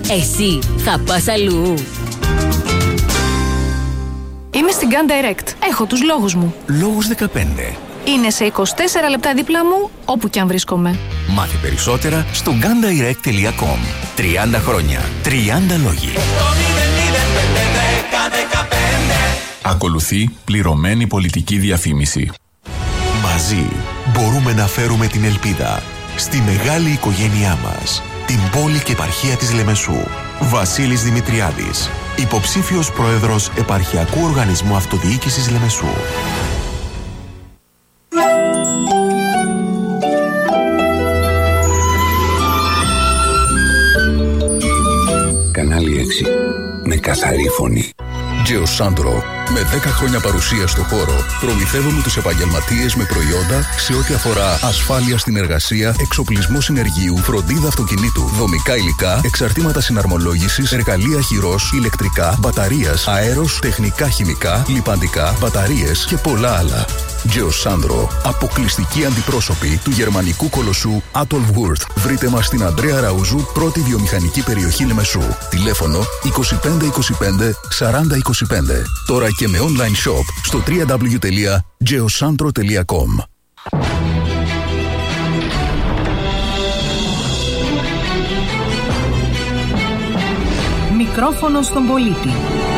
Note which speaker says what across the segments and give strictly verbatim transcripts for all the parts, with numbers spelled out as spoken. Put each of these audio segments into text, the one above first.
Speaker 1: Εσύ θα πας αλλού?
Speaker 2: Είμαι στην Gun Direct. Έχω τους λόγους μου.
Speaker 3: Λόγους δεκαπέντε.
Speaker 2: Είναι σε είκοσι τέσσερα λεπτά δίπλα μου, όπου κι αν βρίσκομαι.
Speaker 3: Μάθε περισσότερα στο gun direct τελεία com. τριάντα χρόνια, τριάντα λόγοι.
Speaker 4: Ακολουθεί πληρωμένη πολιτική διαφήμιση.
Speaker 5: Μαζί μπορούμε να φέρουμε την ελπίδα στη μεγάλη οικογένειά μας, την πόλη και επαρχία της Λεμεσού. Βασίλης Δημητριάδης, υποψήφιος πρόεδρος Επαρχιακού Οργανισμού Αυτοδιοίκησης Λεμεσού.
Speaker 6: Κανάλι έξι. Με καθαρή φωνή.
Speaker 7: Geosandro. Με δέκα χρόνια παρουσία στο χώρο, προμηθεύουμε τους επαγγελματίες με προϊόντα σε ό,τι αφορά ασφάλεια στην εργασία, εξοπλισμό συνεργείου, φροντίδα αυτοκινήτου, δομικά υλικά, εξαρτήματα συναρμολόγησης, εργαλεία χειρός, ηλεκτρικά, μπαταρίας, αέρος, τεχνικά χημικά, λιπαντικά, μπαταρίες και πολλά άλλα. Geosandro. Αποκλειστικοί αντιπρόσωποι του γερμανικού κολοσσού Adolf Wurth. Βρείτε μας στην Ανδρέα Ραούζου, πρώτη βιομηχανική περιοχή Λεμεσού. Τηλέφωνο είκοσι πέντε είκοσι πέντε σαράντα είκοσι πέντε. Τώρα και με online shop στο double-u double-u double-u τελεία geosandro τελεία com.
Speaker 2: Μικρόφωνο στον πολίτη.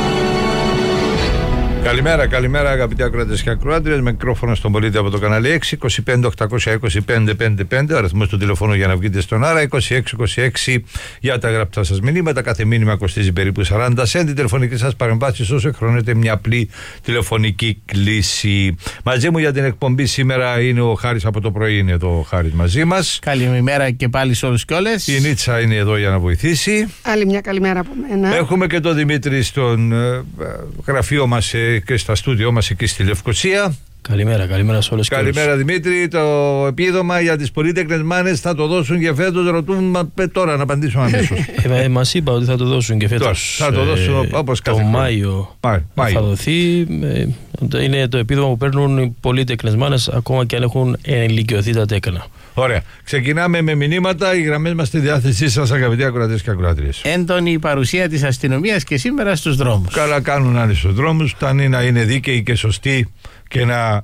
Speaker 8: Καλημέρα, καλημέρα αγαπητοί ακροατές και ακροάτριες. Μικρόφωνο στον πολίτη από το κανάλι έξι, είκοσι πέντε οκτακόσια είκοσι πέντε πενήντα πέντε, ο αριθμός του τηλεφώνου για να βγείτε στον αέρα, είκοσι έξι είκοσι έξι για τα γραπτά σας μηνύματα. Κάθε μήνυμα κοστίζει περίπου σαράντα σέντ. Η τηλεφωνική σας παρεμβάσεις όσο χρονεύεται μια απλή τηλεφωνική κλίση. Μαζί μου για την εκπομπή σήμερα είναι ο Χάρης από το πρωί, είναι εδώ ο Χάρης μαζί μας.
Speaker 9: Καλημέρα και πάλι σε όλους και όλες.
Speaker 8: Η Νίτσα είναι εδώ για να βοηθήσει.
Speaker 10: Άλλη μια καλημέρα από μένα.
Speaker 8: Έχουμε και τον Δημήτρη στον ε, γραφείο μας ε, και στα στούντιό μας εκεί στη Λευκοσία.
Speaker 11: Καλημέρα, καλημέρα σε όλους και όλους.
Speaker 8: Καλημέρα Δημήτρη. Το επίδομα για τις πολύτεκνες μάνες θα το δώσουν και φέτος? Ρωτούν τώρα να απαντήσουμε αμέσως.
Speaker 11: ε, μας είπα ότι θα το δώσουν και φέτος.
Speaker 8: Θα το δώσουν ε, όπως κάθε
Speaker 11: το Μάιο.
Speaker 8: Μάιο.
Speaker 11: Θα δοθεί. Ε, είναι το επίδομα που παίρνουν οι πολύτεκνες μάνες ακόμα και αν έχουν ενηλικιωθεί τα τέκνα.
Speaker 8: Ωραία. Ξεκινάμε με μηνύματα. Οι γραμμές μας στη διάθεσή σας, αγαπητοί ακροατές και ακροάτριες.
Speaker 9: Έντονη η παρουσία της αστυνομίας και σήμερα στους δρόμους.
Speaker 8: Καλά κάνουν άλλοι στους δρόμους. Φτάνει να είναι δίκαιοι και σωστοί και να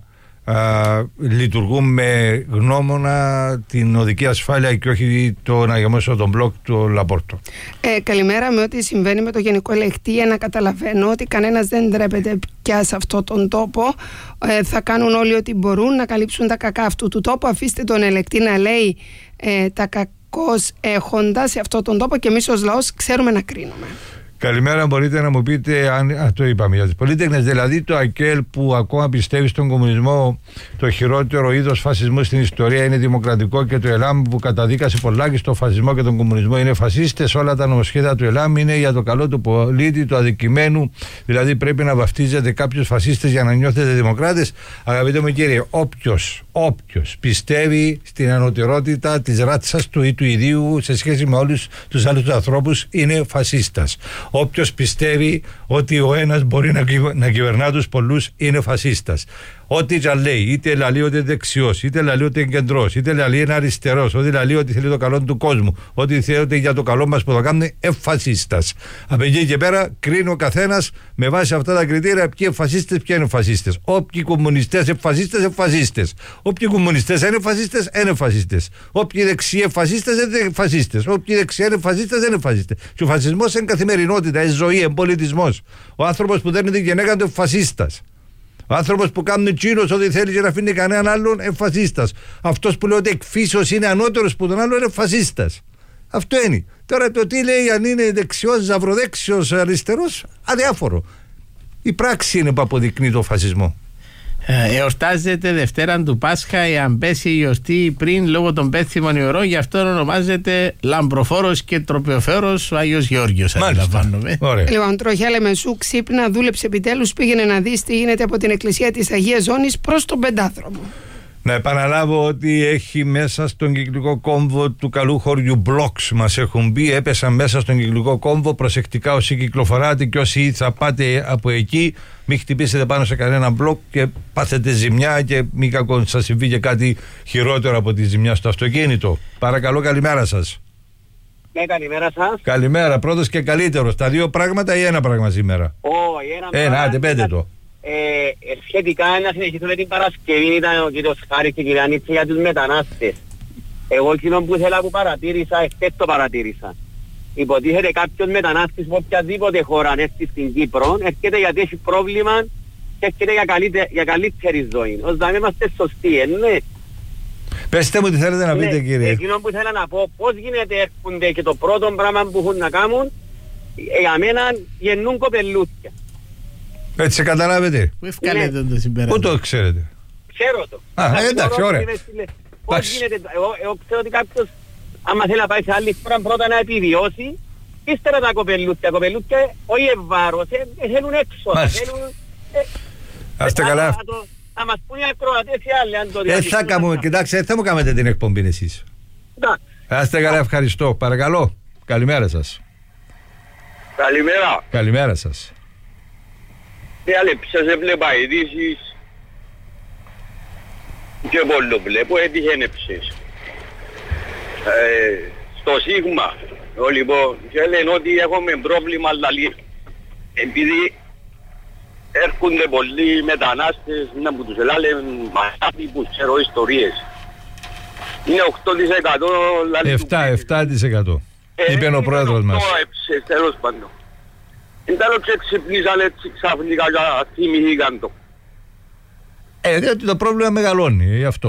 Speaker 8: α, λειτουργούν με γνώμονα την οδική ασφάλεια και όχι το να γεμώσω τον μπλοκ του Λαπόρτο.
Speaker 10: Ε, καλημέρα. Με ό,τι συμβαίνει με το Γενικό Ελεγκτή, να καταλαβαίνω ότι κανένας δεν ντρέπεται πια σε αυτόν τον τόπο. Ε, θα κάνουν όλοι ό,τι μπορούν να καλύψουν τα κακά αυτού του τόπου. Αφήστε τον ελεγκτή να λέει ε, τα κακώς έχοντα σε αυτόν τον τόπο και εμείς ως λαός ξέρουμε να κρίνουμε.
Speaker 8: Καλημέρα, μπορείτε να μου πείτε αν. Α, το είπαμε για τις πολύτεκνες, δηλαδή το ΑΚΕΛ που ακόμα πιστεύει στον κομμουνισμό, το χειρότερο είδος φασισμού στην ιστορία είναι δημοκρατικό, και το ΕΛΑΜ που καταδίκασε πολλάκι στο φασισμό και τον κομμουνισμό είναι φασίστες. Όλα τα νομοσχέδια του ΕΛΑΜ είναι για το καλό του πολίτη, του αδικημένου. Δηλαδή πρέπει να βαφτίζετε κάποιους φασίστες για να νιώθετε δημοκράτες. Αγαπητέ μου κύριε, όποιος, όποιος πιστεύει στην ανωτερότητα της ράτσας του ή του ιδίου σε σχέση με όλους τους άλλους ανθρώπους είναι φασίστας. Όποιος πιστεύει ότι ο ένας μπορεί να, κυβε, να κυβερνά τους πολλούς είναι φασίστας. Ό,τι και λέει, είτε λαλεί ότι είναι δεξιός, είτε λαλεί ότι είναι κεντρός, είτε λαλεί είναι αριστερός, ό,τι λαλεί ότι θέλει το καλό του κόσμου, ό,τι θέλει για το καλό μας που θα κάνουν, είναι φασίστας. Από εκεί και πέρα κρίνει ο καθένας με βάση αυτά τα κριτήρια ποιοι είναι φασίστες, ποιοι είναι φασίστες. Όποιοι κομμουνιστές είναι φασίστες, είναι φασίστες. Όποιοι κομμουνιστές είναι φασίστες, είναι φασίστες. Όποιοι δεξιοί είναι φασίστες, είναι φασίστες. Όποιοι δεξιοί είναι φασίστες, είναι φασίστες. Και ο φασισμός είναι καθημερινότητα, είναι ζωή, είναι πολιτισμός. Ο άνθρωπος που δέρνει την γυναίκα του είναι φασίστας. Ο άνθρωπος που κάνει τσίνος ότι θέλει και να αφήνει κανέναν άλλον είναι φασίστας. Αυτός που λέει ότι εκ φύσεως είναι ανώτερος που τον άλλον είναι φασίστας. Αυτό είναι. Τώρα το τι λέει, αν είναι δεξιός, ζαυροδέξιος, αριστερός, αδιάφορο. Η πράξη είναι που αποδεικνύει το φασισμό.
Speaker 9: Ε, εορτάζεται Δευτέρα του Πάσχα, εάν πέσει η γιορτή πριν λόγω των πέθυμων ημερών, γι' αυτό ονομάζεται λαμπροφόρος και τροπεοφόρος ο Άγιος Γεώργιος. Αντιλαμβάνομαι.
Speaker 10: Λοιπόν, τροχιά Λεμεσού, ξύπνα, δούλεψε επιτέλους, πήγαινε να δεις τι γίνεται από την εκκλησία της Αγίας Ζώνης προς τον Πεντάδρομο.
Speaker 8: Να επαναλάβω ότι έχει μέσα στον κυκλικό κόμβο του καλού χωριού blocks, μας έχουν μπει, έπεσαν μέσα στον κυκλικό κόμβο. Προσεκτικά όσοι κυκλοφοράτε και όσοι θα πάτε από εκεί, μην χτυπήσετε πάνω σε κανένα μπλοκ και πάθετε ζημιά και μην κακόν σας συμβεί και κάτι χειρότερο από τη ζημιά στο αυτοκίνητο. Παρακαλώ, καλημέρα σας.
Speaker 12: Ναι, καλημέρα σας.
Speaker 8: Καλημέρα, πρώτος και καλύτερος. Τα δύο πράγματα ή ένα πράγμα σήμερα?
Speaker 12: Όχι, ένα
Speaker 8: Ένα, άντε πέντε το.
Speaker 12: Ε, σχετικά να συνεχίσουμε την Παρασκευή, ήταν ο κύριος Χάρης και η κυρία Νίτση για τους μετανάστες. Εγώ εκείνο που ήθελα που παρατήρησα, εχθές το παρατήρησα. Υποτίθεται κάποιος μετανάστης από οποιαδήποτε χώρα αν έρθει στην Κύπρο, έρχεται γιατί έχει πρόβλημα και έρχεται για, καλύτε, για καλύτερη ζωή. Ως να είμαστε σωστοί, εννοεί.
Speaker 8: Πεςτε μου τι θέλετε να
Speaker 12: ναι,
Speaker 8: πείτε, κύριε.
Speaker 12: Εκείνο που ήθελα να πω, πώς γίνεται έρχονται και το πρώτο πράγμα που έχουν να κάνουν, για μένα γεννούν κοπελούθια.
Speaker 8: Έτσι καταλάβετε.
Speaker 9: Πού ευκαλέτε το συμπέρασμα?
Speaker 8: Πού το ξέρετε?
Speaker 12: Ξέρω το.
Speaker 8: Α, ε, εντάξει, ωραία.
Speaker 12: Πώς γίνεται, εγώ, εγώ ξέρω ότι κάποιος άμα θέλει να πάει σε άλλη χώρα πρώτα να επιβιώσει, ύστερα τα κοπελούθια. Κοπελούθια όχι ευβάρος, ε, θέλουν έξω.
Speaker 8: Ας τα καλά.
Speaker 12: Να μας πούν οι ακροατές οι άλλοι αν το
Speaker 8: Δεν θα κάνουμε, κοιτάξτε, δεν θα μου κάνετε την εκπομπή εσείς. Ας τα καλά, ευχαριστώ. Παρακαλώ. Καλημέρα σας.
Speaker 13: Καλημέρα.
Speaker 8: Καλημέρα σας.
Speaker 13: Μια λεπτή σας έβλεπα ειδήσεις και πολύ βλέπω, έτυχε ένεψες. Ε, στο Σίγμα, λοιπόν, και λένε ότι έχουμε πρόβλημα λαλή. Επειδή έρχονται πολλοί μετανάστες, να που τους λένε μαθάτοι που ξέρω ιστορίες. Είναι οκτώ τοις εκατό λαλή.
Speaker 8: επτά τοις εκατό. Ε, είπε ο πρόεδρος μας.
Speaker 13: οκτώ έψες, τέλος πάντων. Εν τέλος και ξυπνήσαν έτσι ξαφνικά και θυμηθήκαν το.
Speaker 8: Ε, διότι το πρόβλημα μεγαλώνει, γι' αυτό.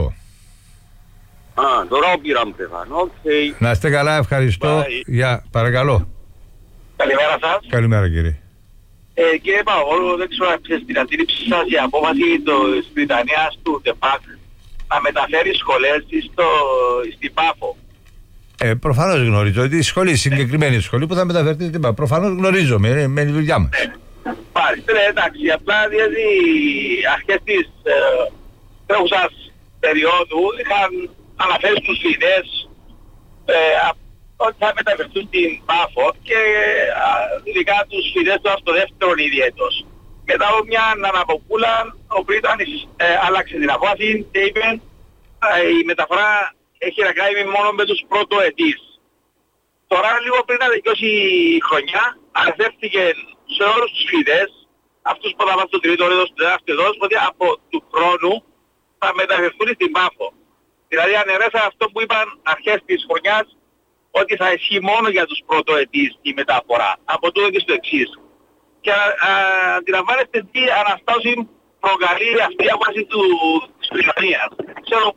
Speaker 13: Α, τώρα πήραν πεθαν, οκ.
Speaker 8: Να είστε καλά, ευχαριστώ. Γεια, παρακαλώ.
Speaker 12: Καλημέρα σας.
Speaker 8: Καλημέρα, κύριε.
Speaker 12: Ε, κύριε Παγόλου, δεν ξέρω αν ξέρεις την αντίληψη σας η απόφαση της Βρυτανίας του ΤΕΠΑΚ να μεταφέρει σχολές στο, στην Πάφο.
Speaker 8: Ε, προφανώς γνωρίζω ότι η σχολή, η συγκεκριμένη σχολή που θα μεταφερθεί στην Πάφο. Προφανώς γνωρίζομαι, είναι με τη δουλειά μας.
Speaker 12: Μάλιστα, ναι, εντάξει, απλά διότι οι αρχές της ε, τρέχουσας περίοδου είχαν αναφέρει στους φοιτητές ε, ότι θα μεταφερθούν στην Πάφο και ειδικά τους φοιτητές του στο δεύτερο ιδιαίτος. Μετά από μια αναποκούλα, ο Πρίτανης ε, άλλαξε την απόφαση και είπε ε, η μεταφορά έχει να κάνει μόνο με τους πρωτοετής. Τώρα λίγο πριν να δικαιώσει η χρονιά, αναφέρθηκε σε όλους τους φοιτητές, αυτούς που θα πάνε στο τρίτο έτος, στο δεύτερο έτος, ότι από του χρόνου θα μεταφερθούν στην Πάφο. Δηλαδή αναιρέσα αυτό που είπαν αρχές της χρονιάς, ότι θα ισχύει μόνο για τους πρωτοετής η μεταφορά. Από τούτο και στο εξής. Και α, α, αντιλαμβάνεστε τι αναστάωση προκαλεί αυτή η απόφαση του της Βρυτανίας. Ξέρω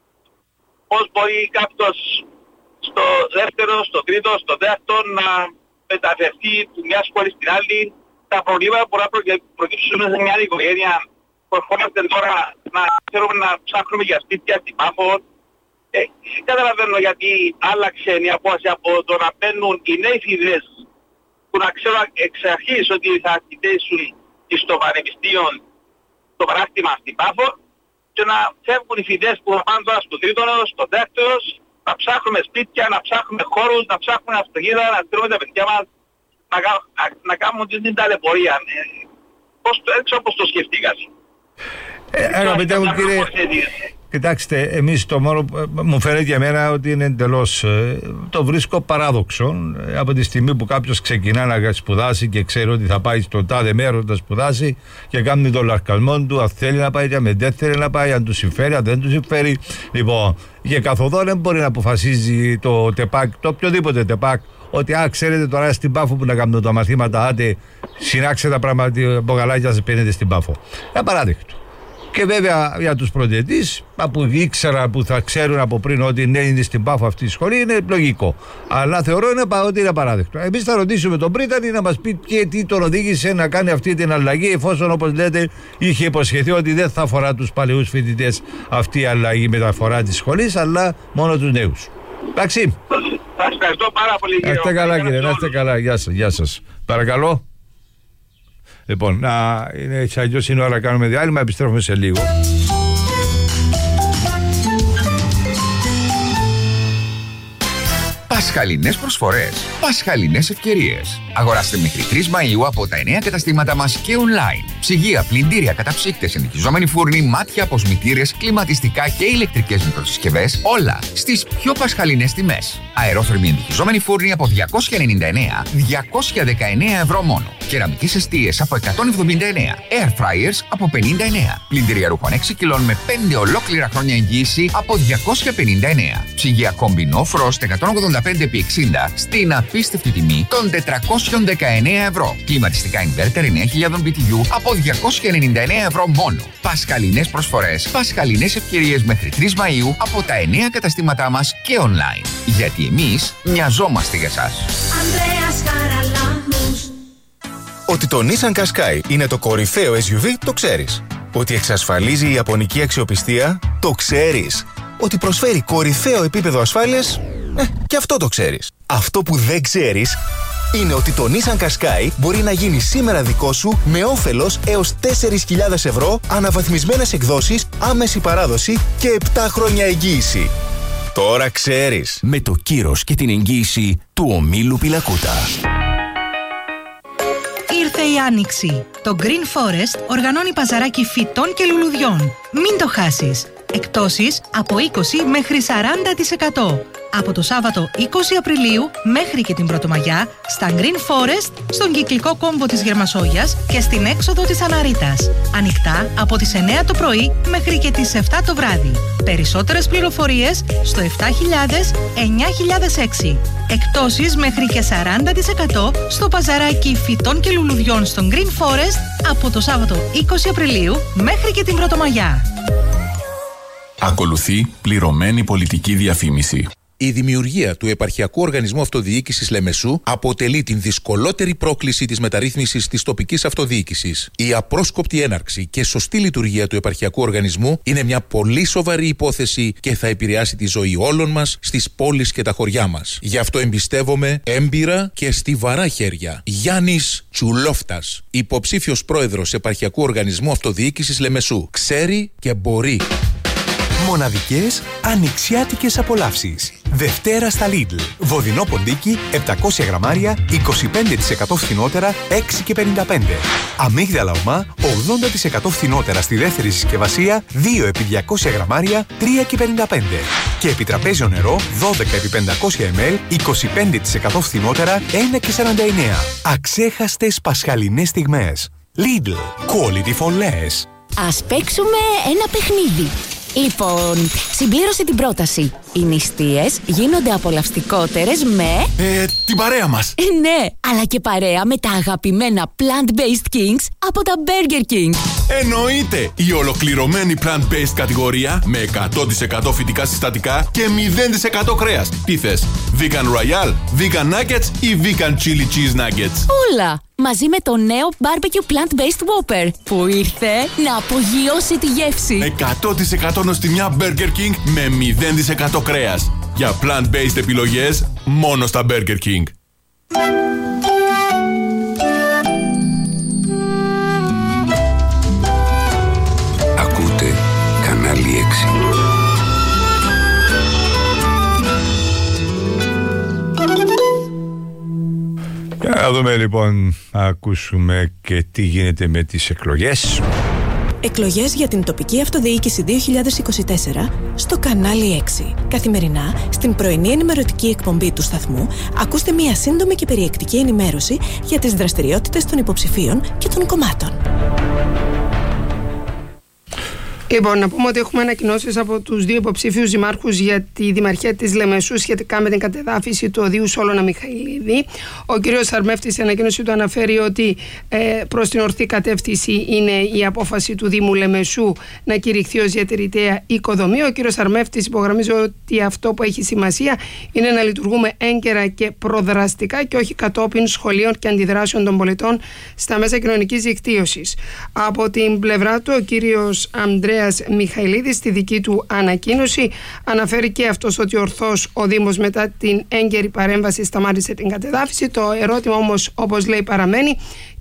Speaker 12: πώς μπορεί κάποιος στο δεύτερο, στο τρίτο, στο δεύτερο να μεταφερθεί του μια σχολή στην άλλη. Τα προβλήματα που να προκύψουν σε μια οικογένεια που ερχόμαστε τώρα να θέλουμε να ψάχνουμε για σπίτια στην Πάφο. Ε, καταλαβαίνω γιατί άλλαξε η απόφαση από το να παίρνουν οι νέοι φοιτητές που να ξέρουν εξ αρχής ότι θα κοιτήσουν στο πανεπιστήμιο το παράστημα στην Πάφο και να φεύγουν οι φοιτητές που θα πάνε τώρα στο τρίτο, στο δεύτερο, να ψάχνουμε σπίτια, να ψάχνουμε χώρους, να ψάχνουμε αυτοκίνητα, να στείλουμε τα παιδιά μας, να, να, να κάνουμε την ταλαιπωρία. Ε, πώς, έξω πώς το σκεφτήκας.
Speaker 8: Ε, αγαπητέ μου κύριε, κοιτάξτε, εμείς το μόνο μου φαίνεται για μένα ότι είναι εντελώς, το βρίσκω παράδοξο από τη στιγμή που κάποιος ξεκινά να σπουδάσει και ξέρει ότι θα πάει στο τάδε μέρος να σπουδάσει και κάνει τον λαρκασμό του, αν θέλει να πάει, αν δεν θέλει να πάει, αν του συμφέρει, αν δεν του συμφέρει. Λοιπόν, και καθοδόν δεν μπορεί να αποφασίζει το ΤΕΠΑΚ, το οποιοδήποτε ΤΕΠΑΚ, ότι α, ξέρετε τώρα στην Πάφο που να κάνουμε τα μαθήματα, άντε συνάξτε τα πράγματα από γαλάκια σας πίνετε στην Πάφο. Απαράδεκτο. Και βέβαια για τους πρωτοετής που ήξερα, που θα ξέρουν από πριν ότι ναι, είναι στην Πάφο αυτή η σχολή, είναι λογικό. Αλλά θεωρώ είναι, ότι είναι απαράδεκτο. Εμείς θα ρωτήσουμε τον Πρίτανη να μας πει και τι τον οδήγησε να κάνει αυτή την αλλαγή, εφόσον όπως λέτε είχε υποσχεθεί ότι δεν θα αφορά τους παλαιούς φοιτητές αυτή η αλλαγή μεταφορά της σχολής, αλλά μόνο τους νέους. Εντάξει.
Speaker 12: Σας ευχαριστώ πάρα πολύ κύριε.
Speaker 8: Να είστε καλά κύριε, να είστε καλά. Γεια σας, γεια σας. Παρακαλώ. Λοιπόν, να είναι έτσι, αλλιώς είναι ώρα να κάνουμε διάλειμμα, επιστρέφουμε σε λίγο.
Speaker 14: Πασχαλινές προσφορές, πασχαλινές ευκαιρίες. Αγοράστε μέχρι τρεις Μαΐου από τα εννέα καταστήματα μας και online. Ψυγεία, πλυντήρια, καταψύκτες, ενοικιζόμενοι φούρνοι, μάτια, αποσμητήρες, κλιματιστικά και ηλεκτρικές μικροσυσκευές, όλα στις πιο πασχαλινές τιμές. Αερόθερμοι ενοικιζόμενοι φούρνοι από διακόσια ενενήντα εννέα, διακόσια δεκαεννέα ευρώ μόνο. Κεραμικές εστίες από εκατόν εβδομήντα εννέα, air fryers από πενήντα εννέα. Πλυντήρια ρούχων έξι κιλών με πέντε ολόκληρα χρόνια εγγύηση από διακόσια πενήντα εννέα. Ψυγεία Combino Frost εκατόν ογδόντα πέντε επί εξήντα στην απίστευτη τιμή των τετρακόσια δεκαεννέα ευρώ. Κλιματιστικά inverter εννέα χιλιάδες μπι τι γιου από διακόσια ενενήντα εννέα ευρώ μόνο. Πασχαλινές προσφορές, πασχαλινές ευκαιρίες μέχρι τρεις Μαΐου από τα εννέα καταστήματά μας και online. Γιατί εμείς μοιαζόμαστε για σας.
Speaker 15: Ότι το Nissan Qashqai είναι το κορυφαίο ες γιου βι το ξέρεις. Ότι εξασφαλίζει η ιαπωνική αξιοπιστία το ξέρεις. Ότι προσφέρει κορυφαίο επίπεδο ασφάλειας, ε, και αυτό το ξέρεις. Αυτό που δεν ξέρεις είναι ότι το Nissan Qashqai μπορεί να γίνει σήμερα δικό σου με όφελος έως τέσσερις χιλιάδες ευρώ, αναβαθμισμένες εκδόσεις, άμεση παράδοση και επτά χρόνια εγγύηση. Τώρα ξέρεις.
Speaker 3: Με το κύρος και την εγγύηση του ομίλου Πιλακούτα.
Speaker 16: Ήρθε η Άνοιξη. Το Green Forest οργανώνει παζαράκι φυτών και λουλουδιών. Μην το χάσεις. Εκτόσεις από είκοσι μέχρι σαράντα τοις εκατό. Από το Σάββατο είκοσι Απριλίου μέχρι και την Πρωτομαγιά στα Green Forest, στον κυκλικό κόμβο της Γερμασόγιας και στην έξοδο της Αναρίτας. Ανοιχτά από τις εννέα το πρωί μέχρι και τις επτά το βράδυ. Περισσότερες πληροφορίες στο επτά χιλιάδες εννιά χιλιάδες έξι. Εκτόσεις μέχρι και σαράντα τοις εκατό στο παζαράκι φυτών και λουλουδιών στον Green Forest από το Σάββατο είκοσι Απριλίου μέχρι και την Πρωτομαγιά.
Speaker 4: Ακολουθεί πληρωμένη πολιτική διαφήμιση.
Speaker 17: Η δημιουργία του Επαρχιακού Οργανισμού Αυτοδιοίκησης Λεμεσού αποτελεί την δυσκολότερη πρόκληση της μεταρρύθμισης της τοπικής αυτοδιοίκησης. Η απρόσκοπτη έναρξη και σωστή λειτουργία του Επαρχιακού Οργανισμού είναι μια πολύ σοβαρή υπόθεση και θα επηρεάσει τη ζωή όλων μας στις πόλεις και τα χωριά μας. Γι' αυτό εμπιστεύομαι έμπειρα και στιβαρά χέρια. Γιάννης Τσουλόφτας, υποψήφιος πρόεδρος Επαρχιακού Οργανισμού Αυτοδιοίκησης Λεμεσού. Ξέρει και μπορεί.
Speaker 18: Μοναδικές ανοιξιάτικες απολαύσεις. Δευτέρα στα Lidl. Βοδινό ποντίκι επτακόσια γραμμάρια, είκοσι πέντε τοις εκατό φθηνότερα, έξι και πενήντα πέντε. Αμύγδαλα ομά, ογδόντα τοις εκατό φθηνότερα στη δεύτερη συσκευασία, δύο επί διακόσια γραμμάρια, τρία και πενήντα πέντε. Και επιτραπέζιο νερό, δώδεκα επί πεντακόσια μιλιλίτρα, είκοσι πέντε τοις εκατό φθηνότερα, ένα και σαράντα εννέα. Αξέχαστες πασχαλινές στιγμές. Lidl. Quality for less.
Speaker 1: Ας παίξουμε ένα παιχνίδι. Λοιπόν, συμπλήρωσε την πρόταση. Οι νηστείες γίνονται απολαυστικότερες με...
Speaker 4: Ε, την παρέα μας.
Speaker 1: Ε, ναι, αλλά και παρέα με τα αγαπημένα Plant-Based Kings από τα Burger King.
Speaker 4: Εννοείται! Η ολοκληρωμένη Plant-Based κατηγορία με εκατό τοις εκατό φυτικά συστατικά και μηδέν τοις εκατό κρέας. Τι θες, Vegan Royale, Vegan Nuggets ή Vegan Chili Cheese Nuggets?
Speaker 1: Όλα! Μαζί με το νέο Barbecue Plant-Based Whopper που ήρθε να απογειώσει τη γεύση.
Speaker 4: εκατό τοις εκατό νοστιμιά Burger King με μηδέν τοις εκατό κρέας. Για plant-based επιλογές μόνο στα Burger King.
Speaker 6: Ακούτε κανάλι έξι.
Speaker 8: Για να δούμε λοιπόν, να ακούσουμε και τι γίνεται με τις εκλογές.
Speaker 19: Εκλογές για την τοπική αυτοδιοίκηση δύο χιλιάδες είκοσι τέσσερα στο κανάλι έξι. Καθημερινά, στην πρωινή ενημερωτική εκπομπή του σταθμού, ακούστε μία σύντομη και περιεκτική ενημέρωση για τις δραστηριότητες των υποψηφίων και των κομμάτων.
Speaker 10: Λοιπόν, να πούμε ότι έχουμε ανακοινώσεις από τους δύο υποψήφιους δημάρχους για τη Δημαρχία της Λεμεσού σχετικά με την κατεδάφιση του οδείου Σόλωνα Μιχαηλίδη. Ο κύριος Σαρμεύτης στην ανακοίνωση του αναφέρει ότι ε, προς την ορθή κατεύθυνση είναι η απόφαση του Δήμου Λεμεσού να κηρυχθεί ως διατηρητέα οικοδομή. Ο κύριος Σαρμεύτης υπογραμμίζει ότι αυτό που έχει σημασία είναι να λειτουργούμε έγκαιρα και προδραστικά και όχι κατόπιν σχολείων και αντιδράσεων των πολιτών στα μέσα κοινωνικής δικτύωσης. Από την πλευρά του, ο κύριος Ανδρέας Μιχαηλίδης στη δική του ανακοίνωση αναφέρει και αυτός ότι ορθώς ο Δήμος μετά την έγκαιρη παρέμβαση σταμάτησε την κατεδάφιση. Το ερώτημα όμως, όπως λέει, παραμένει: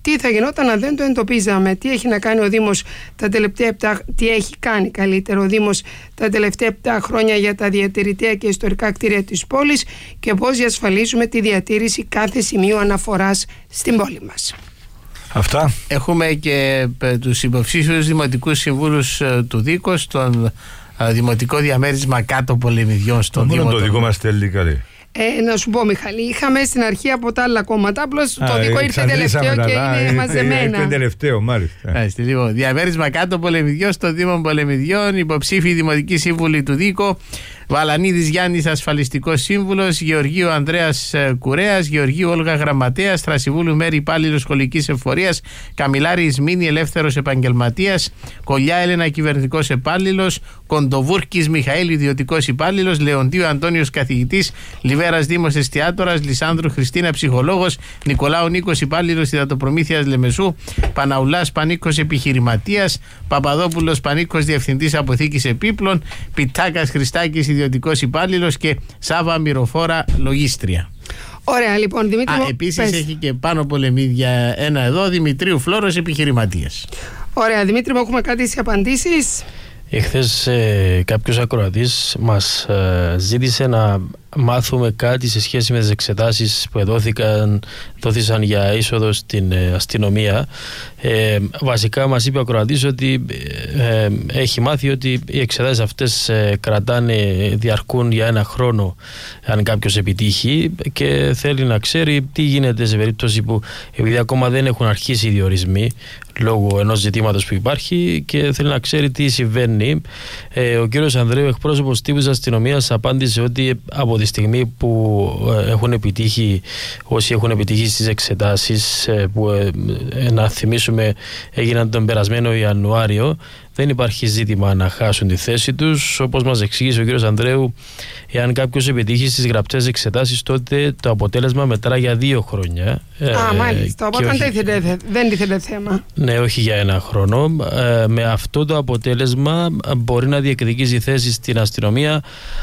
Speaker 10: τι θα γινόταν αν δεν το εντοπίζαμε. Τι έχει να κάνει ο Δήμος τα τελευταία επτά, τι έχει κάνει καλύτερο ο Δήμος τα τελευταία επτά χρόνια για τα διατηρητέα και ιστορικά κτίρια της πόλης και πώς διασφαλίζουμε τη διατήρηση κάθε σημείου αναφοράς στην πόλη μας.
Speaker 8: Αυτά.
Speaker 9: Έχουμε και τους υποψήφιους δημοτικούς συμβούλους του Δίκος, τον δημοτικό διαμέρισμα κάτω Πολεμιδιών στον Δήμο.
Speaker 8: Μόνο το δικό μας θέλει καλή.
Speaker 10: Ε, να σου πω, Μιχάλη, είχαμε στην αρχή από τα άλλα κόμματα. Απλώς το δικό ήρθε τελευταίο και είναι μαζεμένα.
Speaker 8: Ήρθε τελευταίο, μάλιστα.
Speaker 9: Άστε, λοιπόν, διαμέρισμα κάτω Πολεμιδιών στο Δήμο Πολεμιδιών. Υποψήφοι δημοτικοί σύμβουλοι του Δίκο: Βαλανίδης Γιάννης, ασφαλιστικός σύμβουλος; Γεωργίου Ανδρέας Κουρέας; Γεωργίου Όλγα Γραμματέας; Θρασιβούλου Μέρη, υπάλληλος σχολικής εφορίας; Καμιλάρη Ισμήνη, ελεύθερος επαγγελματίας; Κολιά Έλενα, κυβερνητικός υπάλληλος; Κοντοβούρκης Μιχαήλ, ιδιωτικός υπάλληλος; Λεοντίου Αντώνιος, καθηγητής; Λιβέρας Δήμος Εστιάτορας; Λισάνδρου Χριστίνα, ψυχολόγος; Νικολάου Νίκος, υπάλληλος υδατοπρομήθειας Λεμεσού; Παναουλάς Πανίκος, επιχειρηματίας; Παπαδόπουλος Πανίκος, διευθυντής αποθήκης επίπλων; Πιτάκας Χριστάκης, ιδιωτικός υπάλληλος και Σάβα Μυροφόρα, λογίστρια.
Speaker 10: Ωραία, λοιπόν, Δημήτρη.
Speaker 9: Α, επίσης έχει και πάνω Πολεμίδια ένα εδώ, Δημητρίου Φλόρος, επιχειρηματίας.
Speaker 10: Ωραία, Δημήτρη, μου έχουμε κάτι σε απαντήσεις.
Speaker 11: Εχθές ε, κάποιος ακροατής μας ε, ζήτησε να μάθουμε κάτι σε σχέση με τις εξετάσεις που δόθηκαν, δόθησαν για είσοδο στην ε, αστυνομία. Ε, βασικά μας είπε ο ακροατής ότι ε, ε, έχει μάθει ότι οι εξετάσεις αυτές ε, κρατάνε, διαρκούν για ένα χρόνο αν κάποιος επιτύχει, και θέλει να ξέρει τι γίνεται σε περίπτωση που, επειδή ακόμα δεν έχουν αρχίσει οι διορισμοί λόγω ενός ζητήματος που υπάρχει, και θέλει να ξέρει τι συμβαίνει. Ε, ο κύριος Ανδρέου, εκπρόσωπος τύπου της αστυνομίας, απάντησε ότι από τη στιγμή που έχουν επιτύχει, όσοι έχουν επιτύχει στις εξετάσεις που, ε, να θυμίσουμε, έγιναν τον περασμένο Ιανουάριο, δεν υπάρχει ζήτημα να χάσουν τη θέση τους. Όπως μας εξήγησε ο κύριος Ανδρέου, εάν κάποιος επιτύχει στις γραπτές εξετάσεις, τότε το αποτέλεσμα μετρά για δύο χρόνια.
Speaker 10: Α, ε, μάλιστα. Οπότε όχι... δεν τίθεται θέμα.
Speaker 11: Ναι, όχι για ένα χρόνο. Ε, με αυτό το αποτέλεσμα μπορεί να διεκδικήσει θέση στην αστυνομία,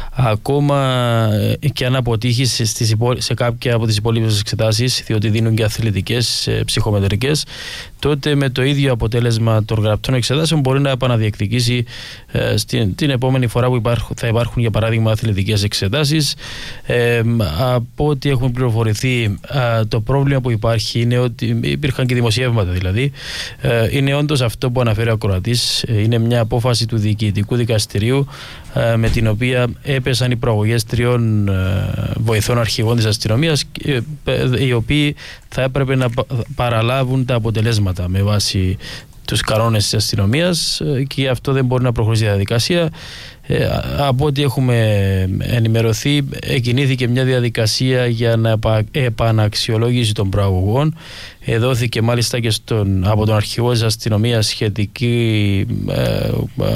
Speaker 11: ακόμα και αν αποτύχει στις υπό... σε κάποια από τις υπόλοιπες εξετάσεις, διότι δίνουν και αθλητικές, ψυχομετρικές. Τότε με το ίδιο αποτέλεσμα των γραπτών εξετάσεων μπορεί να επαναδιεκδικήσει ε, στην, την επόμενη φορά που υπάρχουν, θα υπάρχουν, για παράδειγμα, αθλητικές εξετάσεις. Ε, από ό,τι έχουμε πληροφορηθεί, ε, το πρόβλημα που υπάρχει είναι ότι υπήρχαν και δημοσιεύματα, δηλαδή. Ε, είναι όντως αυτό που αναφέρει ο ακροατής. Ε, είναι μια απόφαση του Διοικητικού Δικαστηρίου, ε, με την οποία έπεσαν οι προαγωγές τριών ε, βοηθών αρχηγών της αστυνομίας, ε, ε, οι οποίοι θα έπρεπε να παραλάβουν τα αποτελέσματα με βάση τους κανόνες της αστυνομίας, και αυτό δεν μπορεί να προχωρήσει η διαδικασία. Ε, από ό,τι έχουμε ενημερωθεί, εκκινήθηκε μια διαδικασία για να επα, επαναξιολόγηση των προαγωγών. Ε, δόθηκε μάλιστα και στον, από τον αρχηγό της αστυνομίας σχετική ε, ε,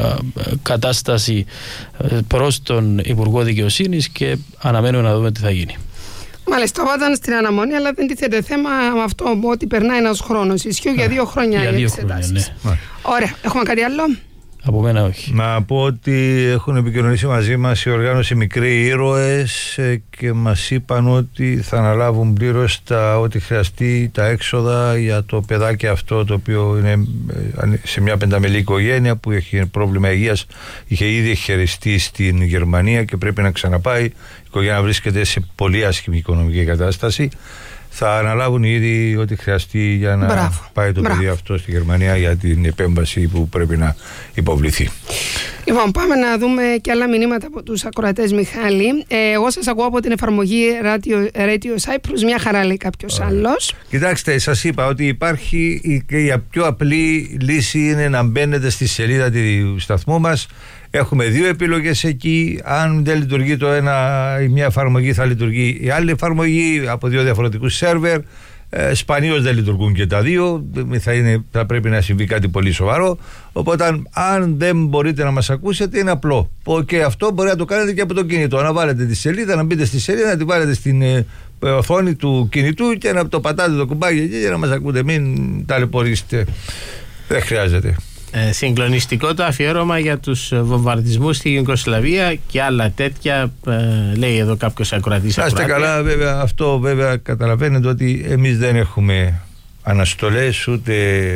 Speaker 11: κατάσταση προς τον Υπουργό Δικαιοσύνης, και αναμένουμε να δούμε τι θα γίνει.
Speaker 10: Μάλιστα, ήταν στην αναμονή, αλλά δεν τίθεται θέμα με αυτό ότι περνάει ένας χρόνος. Ισχύει για δύο χρόνια οι εξετάσεις. Ναι. Ωραία, έχουμε κάτι άλλο?
Speaker 11: Από μένα όχι.
Speaker 8: Να πω ότι έχουν επικοινωνήσει μαζί μας η οργάνωση Μικροί Ήρωες και μας είπαν ότι θα αναλάβουν πλήρως τα ό,τι χρειαστεί, τα έξοδα για το παιδάκι αυτό, το οποίο είναι σε μια πενταμελή οικογένεια που έχει πρόβλημα υγείας, είχε ήδη χειριστεί στην Γερμανία και πρέπει να ξαναπάει. Η οικογένεια βρίσκεται σε πολύ άσχημη οικονομική κατάσταση. Θα αναλάβουν ήδη ό,τι χρειαστεί για να Μπράβο. πάει το Μπράβο. παιδί αυτό στη Γερμανία για την επέμβαση που πρέπει να υποβληθεί.
Speaker 10: Λοιπόν, πάμε να δούμε και άλλα μηνύματα από τους ακροατές, Μιχάλη. Ε, εγώ σας ακούω από την εφαρμογή Radio, Radio Cyprus. Μια χαρά, λέει κάποιος άλλος.
Speaker 8: Κοιτάξτε, σας είπα ότι υπάρχει η, η πιο απλή λύση είναι να μπαίνετε στη σελίδα του σταθμού μας. Έχουμε δύο επιλογές εκεί. Αν δεν λειτουργεί το ένα, η μια εφαρμογή, θα λειτουργεί η άλλη εφαρμογή από δύο διαφορετικούς σερβερ. Ε, σπανίως δεν λειτουργούν και τα δύο. Θα, είναι, θα πρέπει να συμβεί κάτι πολύ σοβαρό. Οπότε, αν, αν δεν μπορείτε να μας ακούσετε, είναι απλό. Και αυτό μπορεί να το κάνετε και από το κινητό. Να βάλετε τη σελίδα, να μπείτε στη σελίδα, να τη βάλετε στην ε, οθόνη του κινητού και να το πατάτε το κουμπάκι εκεί για να μας ακούτε. Μην ταλαιπωρήσετε. Δεν χρειάζεται.
Speaker 9: Ε, συγκλονιστικό το αφιέρωμα για τους βομβαρδισμούς στη Ιουγκοσλαβία και άλλα τέτοια, ε, λέει εδώ κάποιος ακροατής.
Speaker 8: Να είστε καλά, βέβαια, αυτό βέβαια καταλαβαίνετε ότι εμείς δεν έχουμε αναστολές, ούτε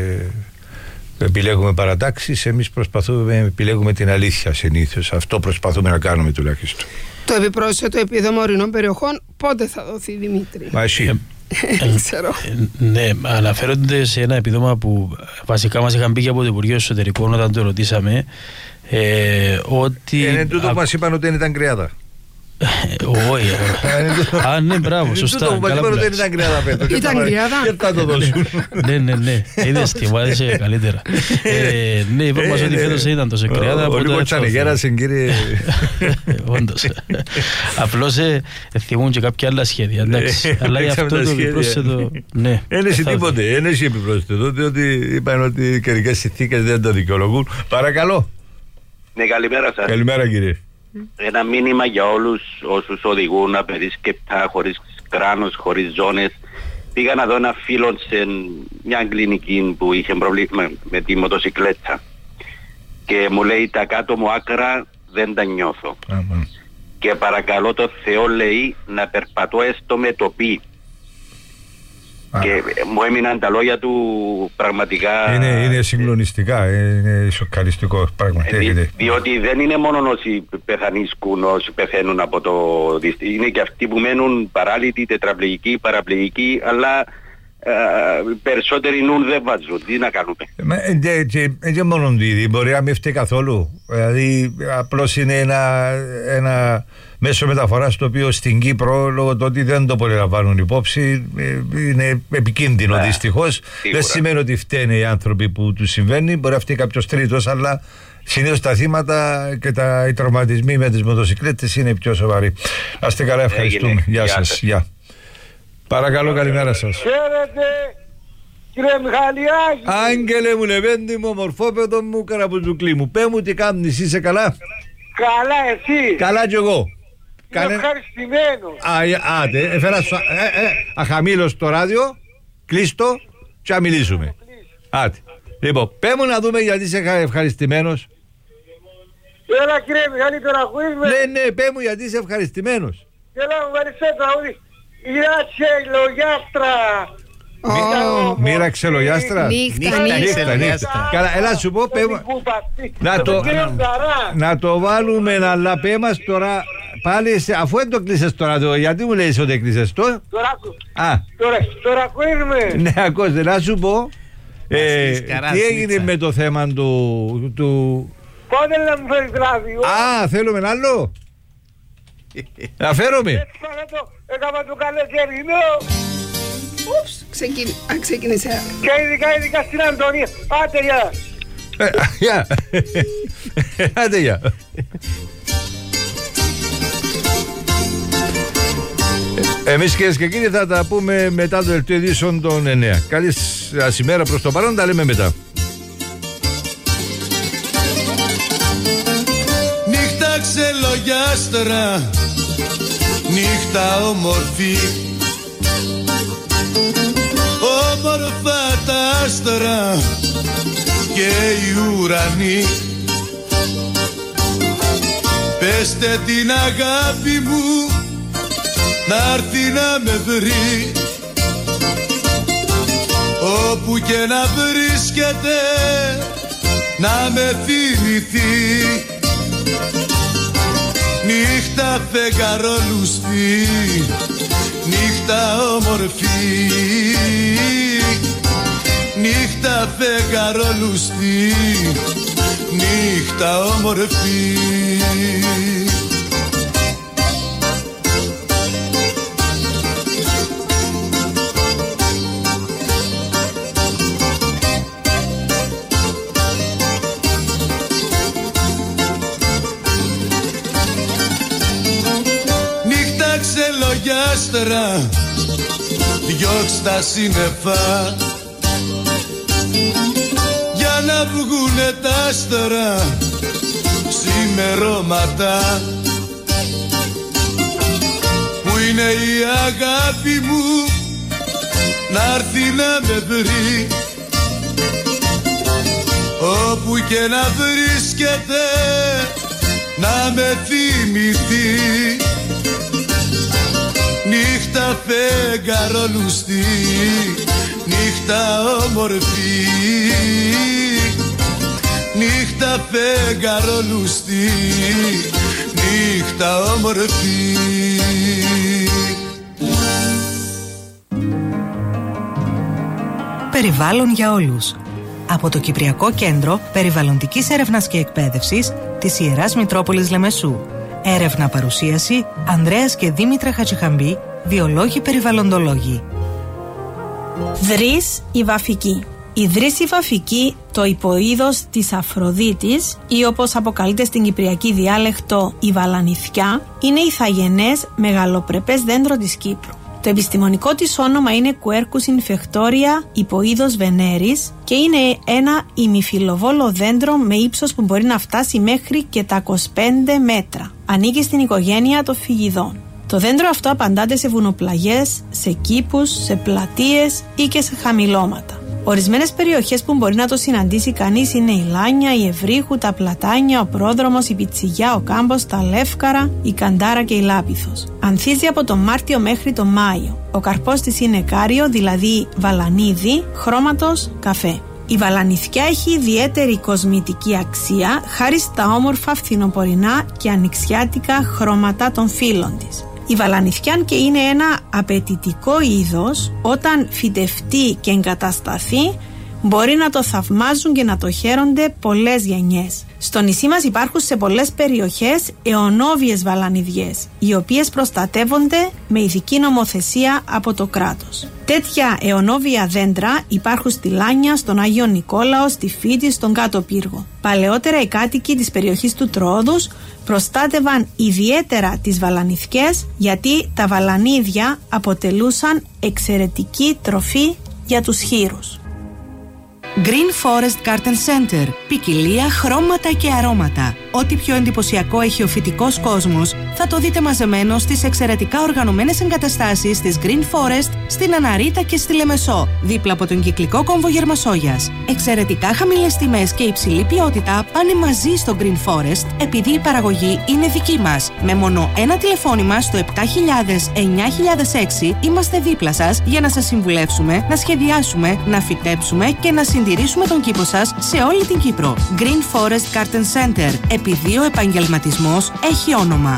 Speaker 8: επιλέγουμε παρατάξεις. Εμείς προσπαθούμε, επιλέγουμε την αλήθεια συνήθως. Αυτό προσπαθούμε να κάνουμε τουλάχιστον.
Speaker 10: Το επιπρόσθετο επίδομα ορεινών περιοχών πότε θα δοθεί, Δημήτρη?
Speaker 8: Μασί.
Speaker 10: Δεν ξέρω.
Speaker 11: Ναι, αναφέρονται σε ένα επίδομα που βασικά μας είχαν πει και από το Υπουργείο Εσωτερικών όταν το ρωτήσαμε, ε, ότι...
Speaker 8: Είναι τούτο που μας είπαν ότι δεν ήταν κρεάδα.
Speaker 11: Όχι. Α, ναι, μπράβο, σωστά.
Speaker 8: Τούτο που μας είπαν ότι δεν ήταν κρεάδα, Πέτρο.
Speaker 10: Ήταν κρεάδα.
Speaker 8: Και θα το δώσουν.
Speaker 11: Ναι, ναι, ναι. Είδες τι, μου άρεσε καλύτερα. Ναι, είπαμε μας ότι φέτος ήταν τόσο κρεάδα.
Speaker 8: Ο λίγο τσανεγέρασε, κύριε.
Speaker 11: Όντως. Απλώς θυμούν και κάποια άλλα σχέδια, εντάξει. Αλλά για αυτό το επιπρόσθετο, ναι.
Speaker 8: Δεν έχει τίποτε, δεν έχει επιπρόσθετο. Διότι είπαν ότι οι καιρικές συνθήκες δεν το δικαιολογούν. Παρακαλώ.
Speaker 13: Ναι, καλημέρα σας.
Speaker 8: Καλημέρα, κύριε.
Speaker 13: Ένα μήνυμα για όλους όσους οδηγούν απερίσκεπτα, χωρίς κράνος, χωρίς ζώνες. Πήγα να δω ένα φίλο σε μια κλινική που είχε προβλήμα με τη μοτοσυκλέτα και μου λέει τα κάτω μου άκρα δεν τα νιώθω.
Speaker 8: Άμα.
Speaker 13: Και παρακαλώ το Θεό, λέει, να περπατώ έστω με το πι. Και μου έμειναν τα λόγια του πραγματικά...
Speaker 8: Είναι, είναι συγκλονιστικά, είναι σοκαριστικό πραγματικά.
Speaker 13: Δι, διότι δεν είναι μόνο όσοι πεθανίσκουν, όσοι πεθαίνουν από το... Είναι και αυτοί που μένουν παράλυτοι, τετραπληγικοί, παραπληγικοί, αλλά ε, περισσότεροι νουν δεν βάζουν. Τι να κάνουμε.
Speaker 8: Δεν είναι μόνο δίδυ, μπορεί να μην φταίει καθόλου. Δηλαδή απλώς είναι ένα... ένα μέσω μεταφοράς το οποίο στην Κύπρο, λόγω του ότι δεν το πολυλαμβάνουν υπόψη, είναι επικίνδυνο δυστυχώς. Δεν σημαίνει ότι φταίνε οι άνθρωποι που του συμβαίνει, μπορεί να φταίει κάποιος τρίτος, αλλά συνήθως τα θύματα και τα, οι τραυματισμοί με τις μοτοσυκλέτες είναι πιο σοβαροί. Να είστε καλά, ευχαριστούμε. Γεια σας. Γεια. Παρακαλώ, καλημέρα σας.
Speaker 20: Χαίρετε, κύριε Μιχαλιάκη.
Speaker 8: Άγγελε μου, λεβέντη μου, μορφόπεδο μου, καραπουζουκλή μου. Πέ μου τι κάνεις, είσαι καλά?
Speaker 20: Καλά, εσύ?
Speaker 8: Καλά κι εγώ.
Speaker 20: Είμαι Κάνε... ευχαριστημένος.
Speaker 8: Α, άντε, έφερα στο... ε, ε, αχαμήλως το ράδιο, κλείστο και να μιλήσουμε. Άντε. Λοιπόν, πέ μου να δούμε γιατί είσαι ευχαριστημένος.
Speaker 20: Έλα, κύριε Μιχαλή, τώρα ακούεις με?
Speaker 8: Ναι, ναι, πέ μου γιατί είσαι ευχαριστημένος.
Speaker 20: Έλα, μου βαρισέ τραγούδι. Ήραξε λογιάστρα.
Speaker 8: Μοίρα ξελογιάστρα.
Speaker 10: Νύχτα, νύχτα,
Speaker 8: νύχτα. Καλά, έλα σου πω, πέ μου. Να το βάλουμε, αλλά πέ μας τώρα. Πάλι, αφού δεν το κλείσες τώρα, το, γιατί μου λέεις ότι κλείσες το?
Speaker 20: Τώρα,
Speaker 8: Α.
Speaker 20: τώρα, τώρα ακούγουμε.
Speaker 8: Ναι, ακούστε, να σου πω, ε, τι έγινε με το θέμα του... του...
Speaker 20: Πότε να μου φέρεις ράδιο?
Speaker 8: Α, θέλουμε ένα άλλο. Να φέρουμε.
Speaker 20: Έτσι πάνε το, έκανα το καλοκαιρινό.
Speaker 10: Ούψ, ξεκίνησε.
Speaker 20: Και ειδικά, ειδικά στην Αντωνία. Άντε, γεια.
Speaker 8: Γεια. Άντε, γεια. Εμείς, κυρίες και κύριοι, θα τα πούμε μετά το δελτίο ειδήσεων των εννέα. Καλή σας ημέρα προς το παρόν, τα λέμε μετά.
Speaker 21: Νύχτα ξελογιάστρα, νύχτα όμορφη, όμορφα τα άστρα και οι ουρανοί. Πεστε την αγάπη μου να'ρθεί να με βρει, όπου και να βρίσκεται να με θυμηθεί. Νύχτα φεγγαρόλουστη, νύχτα όμορφη, νύχτα φεγγαρόλουστη, νύχτα όμορφη. Ξελογιάστρα, διώξ' τα σύννεφα για να βγουνε τα άστρα ξημερώματα. Πού είναι η αγάπη μου να'ρθεί να με βρει, όπου και να βρίσκεται να με θυμηθεί. Νύχτα φεγγαρόλουστη, νύχτα νύχτα όμορφη, νύχτα φεγγαρολουστή, νύχτα όμορφη.
Speaker 16: Περιβάλλον για όλους. Από το Κυπριακό Κέντρο Περιβαλλοντικής Έρευνας και Εκπαίδευσης της Ιεράς Μητρόπολης Λεμεσού. Έρευνα παρουσίαση Ανδρέας και Δήμητρα Χατζηχαμπή, βιολόγοι περιβαλλοντολόγοι.
Speaker 5: Δρύς η βαφική. Η δρύς η βαφική, το υποείδος της Αφροδίτης ή όπως αποκαλείται στην κυπριακή διάλεκτο η βαλανιθιά, είναι ηθαγενές μεγαλοπρεπές δέντρο της Κύπρου. Το επιστημονικό της όνομα είναι Quercus infectoria υποείδος Βενέρης και είναι ένα ημιφυλοβόλο δέντρο με ύψος που μπορεί να φτάσει μέχρι και τα είκοσι πέντε μέτρα. Ανήκει στην οικογένεια των φυγιδών. Το δέντρο αυτό απαντάται σε βουνοπλαγιές, σε κήπους, σε πλατείες ή και σε χαμηλώματα. Ορισμένες περιοχές που μπορεί να το συναντήσει κανείς είναι η Λάνια, η Ευρύχου, τα Πλατάνια, ο Πρόδρομος, η Πιτσιγιά, ο Κάμπος, τα Λεύκαρα, η Καντάρα και η Λάπιθος. Ανθίζει από τον Μάρτιο μέχρι τον Μάιο. Ο καρπός της είναι κάριο, δηλαδή βαλανίδι, χρώματος καφέ. Η βαλανιθιά έχει ιδιαίτερη κοσμητική αξία χάρη στα όμορφα φθινοπορεινά και ανοιξιάτικα χρώματα των φύλων της. Η βαλανιθιά και είναι ένα απαιτητικό είδος, όταν φυτευτεί και εγκατασταθεί μπορεί να το θαυμάζουν και να το χαίρονται πολλές γενιές. Στο νησί μας υπάρχουν σε πολλές περιοχές αιωνόβιες βαλανιδιές, οι οποίες προστατεύονται με ειδική νομοθεσία από το κράτος. Τέτοια αιωνόβια δέντρα υπάρχουν στη Λάνια, στον Άγιο Νικόλαο, στη Φίτη, στον Κάτω Πύργο. Παλαιότερα οι κάτοικοι της περιοχής του Τροόδους προστάτευαν ιδιαίτερα τις βαλανιθιές, γιατί τα βαλανίδια αποτελούσαν εξαιρετική τροφή για τους χήρους.
Speaker 16: Green Forest Garden Center. Ποικιλία, χρώματα και αρώματα. Ό,τι πιο εντυπωσιακό έχει ο φυτικός κόσμος θα το δείτε μαζεμένο στις εξαιρετικά οργανωμένες εγκαταστάσεις της Green Forest στην Αναρίτα και στη Λεμεσό, δίπλα από τον κυκλικό κόμβο Γερμασόγιας. Εξαιρετικά χαμηλές τιμές και υψηλή ποιότητα πάνε μαζί στο Green Forest, επειδή η παραγωγή είναι δική μας. Με μόνο ένα τηλεφώνημα στο επτά χιλιάδες εννιά χιλιάδες έξι είμαστε δίπλα σας για να σας συμβουλεύσουμε, να σχεδιάσουμε, να φυτέψουμε και να συντηρήσουμε τον κήπο σας σε όλη την Κύπρο. Green Forest Garden Center. Επειδή ο επαγγελματισμός έχει όνομα.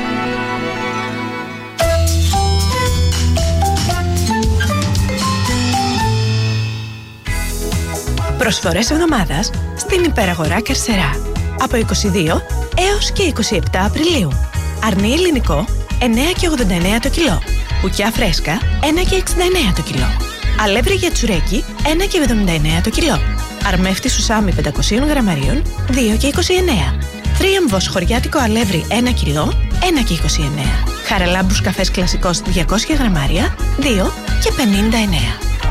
Speaker 19: Προσφορές εβδομάδας στην υπεραγορά Κερσερά. Από είκοσι δύο έως και είκοσι επτά Απριλίου. Αρνί ελληνικό εννέα και ογδόντα εννέα το κιλό. Κουκιά φρέσκα ένα και εξήντα εννέα το κιλό. Αλεύρι για τσουρέκι ένα και εβδομήντα εννέα το κιλό. Αρμέφτη σουσάμι πεντακόσια γραμμαρίων δύο και είκοσι εννέα. Τρίαμβος χωριάτικο αλεύρι ένα κιλό ένα και είκοσι εννέα. Χαραλάμπους καφές κλασικός διακόσια γραμμάρια δύο και πενήντα εννέα.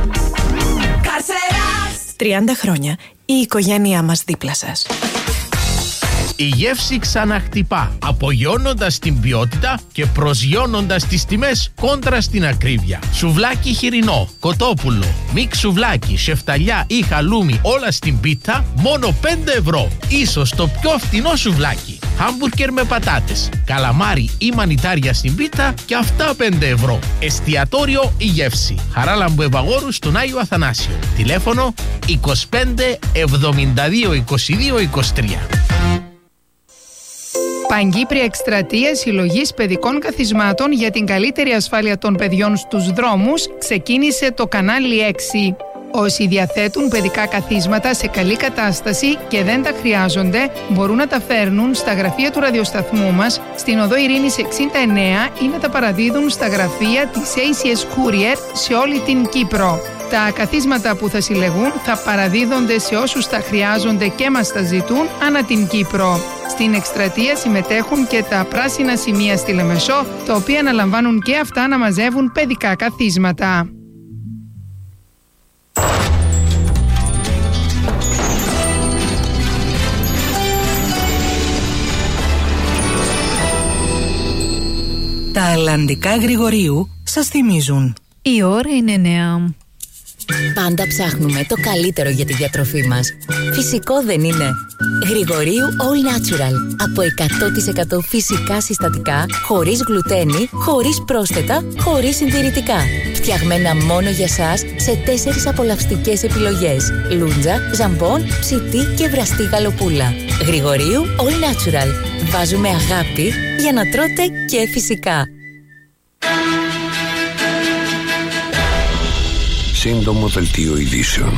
Speaker 19: Καρσεράς! τριάντα χρόνια η οικογένειά μας δίπλα σας.
Speaker 9: Η γεύση ξαναχτυπά, απογειώνοντας την ποιότητα και προσγειώνοντας τις τιμές κόντρα στην ακρίβεια. Σουβλάκι χοιρινό, κοτόπουλο, μίξ σουβλάκι, σεφταλιά ή χαλούμι, όλα στην πίτα, μόνο πέντε ευρώ. Ίσως το πιο φθηνό σουβλάκι. Χάμπουργκερ με πατάτες, καλαμάρι ή μανιτάρια στην πίτα και αυτά πέντε ευρώ. Εστιατόριο η γεύση. Χαράλαμπου Ευαγόρου στον Άγιο Αθανάσιο. Τηλέφωνο είκοσι πέντε εβδομήντα δύο είκοσι δύο είκοσι τρία.
Speaker 22: Παγκύπρια εκστρατεία συλλογής παιδικών καθισμάτων για την καλύτερη ασφάλεια των παιδιών στους δρόμους ξεκίνησε το κανάλι έξι. Όσοι διαθέτουν παιδικά καθίσματα σε καλή κατάσταση και δεν τα χρειάζονται, μπορούν να τα φέρνουν στα γραφεία του ραδιοσταθμού μας στην οδό Ειρήνης εξήντα εννέα ή να τα παραδίδουν στα γραφεία της έι σι ες Courier σε όλη την Κύπρο. Τα καθίσματα που θα συλλεγούν θα παραδίδονται σε όσους τα χρειάζονται και μας τα ζητούν ανά την Κύπρο. Στην εκστρατεία συμμετέχουν και τα πράσινα σημεία στη Λεμεσό, τα οποία αναλαμβάνουν και αυτά να μαζεύουν παιδικά καθίσματα.
Speaker 16: Τα αλλαντικά Γρηγορίου σας θυμίζουν.
Speaker 2: Η ώρα είναι εννέα.
Speaker 1: Πάντα ψάχνουμε το καλύτερο για τη διατροφή μας. Φυσικό δεν είναι? Γρηγορίου All Natural. Από εκατό τοις εκατό φυσικά συστατικά, χωρίς γλουτένι, χωρίς πρόσθετα, χωρίς συντηρητικά. Φτιαγμένα μόνο για σας σε τέσσερις απολαυστικές επιλογές. Λούντζα, ζαμπόν, ψητή και βραστή γαλοπούλα. Γρηγορίου All Natural. Βάζουμε αγάπη για να τρώτε και φυσικά.
Speaker 6: Σύντομο δελτίο ειδήσεων.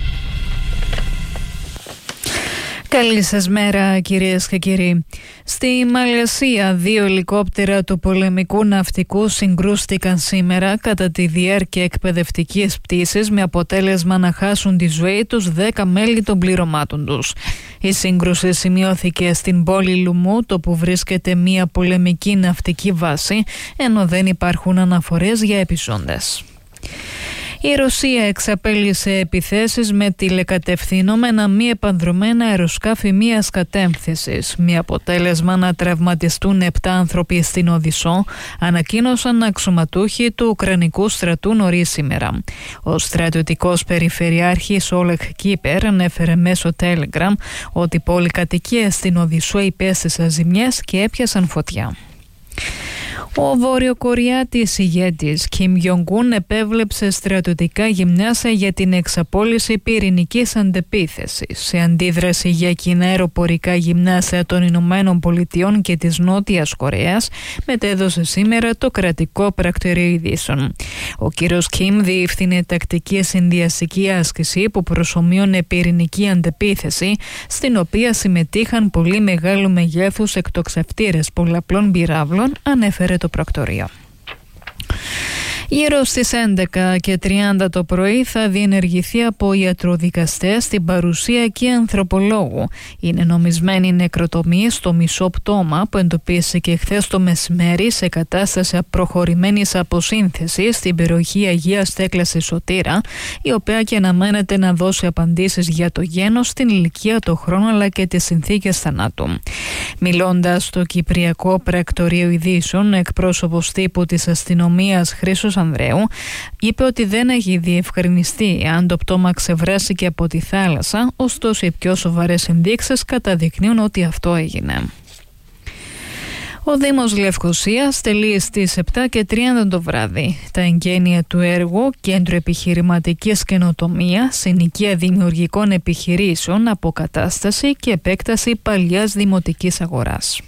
Speaker 7: Καλή σας μέρα, κυρίες και κύριοι. Στη Μαλαισία, δύο ελικόπτερα του πολεμικού ναυτικού συγκρούστηκαν σήμερα κατά τη διάρκεια εκπαιδευτικής πτήσης, με αποτέλεσμα να χάσουν τη ζωή τους δέκα μέλη των πληρωμάτων τους. Η σύγκρουση σημειώθηκε στην πόλη Λουμούτ, όπου βρίσκεται μια πολεμική ναυτική βάση, ενώ δεν υπάρχουν αναφορές για επιζώντες. Η Ρωσία εξαπέλυσε επιθέσεις με τηλεκατευθυνόμενα μη επανδρομένα αεροσκάφη μίας κατεύθυνσης, με αποτέλεσμα να τραυματιστούν επτά άνθρωποι στην Οδυσσό, ανακοίνωσαν αξιωματούχοι του Ουκρανικού στρατού νωρίς σήμερα. Ο στρατιωτικός περιφερειάρχης Όλεχ Κίπερ ανέφερε μέσω Telegram ότι πολυκατοικίες στην Οδυσσό υπέστησαν ζημιές και έπιασαν φωτιά. Ο Βορειοκοριάτης ηγέτης Κιμ Γιονγκούν επέβλεψε στρατιωτικά γυμνάσια για την εξαπόλυση πυρηνικής αντεπίθεσης, σε αντίδραση για κοινά αεροπορικά γυμνάσια των Ηνωμένων Πολιτειών και της Νότιας Κορέας, μετέδωσε σήμερα το κρατικό πρακτορείο ειδήσεων. Ο κύριος Κιμ διεύθυνε τακτική συνδυαστική άσκηση που προσομοίωνε πυρηνική αντεπίθεση, στην οποία συμμετείχαν πολύ μεγάλου μεγέθους εκτοξευτήρες πολλαπλών πυράβλων, ανέφερε το πρακτορείο. Γύρω στις έντεκα και τριάντα το πρωί θα διενεργηθεί από ιατροδικαστές στην παρουσία και ανθρωπολόγου. Είναι νομισμένη νεκροτομή στο μισό πτώμα που εντοπίστηκε χθες το μεσημέρι σε κατάσταση προχωρημένης αποσύνθεσης στην περιοχή Αγίας Τέκλας στη Σωτήρα, η οποία και αναμένεται να δώσει απαντήσεις για το γένος, την ηλικία, το χρόνο αλλά και τις συνθήκες θανάτου. Μιλώντας στο Κυπριακό Πρακτορείο Ειδήσεων, εκπρόσωπος τύπου της αστυνομίας Χρήστος Ανδρέου είπε ότι δεν έχει διευκρινιστεί αν το πτώμα ξεβράστηκε από τη θάλασσα, ωστόσο οι πιο σοβαρές ενδείξεις καταδεικνύουν ότι αυτό έγινε. Ο Δήμος Λευκωσίας τελεί στις επτά και τριάντα το βράδυ τα εγγένεια του έργου Κέντρο Επιχειρηματικής Καινοτομίας, συνοικία δημιουργικών επιχειρήσεων, αποκατάσταση και επέκταση παλιάς δημοτικής αγοράς.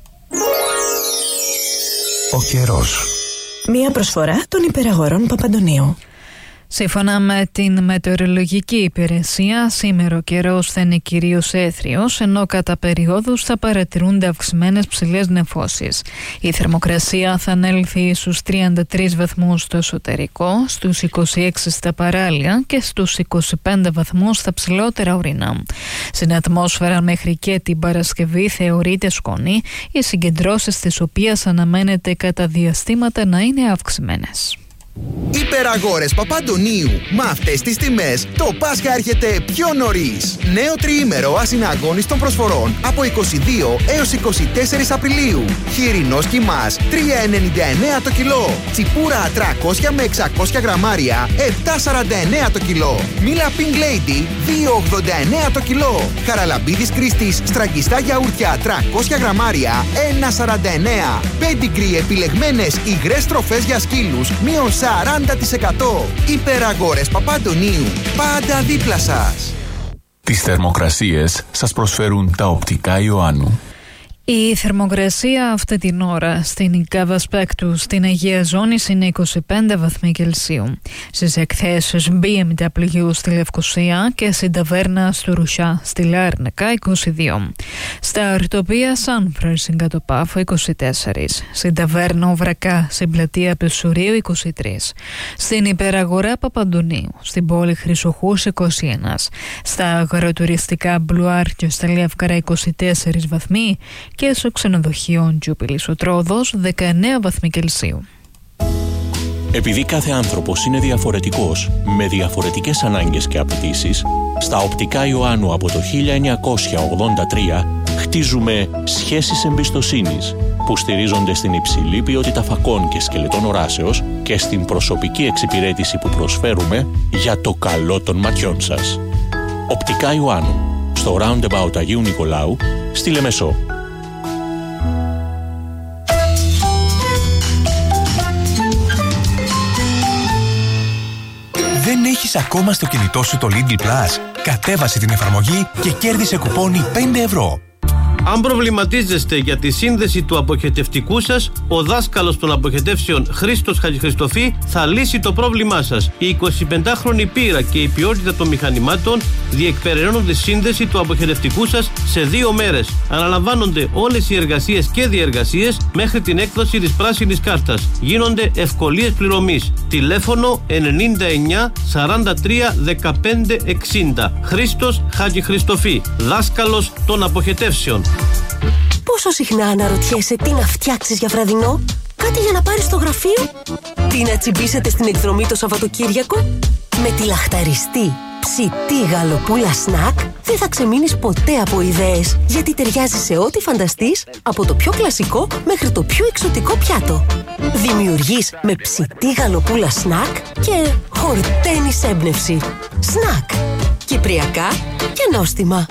Speaker 6: Ο καιρός.
Speaker 19: Μία προσφορά των υπεραγορών Παπαντονίου.
Speaker 7: Σύμφωνα με την μετεωρολογική υπηρεσία, σήμερα ο καιρός θα είναι κυρίως έθριος, ενώ κατά περιόδους θα παρατηρούνται αυξημένες ψηλές νεφώσεις. Η θερμοκρασία θα ανέλθει στους τριάντα τρεις βαθμούς στο εσωτερικό, στους είκοσι έξι στα παράλια και στους είκοσι πέντε βαθμούς στα ψηλότερα ορεινά. Στην ατμόσφαιρα μέχρι και την Παρασκευή θεωρείται σκόνη, οι συγκεντρώσεις της οποίας αναμένεται κατά διαστήματα να είναι αυξημένες.
Speaker 12: Υπεραγόρες Παπαντονίου. Με αυτές τις τιμές το Πάσχα έρχεται πιο νωρίς. Νέο τριήμερο ασυναγώνιστων προσφορών από είκοσι δύο έως είκοσι τέσσερα Απριλίου. Χοιρινός κιμάς τρία ενενήντα εννέα το κιλό. Τσιπούρα τριακόσια με εξακόσια γραμμάρια επτά σαράντα εννέα το κιλό. Μίλα Pink Lady δύο ογδόντα εννέα το κιλό. Χαραλαμπίδης Κρίστης στραγγιστά γιαούρτια τριακόσια γραμμάρια ένα σαράντα εννέα. Πέντιγκρι επιλεγμένες υγρές τροφές για σκύλους μείον σαράντα τοις εκατό. Υπεραγόρες Παπαντονίου. Πάντα δίπλα σας.
Speaker 4: Τις θερμοκρασίες σας προσφέρουν τα οπτικά Ιωάννου.
Speaker 7: Η θερμοκρασία αυτή την ώρα στην Κάβα Σπέκτου στην Αγία Ζώνης είναι είκοσι πέντε βαθμοί Κελσίου. Στις εκθέσεις μπι εμ ντάμπλιου στη Λευκωσία και στην ταβέρνα στο Ρουσιά στη Λάρνακα είκοσι δύο. Στα Αρτοπία Σάνφραρ στην Κατοπάφο είκοσι τέσσερα. Στην ταβέρνα Οβρακά στην πλατεία Πεσουρίου είκοσι τρία. Στην υπεραγορά Παπαντονίου στην πόλη Χρυσοχούς είκοσι ένα. Στα αγροτουριστικά Μπλουάρ και στα Λεύκαρα είκοσι τέσσερα βαθμοί και στο ξενοδοχείο Τζούπιλης ο Τρόδος δεκαεννέα βαθμοί Κελσίου.
Speaker 14: Επειδή κάθε άνθρωπος είναι διαφορετικός, με διαφορετικές ανάγκες και απαιτήσεις, στα Οπτικά Ιωάννου από το χίλια εννιακόσια ογδόντα τρία χτίζουμε σχέσεις εμπιστοσύνης που στηρίζονται στην υψηλή ποιότητα φακών και σκελετών οράσεως και στην προσωπική εξυπηρέτηση που προσφέρουμε για το καλό των ματιών σας. Οπτικά Ιωάννου, στο Roundabout Αγίου Νικολάου, στη Λεμεσό.
Speaker 18: Δεν έχεις ακόμα στο κινητό σου το Lidl Plus? Κατέβασε την εφαρμογή και κέρδισε κουπόνι πέντε ευρώ.
Speaker 15: Αν προβληματίζεστε για τη σύνδεση του αποχετευτικού σας, ο δάσκαλος των αποχετεύσεων Χρήστος Χατζηχριστοφή θα λύσει το πρόβλημά σας. Η εικοσιπεντάχρονη πείρα και η ποιότητα των μηχανημάτων διεκπεραιώνουν τη σύνδεση του αποχετευτικού σας σε δύο μέρες. Αναλαμβάνονται όλες οι εργασίες και διεργασίες μέχρι την έκδοση της πράσινης κάρτας. Γίνονται ευκολίες πληρωμής. Τηλέφωνο ενενήντα εννιά σαράντα τρία δεκαπέντε εξήντα. Χρήστος Χατζηχριστοφή, δάσκαλος των αποχετεύσεων.
Speaker 23: Πόσο συχνά αναρωτιέσαι τι να φτιάξεις για βραδινό? Κάτι για να πάρεις στο γραφείο? Τι να τσιμπήσετε στην εκδρομή το Σαββατοκύριακο? Με τη λαχταριστή ψητή γαλοπούλα σνακ δεν θα ξεμείνεις ποτέ από ιδέες, γιατί ταιριάζει σε ό,τι φανταστείς, από το πιο κλασικό μέχρι το πιο εξωτικό πιάτο. Δημιουργείς με ψητή γαλοπούλα σνακ και χορταίνεις έμπνευση. Σνακ. Κυπριακά και νόστιμα.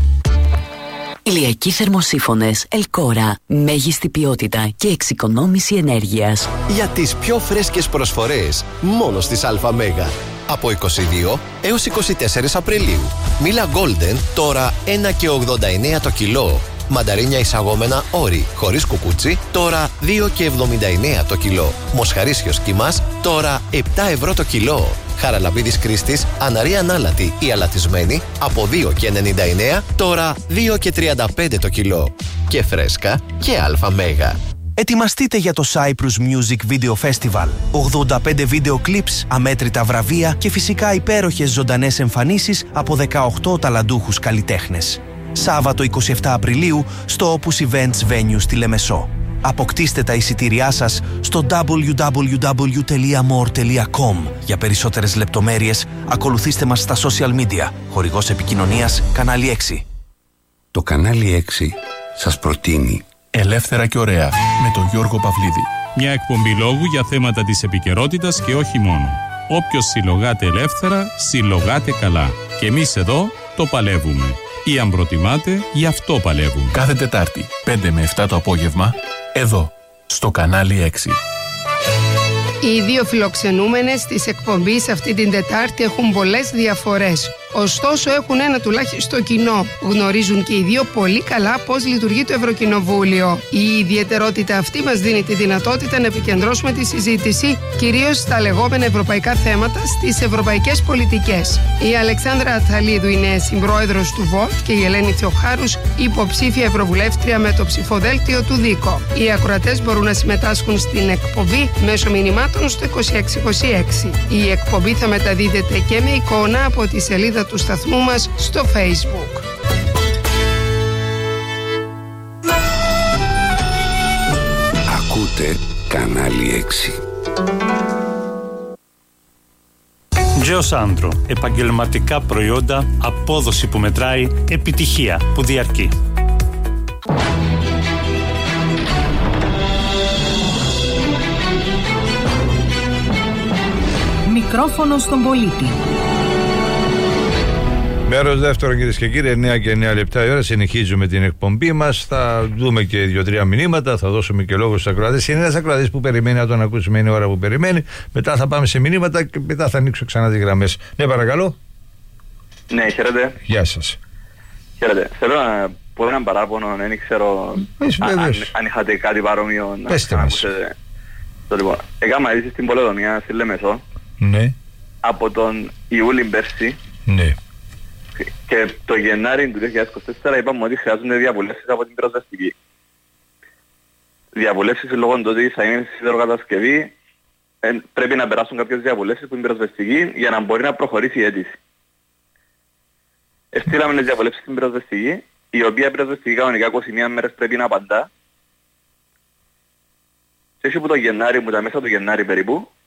Speaker 1: Ηλιακοί θερμοσύφωνες Ελκόρα. Μέγιστη ποιότητα και εξοικονόμηση ενέργειας.
Speaker 24: Για τις πιο φρέσκες προσφορές, μόνο στις ΑΜΕΓΑ. Από είκοσι δύο έως είκοσι τέσσερα Απριλίου. Μίλα Golden τώρα ένα και ογδόντα εννέα το κιλό. Μανταρίνια εισαγόμενα όρι χωρίς κουκούτσι τώρα δύο και εβδομήντα εννέα το κιλό. Μοσχαρίσιος κιμάς τώρα επτά ευρώ το κιλό. Χαραλαμπίδης Κρίστης αναρρή ανάλατη ή αλατισμένη από δύο και ενενήντα εννέα τώρα δύο και τριάντα πέντε το κιλό. Και φρέσκα και ΑΜΕΓΑ.
Speaker 25: Ετοιμαστείτε για το Cyprus Music Video Festival. ογδόντα πέντε βίντεο κλιπς, αμέτρητα βραβεία και φυσικά υπέροχες ζωντανές εμφανίσεις από δεκαοκτώ ταλαντούχους καλλιτέχνες. Σάββατο εικοστή εβδόμη Απριλίου στο Opus Events Venue στη Λεμεσό. Αποκτήστε τα εισιτήριά σας στο ντάμπλιου ντάμπλιου ντάμπλιου τελεία μορ τελεία κομ. Για περισσότερες λεπτομέρειες ακολουθήστε μας στα social media. Χορηγός επικοινωνίας Κανάλι έξι.
Speaker 6: Το Κανάλι έξι σας προτείνει
Speaker 26: Ελεύθερα και ωραία με τον Γιώργο Παυλίδη. Μια εκπομπή λόγου για θέματα της επικαιρότητας και όχι μόνο. Όποιος συλλογάται ελεύθερα, συλλογάται καλά. Και εμείς εδώ το παλεύουμε. Ή αν προτιμάτε, γι' αυτό παλεύουμε.
Speaker 27: Κάθε Τετάρτη, πέντε με επτά το απόγευμα, εδώ, στο Κανάλι έξι.
Speaker 22: Οι δύο φιλοξενούμενες της εκπομπής αυτή την Τετάρτη έχουν πολλές διαφορές. Ωστόσο έχουν ένα τουλάχιστον κοινό. Γνωρίζουν και οι δύο πολύ καλά πώς λειτουργεί το Ευρωκοινοβούλιο. Η ιδιαιτερότητα αυτή μας δίνει τη δυνατότητα να επικεντρώσουμε τη συζήτηση κυρίως στα λεγόμενα ευρωπαϊκά θέματα, στις ευρωπαϊκές πολιτικές. Η Αλεξάνδρα Αταλίδου είναι συμπρόεδρος του ΒΟΛΤ και η Ελένη Θεοχάρους υποψήφια ευρωβουλεύτρια με το ψηφοδέλτιο του ΔΙΚΟ. Οι ακροατές μπορούν να συμμετάσχουν στην εκπομπή μέσω μηνυμάτων στο είκοσι έξι είκοσι έξι. Η εκπομπή θα μεταδίδεται και με εικόνα από τη σελίδα του σταθμού μας στο Facebook.
Speaker 6: Ακούτε Κανάλι έξι.
Speaker 28: Geosandro. Επαγγελματικά προϊόντα, απόδοση που μετράει, επιτυχία που διαρκεί.
Speaker 16: Μικρόφωνο στον πολίτη.
Speaker 8: Μέρος δεύτερον, κυρίες και κύριοι, εννέα και εννέα λεπτά η ώρα. Συνεχίζουμε την εκπομπή μας. Θα δούμε και δύο-τρία μηνύματα. Θα δώσουμε και λόγο στους ακροατές. Είναι ένας ακροατής που περιμένει να τον ακούσουμε, είναι η ώρα που περιμένει. Μετά θα πάμε σε μηνύματα και μετά θα ανοίξω ξανά τις γραμμές. Ναι, παρακαλώ.
Speaker 29: Ναι, χαίρετε.
Speaker 8: Γεια σας.
Speaker 29: Χαίρετε. Θέλω να πω έναν παράπονο, δεν ξέρω αν, αν, αν είχατε κάτι παρόμοιο να ακούσετε. Το λοιπόν, έκανα ειδήσεις στην Πολεοδομία, στη Λεμεσό.
Speaker 8: Ναι.
Speaker 29: Από τον Ιούλη πέρσι.
Speaker 8: Ναι.
Speaker 29: Και το Γενάρη του δύο χιλιάδες είκοσι τέσσερα είπαμε ότι χρειάζονται διαβουλεύσεις από την πυροσβεστική. Διαβουλεύσεις λόγω του ότι θα είναι σιδεροκατασκευή, πρέπει να περάσουν κάποιες διαβουλεύσεις που είναι πυροσβεστική για να μπορεί να προχωρήσει η αίτηση. Εστήλαμε τις διαβουλεύσεις στην πυροσβεστική, η οποία πυροσβεστική κανονικά είκοσι μία μέρες πρέπει να απαντά. Και έτσι που το Γενάρη, που τα μέσα του Γενάρη περίπου,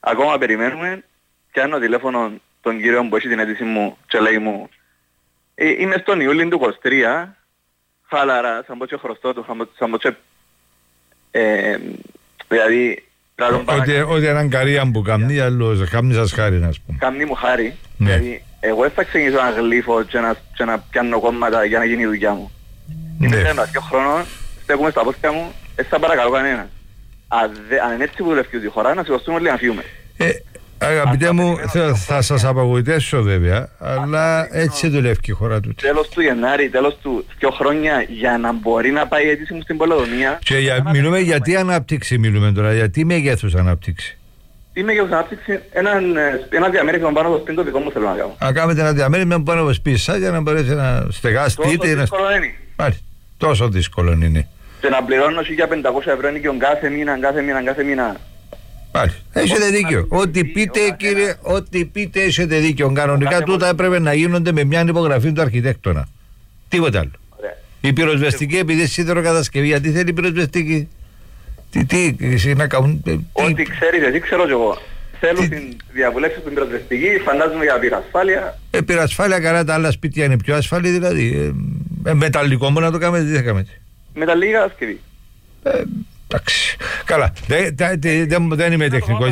Speaker 29: ακόμα περιμένουμε. Πιάνω τηλέφωνο τον κύριο που έχει την αίτηση μου και λέει μου ε, είμαι στον Ιούλιο του είκοσι τρία, χαλαρά, σαν πω και χρωστό του, σαν πω και ε, δηλαδή
Speaker 8: ότι, ότι έναν καρία που καμνεί άλλος, καμνεί σας χάρη να πούμε.
Speaker 29: Καμνεί μου χάρη, ναι. Δηλαδή εγώ δεν θα ξεκινήσω να γλύφω και να, και να πιάνω κόμματα για να γίνει η δουλειά μου. Ναι. Είμαι ένα δύο χρόνων, στέκουμε στα πόδια μου, έτσι θα παρακαλώ κανένα. Αν είναι έτσι που δουλεύει τη χώρα, να σηκωστούμε όλοι να φύγουμε. Ε,
Speaker 8: αγαπητέ μου, θα, θα σας απογοητεύσω βέβαια, αλλά έτσι δουλεύει η χώρα του.
Speaker 29: Τέλος του Γενάρη, τέλος του δύο χρόνια για να μπορεί να πάει η αίτηση μου στην Πολεοδομία.
Speaker 8: Και για, μιλούμε για τι ανάπτυξη μιλούμε τώρα, για τι μέγεθος ανάπτυξη.
Speaker 29: Τι μέγεθος ανάπτυξη, έναν, ένα διαμέρισμα πάνω από το σπίτι το δικό μου θέλω να κάνω.
Speaker 8: Να κάνετε ένα διαμέρισμα πάνω από το σπίτι σας για να μπορέσετε να στεγάσετε.
Speaker 29: Τόσο δύσκολο να... είναι.
Speaker 8: Μάλιστα, τόσο δύσκολο είναι.
Speaker 29: Και να πληρώνω χίλια πεντακόσια ευρώ ενοικιόν κάθε μήνα, κάθε μήνα, κάθε μήνα.
Speaker 8: Πάλι. Έχετε δίκιο. Ό,τι πείτε, κύριε, ό,τι πείτε, έχετε δίκιο. Κανονικά τούτα έπρεπε να γίνονται με μια υπογραφή του αρχιτέκτονα. Τίποτα άλλο. Ωραία. Η πυροσβεστική, επειδή σίδερο κατασκευή, γιατί θέλει η πυροσβεστική. Τι, τι, εσύ να κάνουν.
Speaker 29: Ό,τι ξέρεις, εσύ ξέρω κι εγώ. Θέλω την διαβουλεύση του πυροσβεστική, φαντάζομαι για πυρασφάλεια.
Speaker 8: Ε, πυρασφάλεια, καλά, τα άλλα σπίτια είναι πιο ασφαλή, δηλαδή. Ε, ε, μεταλλικό μου να το κάνετε, τι θα κάνετε.
Speaker 29: Μεταλλική κατασκευή.
Speaker 8: Ε, εντάξει. Καλά. Δεν δε, δε, δε, δεν είμαι τεχνικός.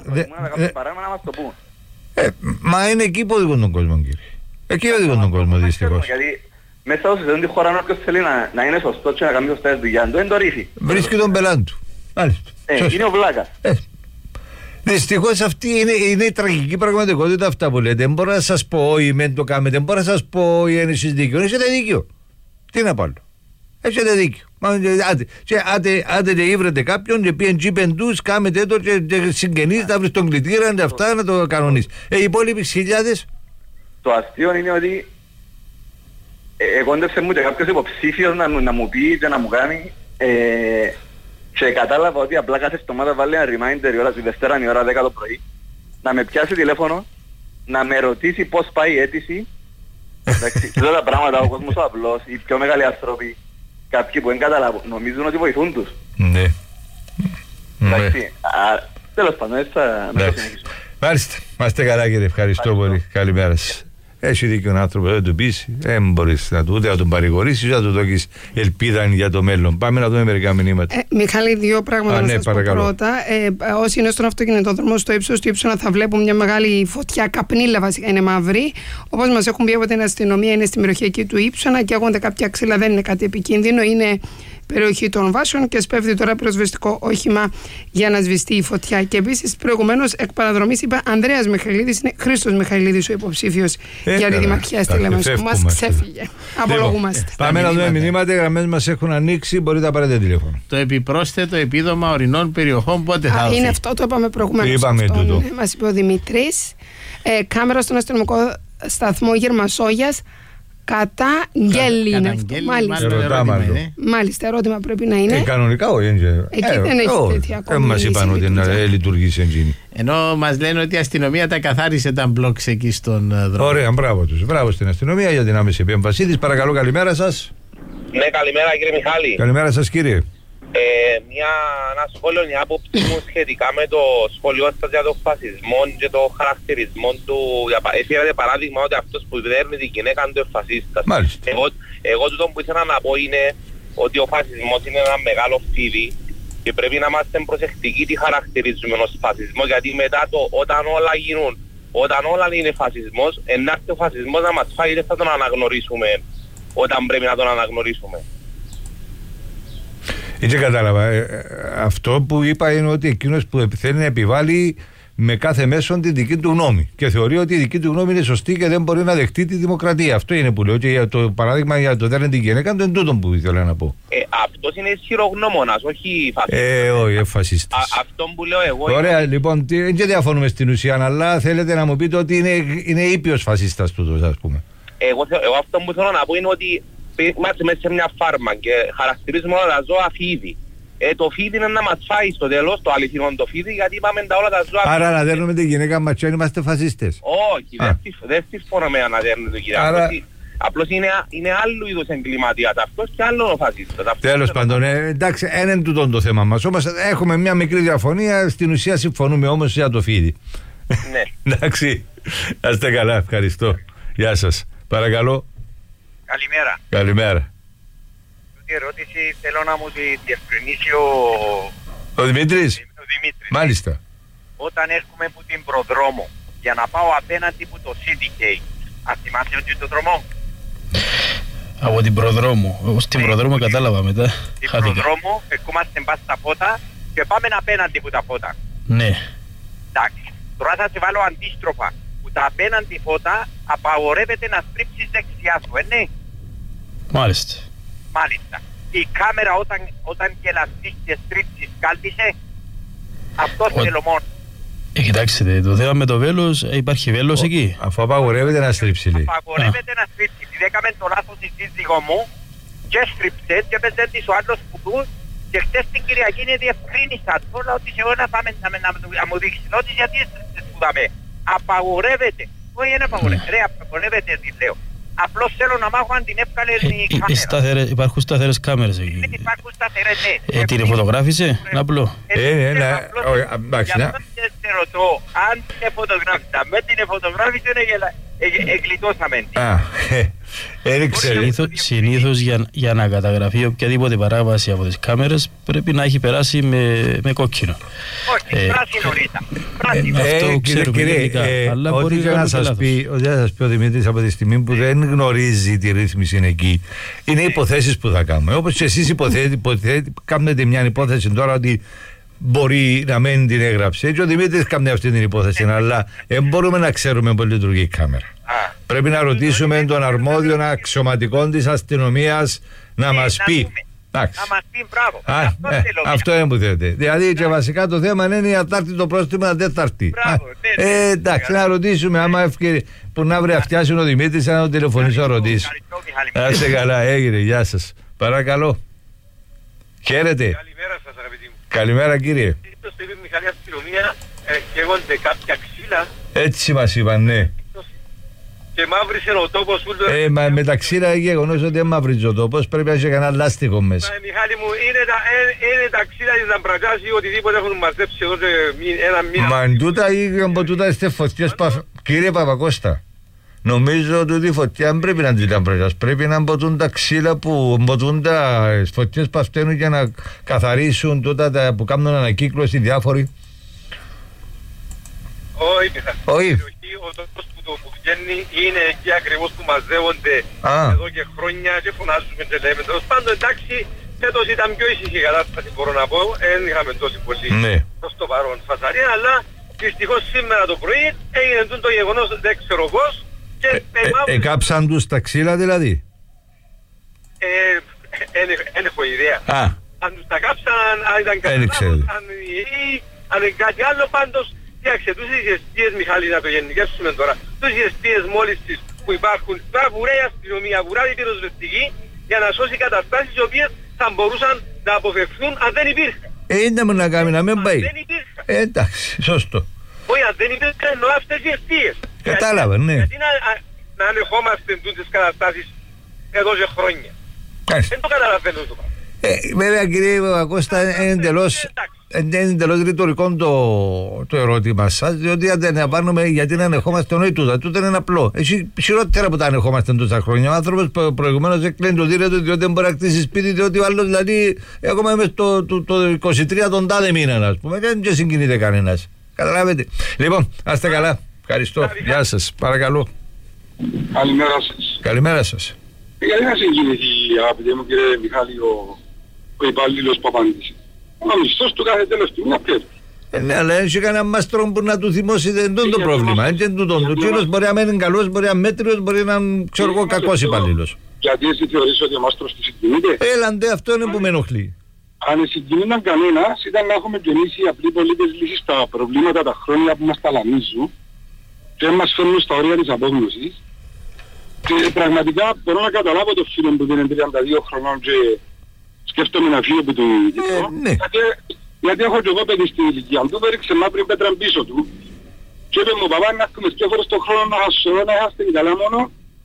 Speaker 8: Μα είναι εκεί που οδηγούν τον κόσμο, κύριε. Εκεί οδηγούν τον κόσμο, δυστυχώς.
Speaker 29: Γιατί μέσα όσο σε τη χώρα όποιος θέλει να, να είναι σωστό και να κάνει σωστά τη δουλειά του, δεν το ρίχνει.
Speaker 8: Βρίσκει τον πελάτη του. Μάλιστα.
Speaker 29: Ε, είναι ο βλάκας.
Speaker 8: Ε. Δυστυχώς αυτή είναι, είναι η τραγική πραγματικότητα αυτά που λέτε. Δεν μπορώ να σας πω όχι μεν το κάνετε, δεν μπορώ να σας πω όχι είναι εσείς δίκιο. Έχετε δίκιο. Τι να πάρω. Έχετε δίκιο. Άντε, άντε, άντε και ήβρετε κάποιον και πήγαινε τζίπεν τους, κάμετε το και, και συγγενείς, να βρεις τον κλητήρα, και αυτά να το κανονίσεις. Ε, οι υπόλοιποι χιλιάδες.
Speaker 29: Το αστείο είναι ότι ε, εγόντευσε μου και κάποιος υποψήφιος να, να μου πει και να μου κάνει ε, και κατάλαβα ότι απλά κάθε εβδομάδα βάλει ένα reminder η ώρα τη Δευτέρα η ώρα δέκα το πρωί να με πιάσει τηλέφωνο, να με ρωτήσει πώς πάει η αίτηση. Εντάξει, σε τα πράγματα ο κόσμος ο απλός, οι πιο μεγάλοι άνθρωποι, κάποιοι που δεν καταλάβουν, νομίζουν ότι βοηθούν τους.
Speaker 8: Ναι.
Speaker 29: Εντάξει, τέλος πάντων, έτσι θα με το συνεχίσουμε.
Speaker 8: Μάλιστα, είμαστε καλά κύριε, ευχαριστώ πολύ. Καλημέρα σας. Έχει δίκιο ο άνθρωπος, δεν του πεις, δεν μπορείς να του, ούτε να τον παρηγορήσεις, ούτε να του δώσεις ελπίδα για το μέλλον. Πάμε να δούμε μερικά μηνύματα.
Speaker 22: Ε, Μιχάλη, δύο πράγματα
Speaker 8: Α,
Speaker 22: να
Speaker 8: ναι,
Speaker 22: σας πω πρώτα. Ε, όσοι είναι στον αυτοκινητόδρομο, στο ύψος του ύψωνα θα βλέπουν μια μεγάλη φωτιά, καπνίλα βασικά, είναι μαύρη. Όπως μας έχουν πει από την αστυνομία, είναι στην περιοχή εκεί του ύψωνα και αγώνται κάποια ξύλα, δεν είναι κάτι επικίνδυνο. Είναι περιοχή των βάσεων και σπέβδει τώρα πυροσβεστικό όχημα για να σβηστεί η φωτιά. Και επίσης προηγουμένως εκ παραδρομής είπα Ανδρέας Μιχαηλίδης, είναι Χρήστος Μιχαηλίδης ο υποψήφιος ε, για τη δημαρχία στη Λεμεσό. Μας ξέφυγε. Απολογούμαστε.
Speaker 8: Πάμε να δούμε μηνύματα, οι γραμμές μας έχουν ανοίξει, μπορείτε να πάρετε τηλέφωνο.
Speaker 3: Το επιπρόσθετο επίδομα ορεινών περιοχών πότε θα δοθεί?
Speaker 22: Είναι αυτό, το είπαμε προηγουμένως. Μας είπε ο Δημητρής. Ε, κάμερα στον αστυνομικό σταθμό Γερμασόγιας. Καταγγέλει είναι αυτό. Μάλιστα.
Speaker 8: Ερώτημα,
Speaker 22: Μάλιστα, ερώτημα πρέπει να είναι.
Speaker 8: Ε, κανονικά όχι.
Speaker 22: Εκεί ε, δεν έχει
Speaker 8: ε,
Speaker 22: τέτοια ακόμα.
Speaker 8: Δεν μας είπαν ότι να λειτουργήσει εντζήνη.
Speaker 3: Ενώ μας λένε ότι η αστυνομία τα καθάρισε τα μπλοκς εκεί στον δρόμο.
Speaker 8: Ωραία, μπράβο τους. Μπράβο στην αστυνομία για την άμεση επέμβασή της. Παρακαλώ, καλημέρα σας.
Speaker 5: Ναι, καλημέρα κύριε Μιχάλη.
Speaker 8: Καλημέρα σας κύριε.
Speaker 5: Ε, μια, ένα σχόλιο, μια άποψη μου σχετικά με το σχολείο σας για τον φασισμό και το χαρακτηρισμό του. Έφερατε παράδειγμα ότι αυτός που δέρνει την γυναίκα είναι ο φασίστας. Εγώ, εγώ τούτο που ήθελα να πω είναι ότι ο φασισμός είναι ένα μεγάλο φίδι και πρέπει να είμαστε προσεκτικοί τι χαρακτηρίζουμε ως φασισμό, γιατί μετά το όταν όλα γίνουν, όταν όλα είναι φασισμός, ενάρθει ο φασισμός να μας φάει, δεν θα τον αναγνωρίσουμε όταν πρέπει να τον αναγνωρίσουμε.
Speaker 8: Έτσι κατάλαβα. Ε, αυτό που είπα είναι ότι εκείνος που θέλει να επιβάλλει με κάθε μέσο τη δική του γνώμη και θεωρεί ότι η δική του γνώμη είναι σωστή και δεν μπορεί να δεχτεί τη δημοκρατία. Αυτό είναι που λέω. Και για το παράδειγμα για το δέρνει την γυναίκα, δεν είναι τούτο που ήθελα να πω.
Speaker 5: Ε, αυτός είναι ισχυρογνώμονας, όχι φασίστας.
Speaker 8: Ε, όχι, φασίστας.
Speaker 5: Αυτό που λέω εγώ.
Speaker 8: Ωραία,
Speaker 5: είναι...
Speaker 8: λοιπόν, δεν και διαφωνούμε στην ουσία, αλλά θέλετε να μου πείτε ότι είναι, είναι ήπιος φασίστας τούτος, ας πούμε.
Speaker 5: Εγώ, εγώ αυτό που θέλω να πω είναι ότι είμαστε μέσα σε μια φάρμα και χαρακτηρίζουμε όλα τα ζώα φίδι. Ε, το φίδι είναι να μας φάει στο τέλος, το αληθινό το φίδι, γιατί είπαμε τα όλα τα ζώα.
Speaker 8: Άρα να δέρνουμε τη γυναίκα ματσιά είμαστε φασίστες.
Speaker 5: Όχι, δεν συμφωνώ με να δέρνουμε τη γυναίκα.
Speaker 8: Άρα,
Speaker 5: Απλώς είναι, είναι άλλου είδους εγκληματίας αυτός και άλλο ο φασίστας.
Speaker 8: Τέλος πάντων, ε, εντάξει, ένα είναι τούτο το θέμα μας. Όμως έχουμε μια μικρή διαφωνία, στην ουσία συμφωνούμε όμως για το φίδι.
Speaker 5: Ναι.
Speaker 8: Εντάξει, να είστε καλά, ευχαριστώ. Γεια σας. Παρακαλώ.
Speaker 2: Καλημέρα.
Speaker 8: Καλημέρα.
Speaker 2: Αυτή η ερώτηση θέλω να μου τη διευκρινίσει ο...
Speaker 8: Ο Δημήτρης.
Speaker 2: Ο Δημήτρης.
Speaker 8: Μάλιστα.
Speaker 2: Όταν έρχομαι από την προδρόμο για να πάω απέναντι από το σι ντι κέι, ας θυμάσαι ότι το δρόμο.
Speaker 9: Από την προδρόμο. Στην ναι. προδρόμο κατάλαβα μετά.
Speaker 2: Στην προδρόμο ερχόμαστε μπας στα φώτα και πάμε απέναντι από τα φώτα.
Speaker 9: Ναι.
Speaker 2: Εντάξει. Τώρα θα σε βάλω αντίστροφα. Που τα απέναντι φώτα απαγορεύεται να στρίψεις δεξιά σου, ε, ναι.
Speaker 9: Μάλιστα.
Speaker 2: Μάλιστα. Η κάμερα όταν, όταν γελαστείς και στρίψεις κάλπισε. Αυτό Ο... θέλω μόνο.
Speaker 9: Ε, κοιτάξτε, το θέμα με το βέλος, υπάρχει βέλος Ο... εκεί.
Speaker 8: Αφού απαγορεύεται να στρίψει, λέει.
Speaker 2: Απαγορεύεται Α. να στρίψει. Τη έκαμε το λάθος η σύζυγό μου και στρίψε και έπαιζε της ο άλλος κουτού και χτες την Κυριακή είναι διευκρίνησα. Τώρα ότι σε όλα πάμε να, να, να μου δείξει ότι γιατί στρίψες που δάμε. Απαγορεύεται. Όχι είναι απαγορεύεται. Ρε, απαγορεύεται τι λέω. Απλώς θέλω να μάθω αν την έβγαλε η κάμερα.
Speaker 9: Σταθερε, υπάρχουν σταθερές κάμερες εκεί.
Speaker 2: Δεν υπάρχουν σταθερές, ναι.
Speaker 9: Ε, την φωτογράφησε, να απλό.
Speaker 8: Ε, ναι, ναι.
Speaker 2: Γι' αυτό και σε ρωτώ, αν την φωτογράφησα, με την φωτογράφησε, εγκλητώσαμε.
Speaker 8: Α,
Speaker 9: Συνήθως, συνήθως για, για να καταγραφεί οποιαδήποτε παράβαση από τις κάμερες πρέπει να έχει περάσει με, με κόκκινο.
Speaker 2: Όχι, ε, πράσινο ρίτα.
Speaker 9: Ε, αυτό ξέρουμε γενικά.
Speaker 8: Ε,
Speaker 9: αλλά
Speaker 8: ό,τι
Speaker 9: μπορεί
Speaker 8: να σας πει, ό,τι θα σας πει ο Δημήτρης από τη στιγμή που δεν γνωρίζει τη ρύθμιση εκεί, είναι υποθέσεις που θα κάνουμε. Όπως και εσείς υποθέτετε, κάνετε μια υπόθεση τώρα ότι μπορεί να μένει την έγραψε. Και ο Δημήτρης κάνει αυτή την υπόθεση, αλλά δεν μπορούμε να ξέρουμε πώς λειτουργεί η κάμερα. Πρέπει να ρωτήσουμε τον αρμόδιο αξιωματικό της αστυνομίας να μας πει.
Speaker 2: Να μας πει, μπράβο.
Speaker 8: Α, αυτό, ε, αυτό είναι που θέλετε. Δηλαδή και βασικά το θέμα είναι η Ατάρτη το πρόστιμο, η Τέταρτη.
Speaker 2: Μπράβο, ναι, ναι,
Speaker 8: ε, εντάξει, να ρωτήσουμε άμα ευκαιρία που να βρει αυτιάσει ο Δημήτρης, να τον τηλεφωνήσω να ρωτήσω. Να είστε καλά, έγινε, γεια σας. Παρακαλώ. Χαίρετε.
Speaker 2: Καλημέρα σας, αγαπητοί μου.
Speaker 8: Καλημέρα, κύριε.
Speaker 2: Στο στήβι Μιχαλή αστυνομία καίγονται κάποια ξύλα.
Speaker 8: Έτσι μας είπαν, ναι.
Speaker 2: Και μαύρισε ο τόπος ούλο.
Speaker 8: Ε, μα μεταξύ είναι γεγονός ότι δεν μαύριζε ο τόπος, πρέπει να έχει κανένα λάστιχο μέσα.
Speaker 2: Μα, Μιχάλη μου, είναι τα, είναι τα ξύλα της Λαμπρατζάς ή οτιδήποτε έχουν μαζέψει εδώ και ένα μήνα.
Speaker 8: Μα εν τούτα ή από τούτα είστε φωτιές, πα... κύριε Παπακώστα. Νομίζω ότι η φωτιά δεν πρέπει να είναι Λαμπρατζάς, πρέπει να μποτούν τα ξύλα που μποτούν τα φωτιές που φταίνουν για να καθαρίσουν τούτα τα που κάνουν ανακύκλωση διάφοροι.
Speaker 2: Όχι,
Speaker 8: όχι.
Speaker 2: Ο τόπος που το που βγαίνει είναι εκεί ακριβώς που μαζεύονται
Speaker 8: Α.
Speaker 2: εδώ και χρόνια και φωνάζουμε και λέμε. Τέλος πάντων, εντάξει, φέτος ήταν πιο ήσυχη η κατάσταση, μπορώ να πω. Δεν είχαμε τόση πολύ
Speaker 8: ναι.
Speaker 2: προς το παρόν φασαρία, αλλά δυστυχώς σήμερα το πρωί έγινε το γεγονός, δεν ξέρω πώς. Και
Speaker 8: ε, ε, εκάψαν τους τα ξύλα δηλαδή.
Speaker 2: Δεν έχω ιδέα.
Speaker 8: Α.
Speaker 2: Αν τους τα κάψαν, αν ήταν κάτι άλλο, αν, αν κάτι άλλο πάντως. Κοιτάξτε, τους εισαιστείες, Μιχάλη, να το γενικεύσουμε τώρα, τους εισαιστείες μόλις που υπάρχουν, τώρα βουράει η αστυνομία, βουράει η πυροσβεστική για να σώσει καταστάσεις οι οποίες θα μπορούσαν να αποφευθούν αν δεν υπήρχαν.
Speaker 8: Ε, είναι να κάνει, να μην πάει.
Speaker 2: Αν δεν υπήρχαν.
Speaker 8: Ε, εντάξει, σωστό.
Speaker 2: Όχι, αν δεν υπήρχαν εννοώ αυτές οι αιστείες.
Speaker 8: Κατάλαβα, ναι.
Speaker 2: Γιατί να, να ανεχόμαστε τις καταστάσεις εδώ και χρόνια. Δεν το καταλαβαίνω το πράγμα.
Speaker 8: Ε, βέβαια, κύριε Παπακώστα, είναι εντελώς... Είναι εντελώς ρητορικό το, το ερώτημα σας, διότι αν δεν πάρουμε γιατί να ανεχόμαστε εννοεί τούτα. Τούτα είναι απλό. Εσύ χειρότερα που τα ανεχόμαστε τόσα χρόνια. Ο άνθρωπος προ, προηγουμένως έκλεινε το δίρετο διότι δεν μπορεί να κτίσει σπίτι, διότι ο άλλος δηλαδή ακόμα είμαι στο το, το είκοσι τρία τον τάδε μήνα, ας πούμε, και δεν συγκινείται κανένας. Καταλάβετε. Λοιπόν, άστε καλά. Ευχαριστώ. Γεια σας. Παρακαλώ.
Speaker 10: Καλημέρα σας.
Speaker 8: Καλημέρα σας.
Speaker 10: Γιατί να συγκινηθεί, αγαπητέ μου κύριε Μιχάλη, ο, ο υπάλληλος που απάντησε. Ο μισθός του κάθε τέλος του μήνα πέφτει.
Speaker 8: Ε, ναι, αλλά έχει κανένα μάστρο που να του θυμώσει, δεν είναι το πρόβλημα. Είναι το κύριος μπορεί να είναι καλός, μπορεί να είναι μέτριος, μπορεί να είναι ξέρω εγώ κακός υπαλλήλος.
Speaker 10: Γιατί εσύ θεωρείς ότι ο μάστρος του συγκινείται.
Speaker 8: Έλαντε, αυτό είναι που με ενοχλεί.
Speaker 10: Αν συγκινούνταν κανένας, ήταν να έχουμε και εμείς οι απλοί πολίτες λύσεις στα προβλήματα τα χρόνια που μας ταλανίζουν και μας φέρνουν στα όρια της απόγνωσης. Και πραγματικά μπορώ να καταλάβω το φίλο που είναι τριάντα δύο χρονών και σκέφτομαι να φύγω από τον Κύπρο.
Speaker 8: Ε, ναι.
Speaker 10: γιατί, γιατί έχω και εγώ παιδί στην ηλικία του, έριξε μαύρη πέτρα πίσω του και είπε μου παπά να έρχομαι δύο φορές τον χρόνο να χασω, να είχαστε καλά μόνο και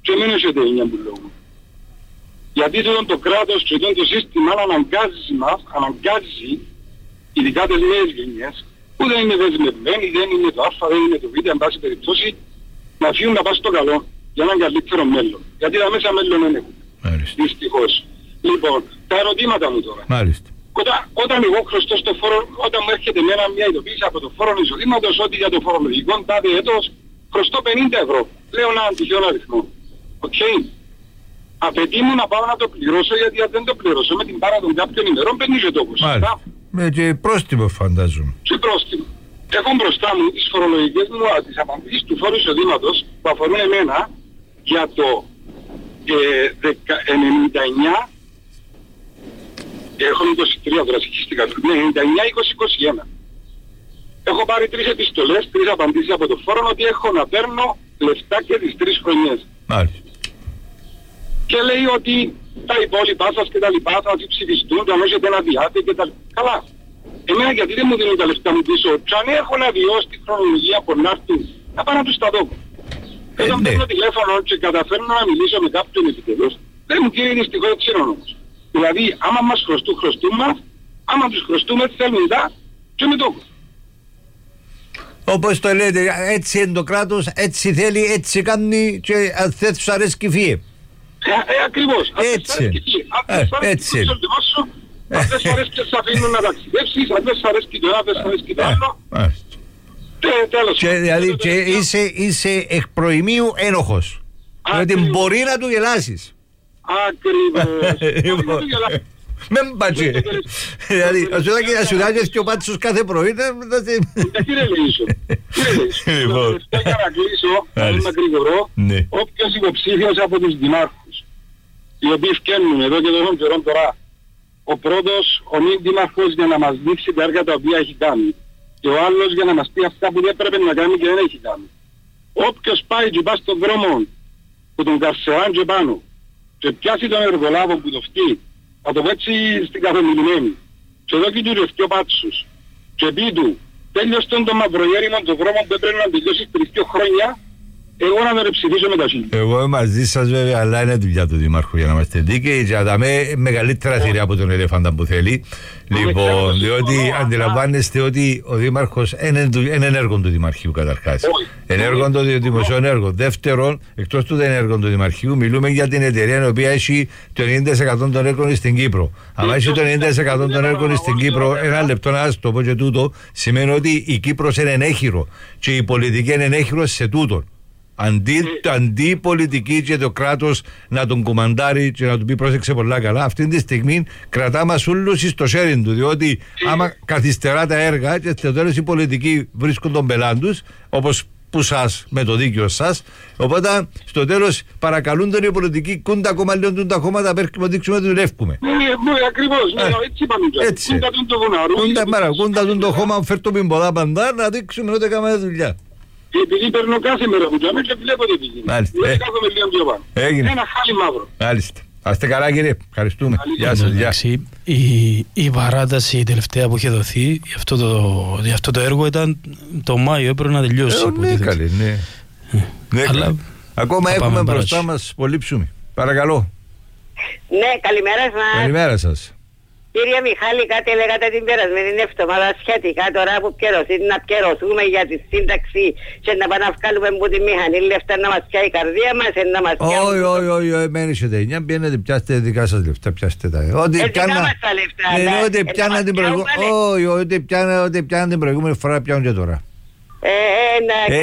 Speaker 10: και μην έχετε έννοια που λόγω. Γιατί το, το κράτος και το, το σύστημα αναγκάζει μας, αναγκάζει ειδικά τις νέες γενιές που δεν είναι δεσμευμένοι, δεν είναι το α, δεν είναι το β, εν πάση περιπτώσει, να φύγουν να πάνε στο καλό για έναν καλύτερο μέλλον. Γιατί τα μέσα μέλλον δεν έχουν. Δυστυχώς. Λοιπόν, τα ερωτήματα μου τώρα.
Speaker 8: Μάλιστα.
Speaker 10: Όταν, όταν εγώ χρωστώ στο φόρο, όταν μου έρχεται εμένα μια ειδοποίηση από το φόρο εισοδήματος ότι για το φορολογικό τάδε έτος χρωστώ πενήντα ευρώ. Λέω έναν τυχαίο αριθμό. Οκ. Okay. Απαιτεί μου να πάω να το πληρώσω, γιατί αν δεν το πληρώσω με την πάρα των κάποιων ημερών παίρνει και τόπος.
Speaker 8: Μάλιστα. Με και πρόστιμο φαντάζομαι.
Speaker 10: Και πρόστιμο. Έχω μπροστά μου τις φορολογικές μου, τις απαντήσεις του φόρου εισοδήματος που αφορούν εμένα για το ε, ενενήντα εννιά, έχω είκοσι τρία τώρα συγχύστηκα, ναι, ενενήντα εννιά είκοσι είκοσι ένα. Έχω πάρει τρεις επιστολές, τρεις απαντήσεις από το φόρο ότι έχω να παίρνω λεφτά και τις τρεις χρονιές.
Speaker 8: Μάλιστα.
Speaker 10: Και λέει ότι τα υπόλοιπά σας και τα λοιπά θα ψηφιστούν, θα νόσετε ένα διάτε και τα λοιπά. Καλά. Εμένα γιατί δεν μου δίνουν τα λεφτά μου πίσω, και αν έχω να βιώσει τη χρονολογία από να έρθουν, να πάω να τους τα δω. Ε, Όταν ναι. παίρνω τηλέφωνο και καταφέρνω να μιλήσω με κάποιον επιτελώς, δεν μου κύριε δυστυχώς έτσι είναι όμως. Δηλαδή, άμα μας χρωστούν, χρωστούν μας, άμα τους χρωστούμε, θέλουν τα και με τόκο.
Speaker 8: Όπως το λέτε, έτσι είναι το κράτος, έτσι θέλει, έτσι κάνει και αν δεν τους αρέσει φύε.
Speaker 10: Ε, ε, ακριβώς.
Speaker 8: Έτσι. Έτσι.
Speaker 10: Αν δεν σου αρέσει και σε αφήνουν να ταξιδέψεις, αν δεν σου αρέσει και το ένα, δεν σου αρέσει και το άλλο. Τέλος.
Speaker 8: Και δηλαδή και είσαι, είσαι εκ προημίου ένοχος. Δηλαδή μπορεί να του γελάσεις.
Speaker 10: Ακριβώς.
Speaker 8: Με μπατζέ. Δηλαδή, ας σου δάγεις και ο πάτσος κάθε πρωί.
Speaker 10: Κύριε Λεΐσο, για να κλείσω, να είμαι γρήγορο, όποιος υποψήφιος από τους δημάρχους, οι οποίοι φκαίνουν εδώ και τον καιρό τώρα, ο πρώτος, ο μη δήμαρχος για να μας δείξει τα έργα τα οποία έχει κάνει και ο άλλος για να μας πει αυτά που δεν πρέπει να κάνει και δεν έχει κάνει. Όποιος πάει και πάει στον δρόμο που τον καρσεράν και πάνω και πιάσει τον εργολάβο που το φτύει, θα το πω έτσι στην καθομιλημένη, και εδώ και του ρευκεί ο πάτσους και πει του τέλειωσε τον μαυρογέριμο τον δρόμο που έπρεπε να τελειώσει τρεις δύο χρόνια, εγώ να τον ψηφίσω με τα σύλλη.
Speaker 8: Εγώ είμαι μαζί σας βέβαια, αλλά είναι δουλειά του Δημάρχου για να είμαστε δίκαιοι και να με μεγαλύτερα θηρία από τον ελέφαντα που θέλει. Λοιπόν, διότι αντιλαμβάνεστε ότι ο Δήμαρχος είναι έργο του Δημαρχείου καταρχάς. Είναι έργο του δημοσίων έργων. Δεύτερον, εκτός του δεν είναι έργο του Δημαρχείου, μιλούμε για την εταιρεία η οποία έχει το ενενήντα τοις εκατό των έργων στην Κύπρο. Αν έχει το ενενήντα τοις εκατό των έργων στην Κύπρο, ένα λεπτό να το πω και τούτο, σημαίνει ότι η Κύπρος είναι ενέχειρο και η πολιτική είναι ενέχειρο σε τούτο. Αντί, αντί η πολιτική και το κράτος να τον κουμαντάρει και να του πει πρόσεξε πολλά καλά, αυτή τη στιγμή κρατά μας όλους στο sharing του, διότι άμα καθυστερά τα έργα και στο τέλος οι πολιτικοί βρίσκουν τον πελάν τους, όπως που σας με το δίκαιο σας, οπότε στο τέλος παρακαλούν τον οι πολιτικοί κούντα ακόμα λίγο τα χώματα πέρ και δείξουμε ότι δουλεύουμε.
Speaker 10: Ναι, ακριβώς, έτσι είπαμε και κούντα τον το γοναρού.
Speaker 8: Κούντα τον το χώμα φέρ το πιμποδά παντά να δείξουμε ότι έκαμε δουλειά.
Speaker 10: Επειδή παίρνω κάθε μέρα που τζάμε και βλέπω ότι πηγαίνει.
Speaker 8: Μάλιστα.
Speaker 10: Δεν κάθομαι λίγο πιο πάνω.
Speaker 8: Έγινε.
Speaker 10: Ένα χάλι μαύρο.
Speaker 8: Μάλιστα. Άστε καλά κύριε. Ευχαριστούμε. Γεια σας. Γεια.
Speaker 9: Η, η παράταση η τελευταία που είχε δοθεί για αυτό το, για αυτό το έργο ήταν το Μάιο, έπρεπε να τελειώσει.
Speaker 8: Ε, ναι, καλή, ναι. Ε, ναι, αλλά ακόμα έχουμε μπροστά μας πολύ ψούμι. Παρακαλώ.
Speaker 4: Ναι, καλημέρα σας.
Speaker 8: Καλημέρα σας.
Speaker 4: Κύριε Μιχάλη, κάτι λέγατε την περασμένη εβδομάδα σχετικά τώρα που καιροσύνη να πιερώσουμε για τη σύνταξη και να πάμε να βγάλουμε από τη μηχανή λεφτά να μας πιάει η καρδία μας, να μας πιάει...
Speaker 8: Όχι, όχι, όχι, όχι, μένει σε ταινιά, πιένετε, πιάστε δικά σας λεφτά, πιάστε τα... Ό,τι πιάνα... Ό,τι πιάνα την προηγούμενη... Όχι, ό,τι πιάνα την προηγούμενη φορά πιάνουν και τώρα. Ε,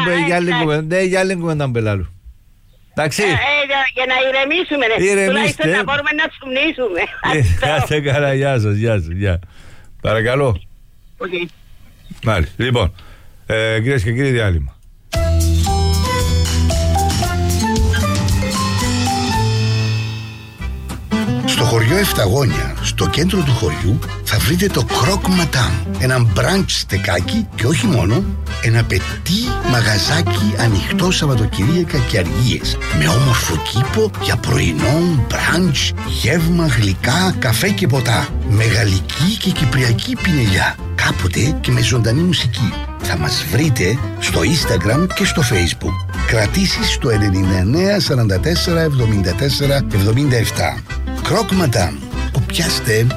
Speaker 8: για άλλη κουβέντα μπελάλου. Εντάξει.
Speaker 4: Ε, ε, για, για να ηρεμήσουμε, ρε. Τουλάχιστον να μπορούμε να ψουμνήσουμε.
Speaker 8: Κάστε καλά, γεια σας, γεια σας, γεια. Παρακαλώ.
Speaker 4: Okay.
Speaker 8: Μάλιστα, λοιπόν, ε, κυρίες και κύριοι, διάλειμμα.
Speaker 7: Στο χωριό Εφταγόνια, στο κέντρο του χωριού, θα βρείτε το Croque Madame, ένα μπραντς στεκάκι και όχι μόνο, ένα πετί μαγαζάκι ανοιχτό Σαββατοκυριακά και αργίες, με όμορφο κήπο για πρωινό, μπραντς, γεύμα, γλυκά, καφέ και ποτά, με γαλλική και κυπριακή πινελιά, κάποτε και με ζωντανή μουσική. Θα μας βρείτε στο Instagram και στο Facebook. Κρατήσεις στο ενενήντα εννέα σαράντα τέσσερα εβδομήντα τέσσερα εβδομήντα επτά. Croque Madame. Πιάστε.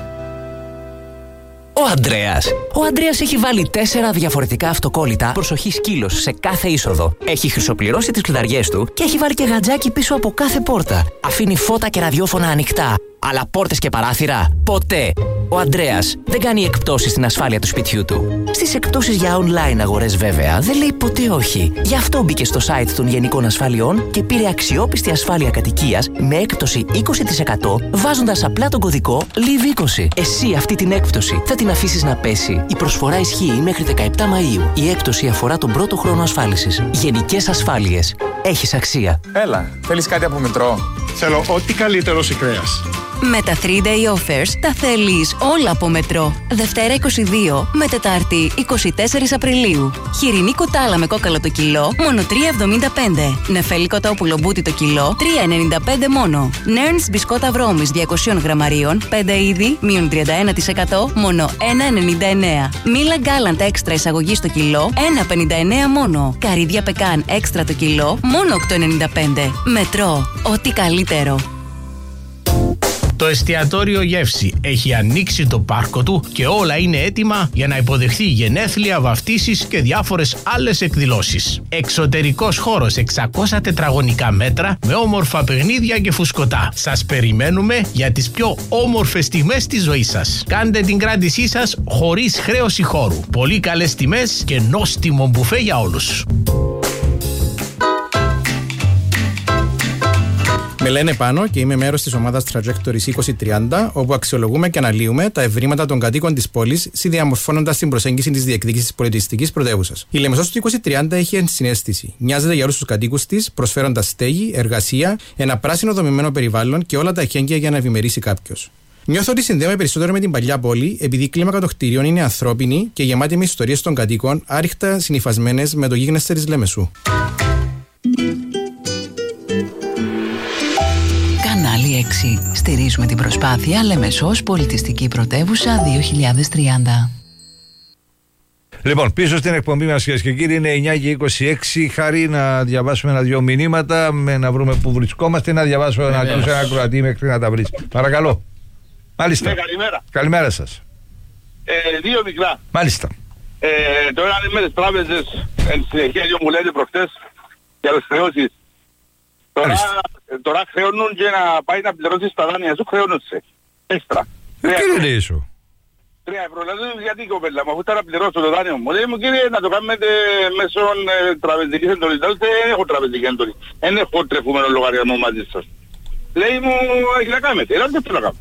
Speaker 11: Ο Ανδρέας. Ο Ανδρέας έχει βάλει τέσσερα διαφορετικά αυτοκόλλητα προσοχή σκύλος σε κάθε είσοδο. Έχει χρυσοπληρώσει τις κλειδαριές του και έχει βάλει και γατζάκι πίσω από κάθε πόρτα. Αφήνει φώτα και ραδιόφωνα ανοιχτά. Αλλά πόρτες και παράθυρα, ποτέ. Ο Ανδρέας δεν κάνει εκπτώσεις στην ασφάλεια του σπιτιού του. Στις εκπτώσεις για online αγορές βέβαια δεν λέει ποτέ όχι. Γι' αυτό μπήκε στο site των Γενικών Ασφαλιών και πήρε αξιόπιστη ασφάλεια κατοικίας με έκπτωση είκοσι τοις εκατό βάζοντας απλά τον κωδικό λιβ είκοσι. Εσύ αυτή την έκπτωση θα την αφήσεις να πέσει. Η προσφορά ισχύει μέχρι δεκαεπτά Μαΐου. Η έκπτωση αφορά τον πρώτο χρόνο ασφάλισης. Γενικές Ασφάλειες. Έχεις αξία.
Speaker 12: Έλα, θέλεις κάτι από Μετρό?
Speaker 13: Θέλω ό,τι καλύτερο σε κρέας.
Speaker 14: Με τα three day offers τα θέλεις όλα από Μετρό. Δευτέρα είκοσι δύο με Τετάρτη είκοσι τέσσερις Απριλίου. Χοιρινή κουτάλα με κόκαλο το κιλό, μόνο τρία εβδομήντα πέντε. Νεφέλη κοτόπουλο μπούτι το κιλό, τρία ενενήντα πέντε μόνο. Νέρνς μπισκότα βρώμης διακόσια γραμμαρίων, πέντε είδη, μείον τριάντα ένα τοις εκατό, μόνο ένα ενενήντα εννέα. Μίλα γκάλαντ έξτρα εισαγωγή στο κιλό, ένα πενήντα εννέα μόνο. Καρύδια πεκάν έξτρα το κιλό, μόνο οκτώ ενενήντα πέντε. Μετρό, ό,τι καλύτερο.
Speaker 3: Το εστιατόριο Γεύση έχει ανοίξει το πάρκο του και όλα είναι έτοιμα για να υποδεχθεί γενέθλια, βαφτίσεις και διάφορες άλλες εκδηλώσεις. Εξωτερικός χώρος εξακόσια τετραγωνικά μέτρα με όμορφα παιχνίδια και φουσκωτά. Σας περιμένουμε για τις πιο όμορφες στιγμές της ζωής σας. Κάντε την κράτησή σας χωρίς χρέωση χώρου. Πολύ καλές τιμές και νόστιμο μπουφέ για όλους.
Speaker 12: Με λένε Πάνο και είμαι μέρος της ομάδας Trajectories είκοσι τριάντα, όπου αξιολογούμε και αναλύουμε τα ευρήματα των κατοίκων της πόλης, συνδιαμορφώνοντας την προσέγγιση της διεκδίκησης της πολιτιστικής πρωτεύουσας. Η Λεμεσός του είκοσι τριάντα έχει ενσυναίσθηση. Νοιάζεται για όλους τους κατοίκους της, προσφέροντας στέγη, εργασία, ένα πράσινο δομημένο περιβάλλον και όλα τα εχέγγυα για να ευημερήσει κάποιος. Νιώθω ότι συνδέομαι περισσότερο με την παλιά πόλη, επειδή η κλίμακα των κτηρίων είναι ανθρώπινη και γεμάτη με ιστορίες των κατοίκων, άριχτα συνυφασμένες με το γίγνεσθε της Λεμεσού.
Speaker 17: Κανάλι έξι. Στηρίζουμε την προσπάθεια Λεμεσός Πολιτιστική Πρωτεύουσα δύο χιλιάδες τριάντα.
Speaker 8: Λοιπόν, πίσω στην εκπομπή μας, κυρίες και κύριοι, είναι εννιά και είκοσι έξι. Χαρή να διαβάσουμε ένα-δυο μηνύματα, με να βρούμε πού βρισκόμαστε, να διαβάσω ένα ακούσω ένα κροατή μέχρι να τα βρεις. Παρακαλώ. Μάλιστα.
Speaker 10: Ναι, καλημέρα.
Speaker 8: Καλημέρα σας.
Speaker 10: Ε, δύο μικρά.
Speaker 8: Μάλιστα.
Speaker 10: Ε, το ένα είναι με τις τράπεζες, εν συνεχεία μου λέτε προχτές, για τις χρεώσεις. Τώρα, τώρα χρεώνουν και να πάει να πληρώσεις τα δάνεια σου, χρεώνονται. Έξτρα.
Speaker 8: Ε, τι είναι ίσο.
Speaker 10: Τρία ευρώ. Δηλαδή γιατί κοπέλα μου, αφού θα να πληρώσω το δάνειο μου. Λέει μου κύριε να το κάνετε μέσω ε, τραπεζικής εντολής. Δεν έχω τραπεζική εντολή. Δεν έχω τρεφούμενο λογαριασμό μαζί σας. Λέει μου, έχει να κάνετε. Ελάτε τι να κάνω.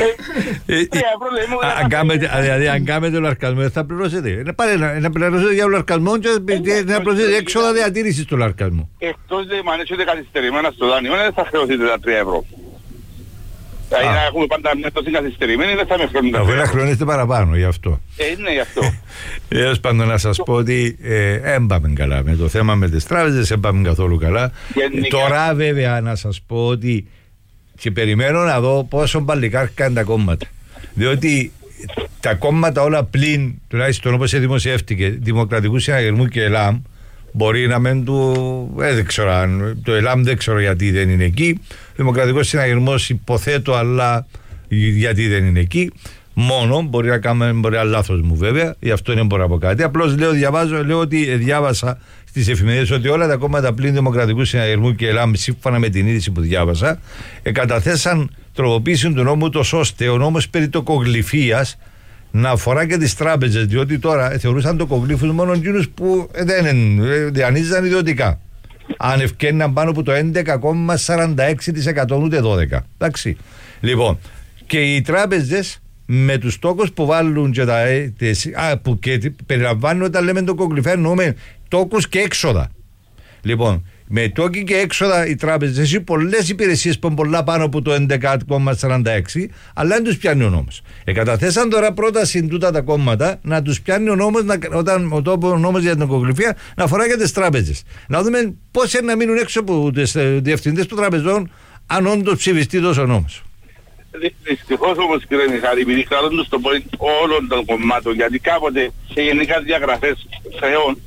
Speaker 8: Δηλαδή αν κάνετε λαρκασμό δεν θα πληρώσετε. Να πληρώσετε για λαρκασμό και να προσθέσετε έξοδα διατήρησης του λαρκασμού.
Speaker 10: Εκτός δεν μ' ανέσετε καθυστερημένα στο δάνειο, δεν θα χρεώσετε τα τρία ευρώ. Δηλαδή να έχουμε πάντα μια τόση καθυστερημένη δεν θα με χρεώνουν τα τρία ευρώ.
Speaker 8: Αφού να χρεώνεστε παραπάνω γι' αυτό.
Speaker 10: Ε, ναι γι' αυτό.
Speaker 8: Έως πάντων να σας πω ότι έμπαμε καλά με το θέμα με τις τράπεζες, έμπαμε καθόλου καλά. Τώρα βέβαια να σας πω ότι και περιμένω να δω πόσο μπαλικάρκα είναι τα κόμματα. Διότι τα κόμματα όλα πλην, τουλάχιστον όπως δημοσιεύτηκε, Δημοκρατικού Συναγερμού και ΕΛΑΜ, μπορεί να μεν του. Ε, δεν ξέρω αν. Το ΕΛΑΜ δεν ξέρω γιατί δεν είναι εκεί. Δημοκρατικός Συναγερμός υποθέτω, αλλά γιατί δεν είναι εκεί. Μόνο μπορεί να κάνουμε, μπορεί να λάθος μου βέβαια, γι' αυτό δεν μπορώ να πω κάτι. Απλώς λέω, διαβάζω, λέω ότι διάβασα στις εφημερίδες ότι όλα τα κόμματα πλην Δημοκρατικού Συναγερμού και ΕΛΑΜ, σύμφωνα με την είδηση που διάβασα, καταθέσαν τροποποίηση του νόμου, τόσο ώστε ο νόμος περί τοκογλυφίας να αφορά και τις τράπεζες. Διότι τώρα θεωρούσαν τοκογλύφους μόνο εκείνους που δεν διανύζαν ιδιωτικά. Αν ευκαιρναν πάνω από το έντεκα κόμμα σαράντα έξι τοις εκατό ούτε δώδεκα. Εντάξει. Λοιπόν, και οι τράπεζες με τους τόκους που βάλουν και, τα, τις, α, που και περιλαμβάνουν όταν λέμε τοκογλυφία εννοούμε τόκους και έξοδα. Λοιπόν, με τόκοι και έξοδα οι τράπεζες έχουν πολλές υπηρεσίες που είναι πολλά πάνω από το έντεκα κόμμα σαράντα έξι, αλλά δεν τους πιάνει ο νόμος. Εκαταθέσαν τώρα πρόταση τούτα τα κόμματα να τους πιάνει ο νόμος, να, όταν ο, τόπο, ο νόμος για την τοκογλυφία να αφορά και τις τράπεζες. Να δούμε πώς είναι να μείνουν έξω από τις διευθυντές των τραπεζών, αν όντως ψηφιστεί τόσο νόμος.
Speaker 5: Δυστυχώς όμως κύριε Μιχάλη, επειδή κρατούν τους το point όλων των κομμάτων, γιατί κάποτε σε γενικά διαγραφές θεών,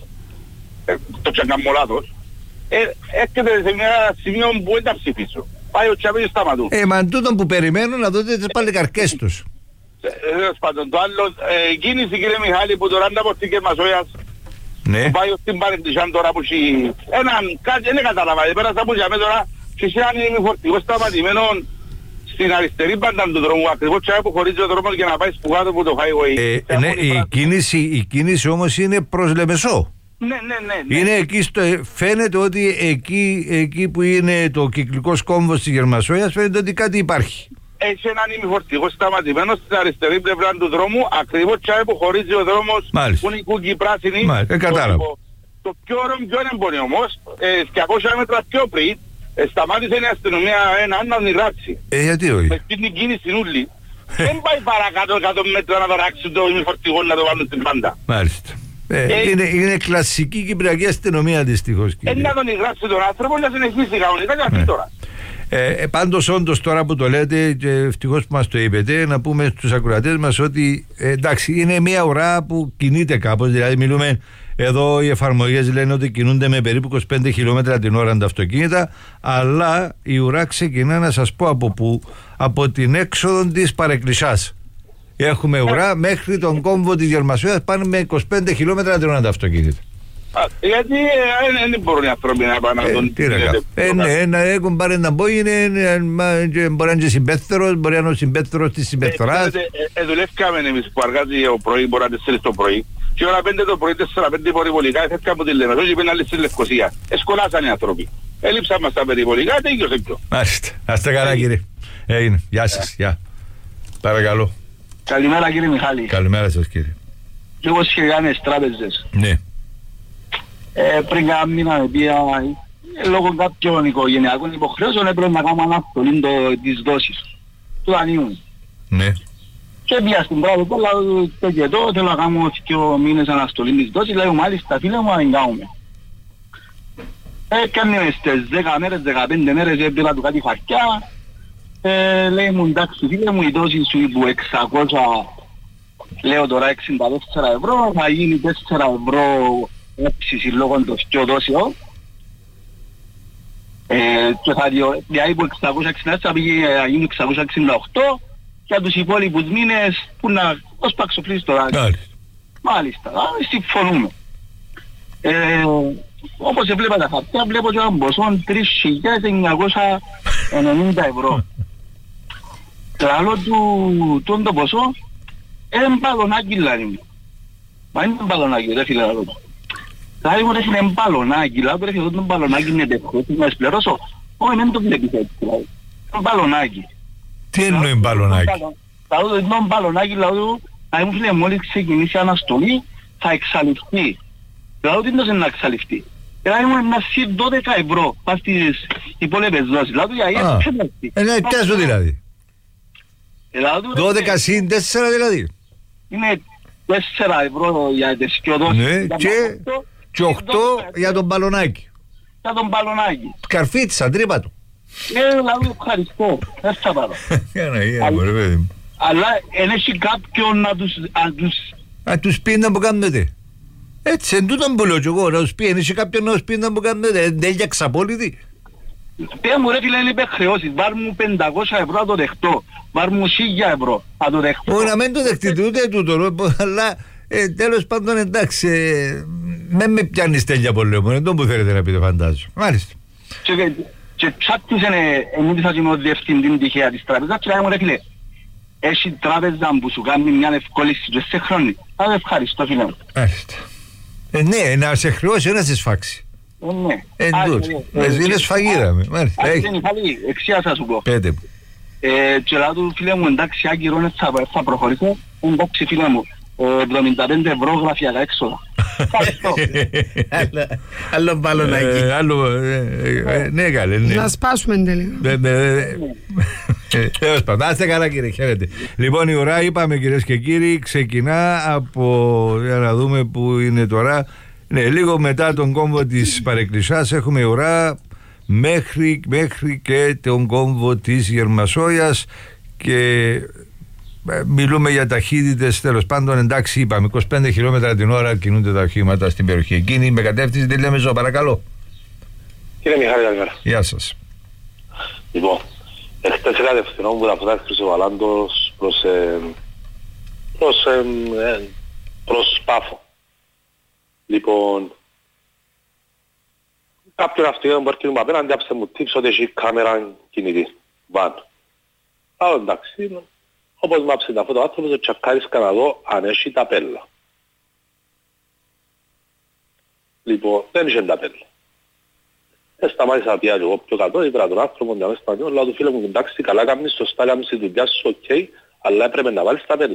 Speaker 5: ε, το ξανακάμω λάθος, ε, έρχεται σε μια σημείο που δεν τα ψηφίσω. Πάει ο Τσαβίδης σταματού.
Speaker 8: Ε, μα τούτον που περιμένω να δείτε τις παλικαρκές τους.
Speaker 5: Τέλος πάντων, το άλλο, ε, κίνηση κύριε Μιχάλη που τώρα ανταπορθήκε Μασόιας,
Speaker 8: ναι.
Speaker 5: Που πάει στην παρεκτησιάν τώρα που έχει έναν, κάτι, δεν κατάλαβα, πέρασα που για μέ τώρα και σε έναν είναι φορτηγό σταματημένο στην αριστερή πάντα του δρόμου, ακριβώς τσάι που χωρίζει ο δρόμος για να πάει που κάτω που το highway.
Speaker 8: Ε, ναι, η κίνηση, η κίνηση όμως είναι προς Λεμεσό.
Speaker 5: Ναι, ναι, ναι, ναι.
Speaker 8: Είναι εκεί στο, φαίνεται ότι εκεί, εκεί που είναι το κυκλικός κόμβος της Γερμασόιας φαίνεται ότι κάτι υπάρχει.
Speaker 5: Έχει έναν ημιφορτηγό σταματημένο στην αριστερή πλευρά του δρόμου, ακριβώς τσάι που χωρίζει ο δρόμος.
Speaker 8: Μάλιστα.
Speaker 5: Που είναι η κούκκι πράσινη.
Speaker 8: Μάλιστα, ε, κατάλαβα.
Speaker 5: Το, το πιο ωραίο πιο έμπονη όμως, ε, διακόσια μέτρα πιο πριν, ε, σταμάτησε η αστυνομία έναν να νηράξει.
Speaker 8: Ε, γιατί όχι.
Speaker 5: Με την κίνηση ούλη. Δεν πάει παρακάτω εκατό μέτρα να παράξουν το ημιφορτηγό να το βάλουν στην πάντα.
Speaker 8: Μάλιστα. Ε,
Speaker 5: ε,
Speaker 8: είναι, είναι κλασική κυπριακή αστυνομία δυστυχώς.
Speaker 5: Ε, να τον ηράξει τον άνθρωπο να συνεχίσει κανονικά και αυτή τώρα.
Speaker 8: Ε, πάντως όντως τώρα που το λέτε και ευτυχώς που μας το είπετε, να πούμε στους ακροατές μας ότι ε, εντάξει είναι μια ουρά που κινείται κάπως, δηλαδή μιλούμε εδώ οι εφαρμογές λένε ότι κινούνται με περίπου είκοσι πέντε χιλιόμετρα την ώρα τα αυτοκίνητα, αλλά η ουρά ξεκινά να σας πω από πού, από την έξοδο της Παρεκκλησιάς. Έχουμε ουρά μέχρι τον κόμβο της Γερμασίας, πάνε με είκοσι πέντε χιλιόμετρα την ώρα τα αυτοκίνητα.
Speaker 5: Α, γιατί δεν μπορούν οι άνθρωποι να πάνε να τον...
Speaker 8: Τι να κάνω. Ε, ναι, να έχουν πάρει να πω είναι, μπορεί να είναι συμπέθερος, μπορεί να είναι ο συμπέθερος της συμπέθερας.
Speaker 5: Δουλεύκαμε εμείς που αργάζει ο πρωί, μπορεί να τέσσερις το πρωί. Και ώρα πέντε το πρωί, τέσσερα πέντε περιβολικά, έφευκα από τη Λεμεσό και πήγαν άλλοι στη Λευκοσία. Εσκολάσαν οι άνθρωποι. Έλειψαν μας τα περιβολικά, τέλειωσε πιο.
Speaker 8: Μάλιστα. Ας τα καλά κύριε. Έγινε. Γεια σας. Γεια. Παρακαλώ.
Speaker 10: Καλημέρα κύριε Μιχάλη.
Speaker 8: Καλημέρα σας κύριε.
Speaker 10: Και εγώ σχεδιάνες τράπεζες.
Speaker 8: Ναι.
Speaker 10: Ε, πριν κάνα μήνα με πια, ε, λόγω κάποιων οικογενειακών υποχρεώσεων έπρεπε να κάνω αναστολή της δόσης του δανείου.
Speaker 8: Ναι.
Speaker 10: Και πια στην πράγμα που λέω το και το θέλω να κάνω δύο μήνες αναστολή της δόσης, λέω μάλιστα φίλε μου αν κάνουμε. Ε, κάμνε στις δέκα μέρες, δεκαπέντε μέρες έπαιρα του κάτι χαρτιά, ε, λέει μου εντάξει φίλε μου η δόση σου που εξακόσια, λέω τώρα εξήντα τέσσερα ευρώ, θα γίνει τέσσερα ευρώ έψηση λόγω των πιο δόσεων ε, και θα διάει που εξακόσια εξήντα τέσσερα πήγε να γίνει εξακόσια εξήντα οκτώ και για τους υπόλοιπους μήνες που να ως παξοφλήσει τώρα. Μάλιστα, συμφωνούμε. Ε, όπως έβλεπα τα χαρτιά βλέπω και έναν ποσό τρεις χιλιάδες εννιακόσια ενενήντα ευρώ. Τραλό του τον το ποσό είναι μπαλονάκι δηλαδή. Μα είναι μπαλονάκι ρε φίλε λαλό του. Δηλαδή μου έρχεται ένα μπαλονάκι, δηλαδή έρχεται εδώ το μπαλονάκι είναι τεχώς, να εσπληρώσω. Όχι, δεν το βλέπεις έτσι, δηλαδή. Είναι μπαλονάκι.
Speaker 8: Τι εννοεί μπαλονάκι?
Speaker 10: Δηλαδή είναι μπαλονάκι, δηλαδή, δηλαδή μου φίλε μόλις ξεκινήσει αναστολή, θα εξαλειφθεί. Δηλαδή τι είναι να εξαλειφθεί. Δηλαδή μου να σύρει δώδεκα ευρώ, πας στις υπόλοιπες δόσεις. Δηλαδή για έτσι ξεπλαστεί.
Speaker 8: Ε, ναι, πιάσω δηλαδή. δώδεκα συν τέσσερα δηλαδή.
Speaker 10: Είναι τέσσερα ευρώ για τις πιο δόσεις.
Speaker 8: Ναι, και... Και οκτώ για τον μπαλονάκι.
Speaker 10: Για τον μπαλονάκι.
Speaker 8: Σκαρφίτσα, τρύπα του.
Speaker 10: Ε, δηλαδή ευχαριστώ. Δεν θα πάρω. Αλλά εν έχει κάποιον να τους...
Speaker 8: Να τους πει να μου κάνετε. Έτσι, εν τούτον που λέω κι εγώ, να τους πει, εν έχει κάποιον να τους πει να μου κάνετε. Δεν έχει εξαπόλυτη.
Speaker 10: Πέ μου ρε φίλε είναι υπερχρεώσεις. Βάρ μου πεντακόσια ευρώ να το δεχτώ. Βάρ μου χίλια ευρώ να το δεχτώ.
Speaker 8: Όχι να μην το δεχτείτε ούτε τούτο, αλλά τέλος πάντων εντάξει. Δεν με πιάνεις τέλεια πολύ μόνο, δεν που θέλετε να πείτε φαντάζω. Μάλιστα.
Speaker 10: Και, και τσάτισε εμείς θα γίνω διευθυντή τυχαία της τράπεζας και λέει μου ρε φίλε, έχει τράπεζα που σου κάνει μια ευκόλυση και σε χρόνι. Θα ευχαριστώ φίλε μου.
Speaker 8: Μάλιστα. Ε, ναι, να σε χρεώσει, να σε σφάξει.
Speaker 10: Ε, ναι.
Speaker 8: Ε, τούτο. Είναι σφαγίδα με. Μάλιστα.
Speaker 10: Άρχισε Μιχάλη, εξία θα σου πω.
Speaker 8: Πέτε μου.
Speaker 10: Και λέω του φίλε μου εντάξει άγκυρο θα προχωρήσω. Εντάξει φίλε μου. εβδομήντα πέντε ευρώ γραφειακά έξοδα.
Speaker 3: Άλλο μπαλονάκι.
Speaker 8: Ναι καλέ.
Speaker 22: Να σπάσουμε τελείω.
Speaker 8: Τέλος πάντων, άστε καλά κύριε, χαίρετε. Λοιπόν η ουρά είπαμε κυρίες και κύριοι ξεκινά από, για να δούμε που είναι τώρα, ναι, λίγο μετά τον κόμβο της Παρεκκλησιάς έχουμε ουρά μέχρι, μέχρι και τον κόμβο της Γερμασόιας και ε, μιλούμε για ταχύτητες, τέλος πάντων, εντάξει, είπαμε είκοσι πέντε χιλιόμετρα την ώρα κινούνται τα οχήματα στην περιοχή εκείνη, με κατεύθυνση τη Λέμεσο, παρακαλώ.
Speaker 1: Κύριε Μιχάλη, καλημέρα.
Speaker 8: Γεια σας.
Speaker 1: Λοιπόν, εχθές κατευθυνόμουν που τα φωτά Χρυσοβαλάντος προς, ε, προς, ε, ε, προς Πάφο. Λοιπόν, κάποιον αυτοί που έρχεται μου απέναντι άψε μου τύψε ότι έχει κάμερα κινητή, βαν. Άρα εντάξει, όπως μου άψε τα φωτά άνθρωπος, ο τσακάρις καναδό αν έχει ταπέλα. Λοιπόν, δεν είχε ταπέλα. Σταμάτησα πια και εγώ πιο κάτω, είπα τον άνθρωπο για μέσα σπανιό, λέω του φίλε μου, εντάξει, καλά κάνεις, σωστά κάνεις τη δουλειά σου, οκ, αλλά έπρεπε να βάλεις τα πέλα.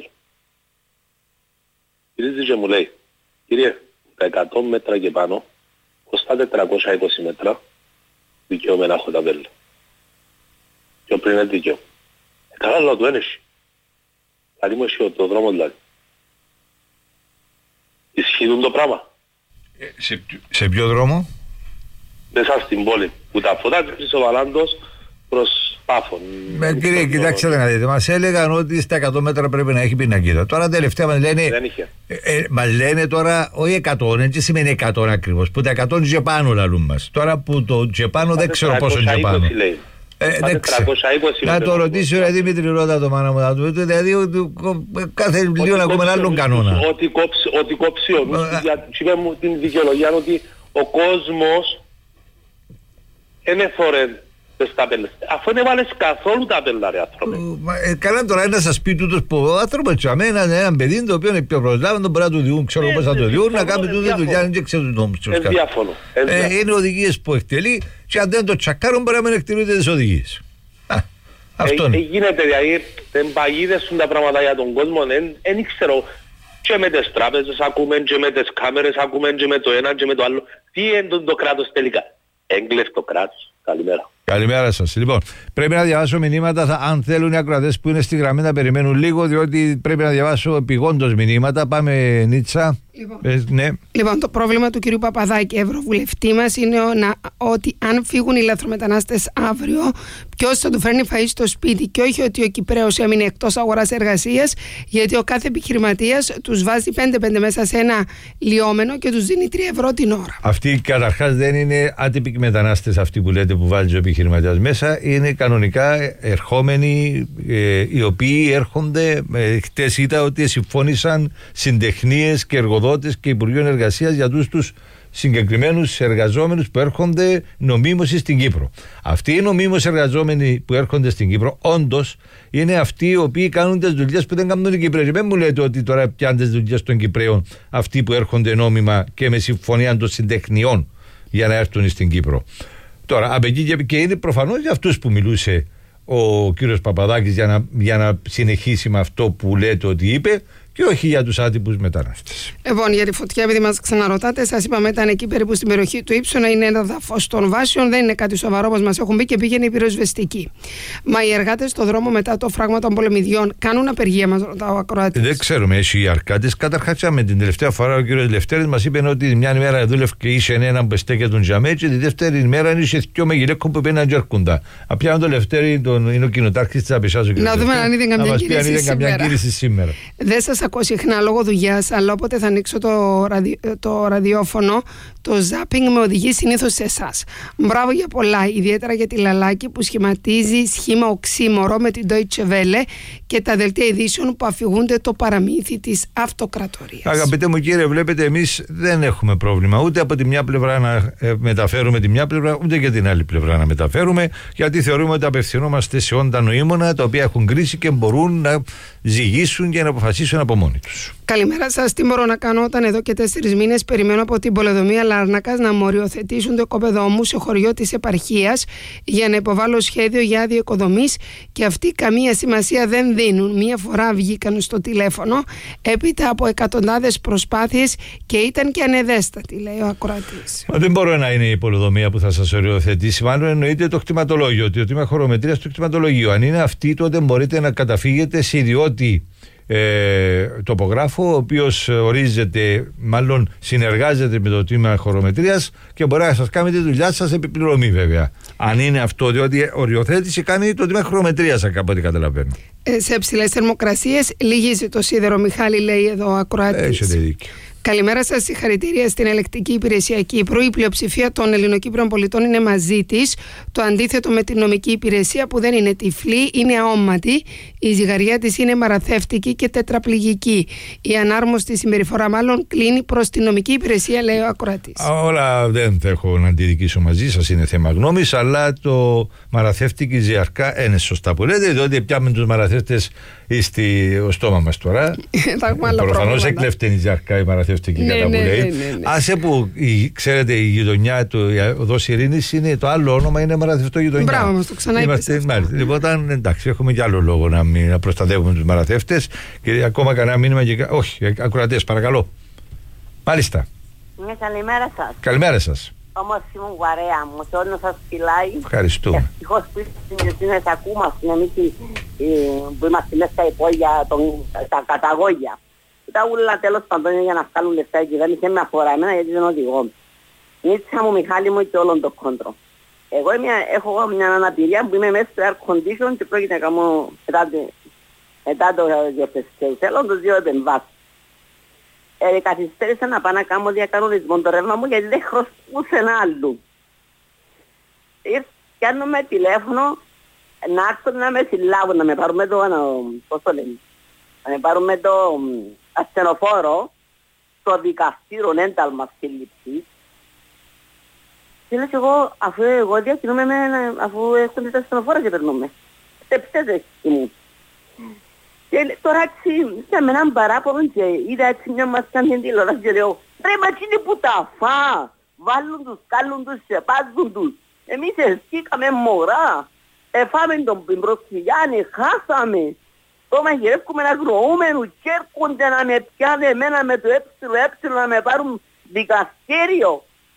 Speaker 1: Γυρίζει και μου λέει, κύριε, τα εκατό μέτρα και πάνω, κοστά τετρακόσια είκοσι μέτρα, δικαιώμαι να έχω τα πέλα. Και πριν είναι δικαιώ. Ε, καλά λέω του ένεχει. Δηλαδή μου έχει το δρόμο δηλαδή. Ισχύουν το πράγμα.
Speaker 8: Ε, σε, σε ποιο δρόμο?
Speaker 1: Μέσα στην πόλη, που τα φωτά της Χρυσοβαλάντος προς Πάφο.
Speaker 8: Με κύριε, κοιτάξτε να δείτε, μας έλεγαν ότι στα εκατό μέτρα πρέπει να έχει πινακίδα. Τώρα τελευταία μας λένε,
Speaker 1: δεν είχε.
Speaker 8: Ε, ε, μας λένε τώρα, όχι εκατό, δεν σημαίνει εκατό ακριβώς, που τα εκατό είναι και πάνω λαλούν μας. Τώρα που το και πάνω δεν ξέρω πόσο είναι και πάνω. Ε, δεν ξέρω. Να το ρωτήσει ο Δημήτρη, ρώτα το μάνα μου, να του δηλαδή κάθε λίγο να ακούμε άλλον κανόνα.
Speaker 1: Ότι κόψει ο νους, είπε μου την δικαιολογία ότι ο κόσμος δεν εφορέ τις ταπέλες. Αφού δεν βάλες καθόλου ταπέλα ρε άνθρωπε.
Speaker 8: Ε, καλά τώρα να σας πει τούτος που ο άνθρωπος τσάμε έναν παιδί το οποίο είναι πιο προσλάβαντο, μπορεί να του διούν, ξέρω πώς θα το διούν, να κάνει τούτη δουλειά, δεν ξέρω τους νόμους.
Speaker 1: Είναι διάφωνο.
Speaker 8: Είναι οδηγίες που εκτελεί και αν δεν το τσακάρουν μπορεί να μην εκτελούνται τις οδηγίες. Αυτό είναι.
Speaker 1: Γίνεται δηλαδή, δεν παγίδεσουν τα πράγματα για τον κόσμο, δεν ξέρω. Και με τις τράπεζες ακούμε, και με τις κάμερες ακούμε, και με το ένα και με το άλλο. Τι είναι το κράτος τελικά? Έγκλευτο κράτος. Καλημέρα.
Speaker 8: Καλημέρα σας. Λοιπόν, πρέπει να διαβάσω μηνύματα. Θα, αν θέλουν οι ακροατές που είναι στη γραμμή να περιμένουν λίγο, διότι πρέπει να διαβάσω επιγόντως μηνύματα. Πάμε, Νίτσα.
Speaker 22: Λοιπόν,
Speaker 8: ε, ναι.
Speaker 22: λοιπόν, το πρόβλημα του κυρίου Παπαδάκη, ευρωβουλευτή μας, είναι να, ότι αν φύγουν οι λαθρομετανάστες αύριο, ποιος θα του φέρνει φαΐ στο σπίτι, και όχι ότι ο Κυπραίος έμεινε εκτός αγοράς εργασίας, γιατί ο κάθε επιχειρηματίας τους βάζει πέντε πέντε μέσα σε ένα λιόμενο και τους δίνει τρία ευρώ την ώρα.
Speaker 8: Αυτοί καταρχάς δεν είναι άτυποι μετανάστες αυτοί που λέτε που βάζει ο επιχειρηματίας μέσα, είναι κανονικά ερχόμενοι ε, οι οποίοι έρχονται. Ε, χτες είδα ότι συμφώνησαν συντεχνίες και εργοδότες και Υπουργείων Εργασίας για τους τους συγκεκριμένους εργαζόμενους που έρχονται νομίμως στην Κύπρο. Αυτοί οι νομίμως εργαζόμενοι που έρχονται στην Κύπρο, όντως είναι αυτοί οι οποίοι κάνουν τις δουλειές που δεν κάνουν οι Κυπραίοι. Δεν μου λέτε ότι τώρα πιάνουν τις δουλειές των Κυπραίων αυτοί που έρχονται νόμιμα και με συμφωνία των συντεχνιών για να έρθουν στην Κύπρο. Τώρα, από εκεί και είναι προφανώς για αυτούς που μιλούσε ο κύριος Παπαδάκης για να, για να συνεχίσει με αυτό που λέτε ότι είπε, και όχι για τους άτυπους μετανάστες.
Speaker 22: Λοιπόν, για τη φωτιά, επειδή μας ξαναρωτάτε, σας είπαμε ήταν εκεί περίπου στην περιοχή του Ύψωνα, είναι ένα δαφός των βάσεων, δεν είναι κάτι σοβαρό όπως μας έχουν πει και πήγαινε η πυροσβεστική. Μα οι εργάτες στο δρόμο μετά το φράγμα των πολεμιδιών κάνουν απεργία, μας ρωτά ο ακροατής.
Speaker 8: Δεν ξέρουμε, εσύ οι αρκάτες. Καταρχάς, με την τελευταία φορά ο κύριος Λευτέρης μας είπε ότι μια ημέρα δούλευε και είσαι έναν που στέκεται τον Τζαμέ, και τη δεύτερη ημέρα είσαι δυο με γυλαίκο που πέναν και έρχοντα. Απιά τον Λευτέρη, τον είναι ο κοινοτάρχης της Απισσάς.
Speaker 22: Να δούμε αν είδε καμιά κίνηση σήμερα. Δεν σας ακούω συχνά λόγω δουλειάς, αλλά όποτε θα ανοίξω το, ραδι... το ραδιόφωνο, το zapping με οδηγεί συνήθως σε εσάς. Μπράβο για πολλά, ιδιαίτερα για τη Λαλάκη που σχηματίζει σχήμα οξύμορο με την Deutsche Welle και τα δελτία ειδήσεων που αφηγούνται το παραμύθι της αυτοκρατορίας.
Speaker 8: Αγαπητέ μου κύριε, βλέπετε, εμείς δεν έχουμε πρόβλημα ούτε από τη μια πλευρά να ε, μεταφέρουμε τη μια πλευρά, ούτε και την άλλη πλευρά να μεταφέρουμε, γιατί θεωρούμε ότι απευθυνόμαστε σε όντα νοήμωνα τα οποία έχουν κρίση και μπορούν να ζυγίσουν και να αποφασίσουν από μόνοι τους.
Speaker 22: Καλημέρα σας. Τι μπορώ να κάνω όταν εδώ και τέσσερις μήνες περιμένω από την πολεοδομία Λάρνακας να μοριοθετήσουν το οικόπεδό μου σε χωριό της επαρχίας για να υποβάλω σχέδιο για άδεια οικοδομής και αυτοί καμία σημασία δεν δίνουν. Μία φορά βγήκαν στο τηλέφωνο έπειτα από εκατοντάδες προσπάθειες και ήταν και ανεδέστατοι, λέει ο ακροατής.
Speaker 8: Δεν μπορώ να είναι η πολεοδομία που θα σας οριοθετήσει. Μάλλον εννοείται το κτηματολόγιο, ότι το τμήμα χωρομετρίας του κτηματολογίου. Αν είναι αυτή, τότε μπορείτε να καταφύγετε σε ιδιώτη ε, τοπογράφο, ο οποίος ορίζεται, μάλλον συνεργάζεται με το τμήμα χωρομετρίας και μπορεί να σας κάνει τη δουλειά σας επιπληρωμή βέβαια. Αν είναι αυτό, διότι οριοθέτηση κάνει το τμήμα χωρομετρίας, από ό,τι καταλαβαίνω.
Speaker 22: Ε, σε ψηλές θερμοκρασίες λυγίζει το σίδερο, Μιχάλη, λέει εδώ ο ακροατής.
Speaker 8: Έχετε δίκιο.
Speaker 22: Καλημέρα σας, συγχαρητήρια στην ελεκτική υπηρεσία Κύπρου. Η πλειοψηφία των Ελληνοκύπριων πολιτών είναι μαζί της. Το αντίθετο με την νομική υπηρεσία που δεν είναι τυφλή, είναι αόματη. Η ζυγαριά της είναι μαραθεύτικη και τετραπληγική. Η ανάρμοστη συμπεριφορά, μάλλον, κλείνει προς την νομική υπηρεσία, λέει ο ακροατής.
Speaker 8: Όλα δεν θα έχω να αντιδικήσω μαζί σας, είναι θέμα γνώμης, αλλά το μαραθεύτικη ζυγαρκά είναι σωστά που λέτε, διότι πιάμε τους μαραθεύτες στη, ο στόμα μας τώρα. Προφανώς έκλεφτε η ζυγαρκά η μαραθεύτικη, ναι, κατά ναι, που λέει. Ναι, ναι, ναι. Άσε που η, ξέρετε, η γειτονιά του, η οδός Ειρήνης, είναι το άλλο όνομα, είναι μαραθευτό γειτονιά.
Speaker 22: Μπράβο, μας το ξαναείπες.
Speaker 8: Λοιπόν, εντάξει, έχουμε κι άλλο λόγο να, μην, να προστατεύουμε τους μαραθεύτες και ακόμα κανένα μήνυμα. Και, όχι, ακροατές, παρακαλώ. Μάλιστα.
Speaker 15: Ναι, καλημέρα σας.
Speaker 8: Καλημέρα σας.
Speaker 15: Όμως ήμουν βαρέα μου, το όνος σας φυλάει.
Speaker 8: Ευχαριστούμε.
Speaker 15: Ευτυχώς που είστε στην ακούμε, εμείς που είμαστε μέσα στα υπόγεια, τα καταγόγια. Τα ούλα τέλος πάντων για να βγάλουν λεφτά η κυβέρνηση με αφορά εμένα γιατί δεν οδηγώ. Νίτσα μου, Μιχάλη μου και όλον το κόντρο. Εγώ μια, έχω μια αναπηρία που είμαι μέσα στο air condition και πρόκειται να κάνω μετά, μετά το διορθεστικό. Θέλω τους δύο επεμβάσεις. Ε, καθυστέρησα να πάω να κάνω διακανονισμό το ρεύμα μου γιατί δεν χρωστούσε άλλου. Πιάνουμε τηλέφωνο να έρθουν να με συλλάβουν, να με πάρουν με το, πώς το λένε, να με πάρουν με το ασθενοφόρο στο δικαστήριο ένταλμα σύλληψης. Και λέω εγώ, αφού εγώ διακινούμε με, αφού έχουν τα ασθενοφόρα και περνούμε. Στεψτε εσύ μου. Και τώρα έτσι, σε με έναν παράπονο και είδα έτσι μια μας κάνει την τηλεόραση και λέω «Ρε μα είναι που τα φά, βάλουν τους, κάλουν τους, σεπάζουν τους. Εμείς εσκήκαμε μωρά, εφάμε τον Πυμπροξυγιάννη, χάσαμε. Το μαγειρεύκουμε αγροούμενου και έρχονται να με πιάνε εμένα με το έψιλο έψιλο να με πάρουν δικαστήριο.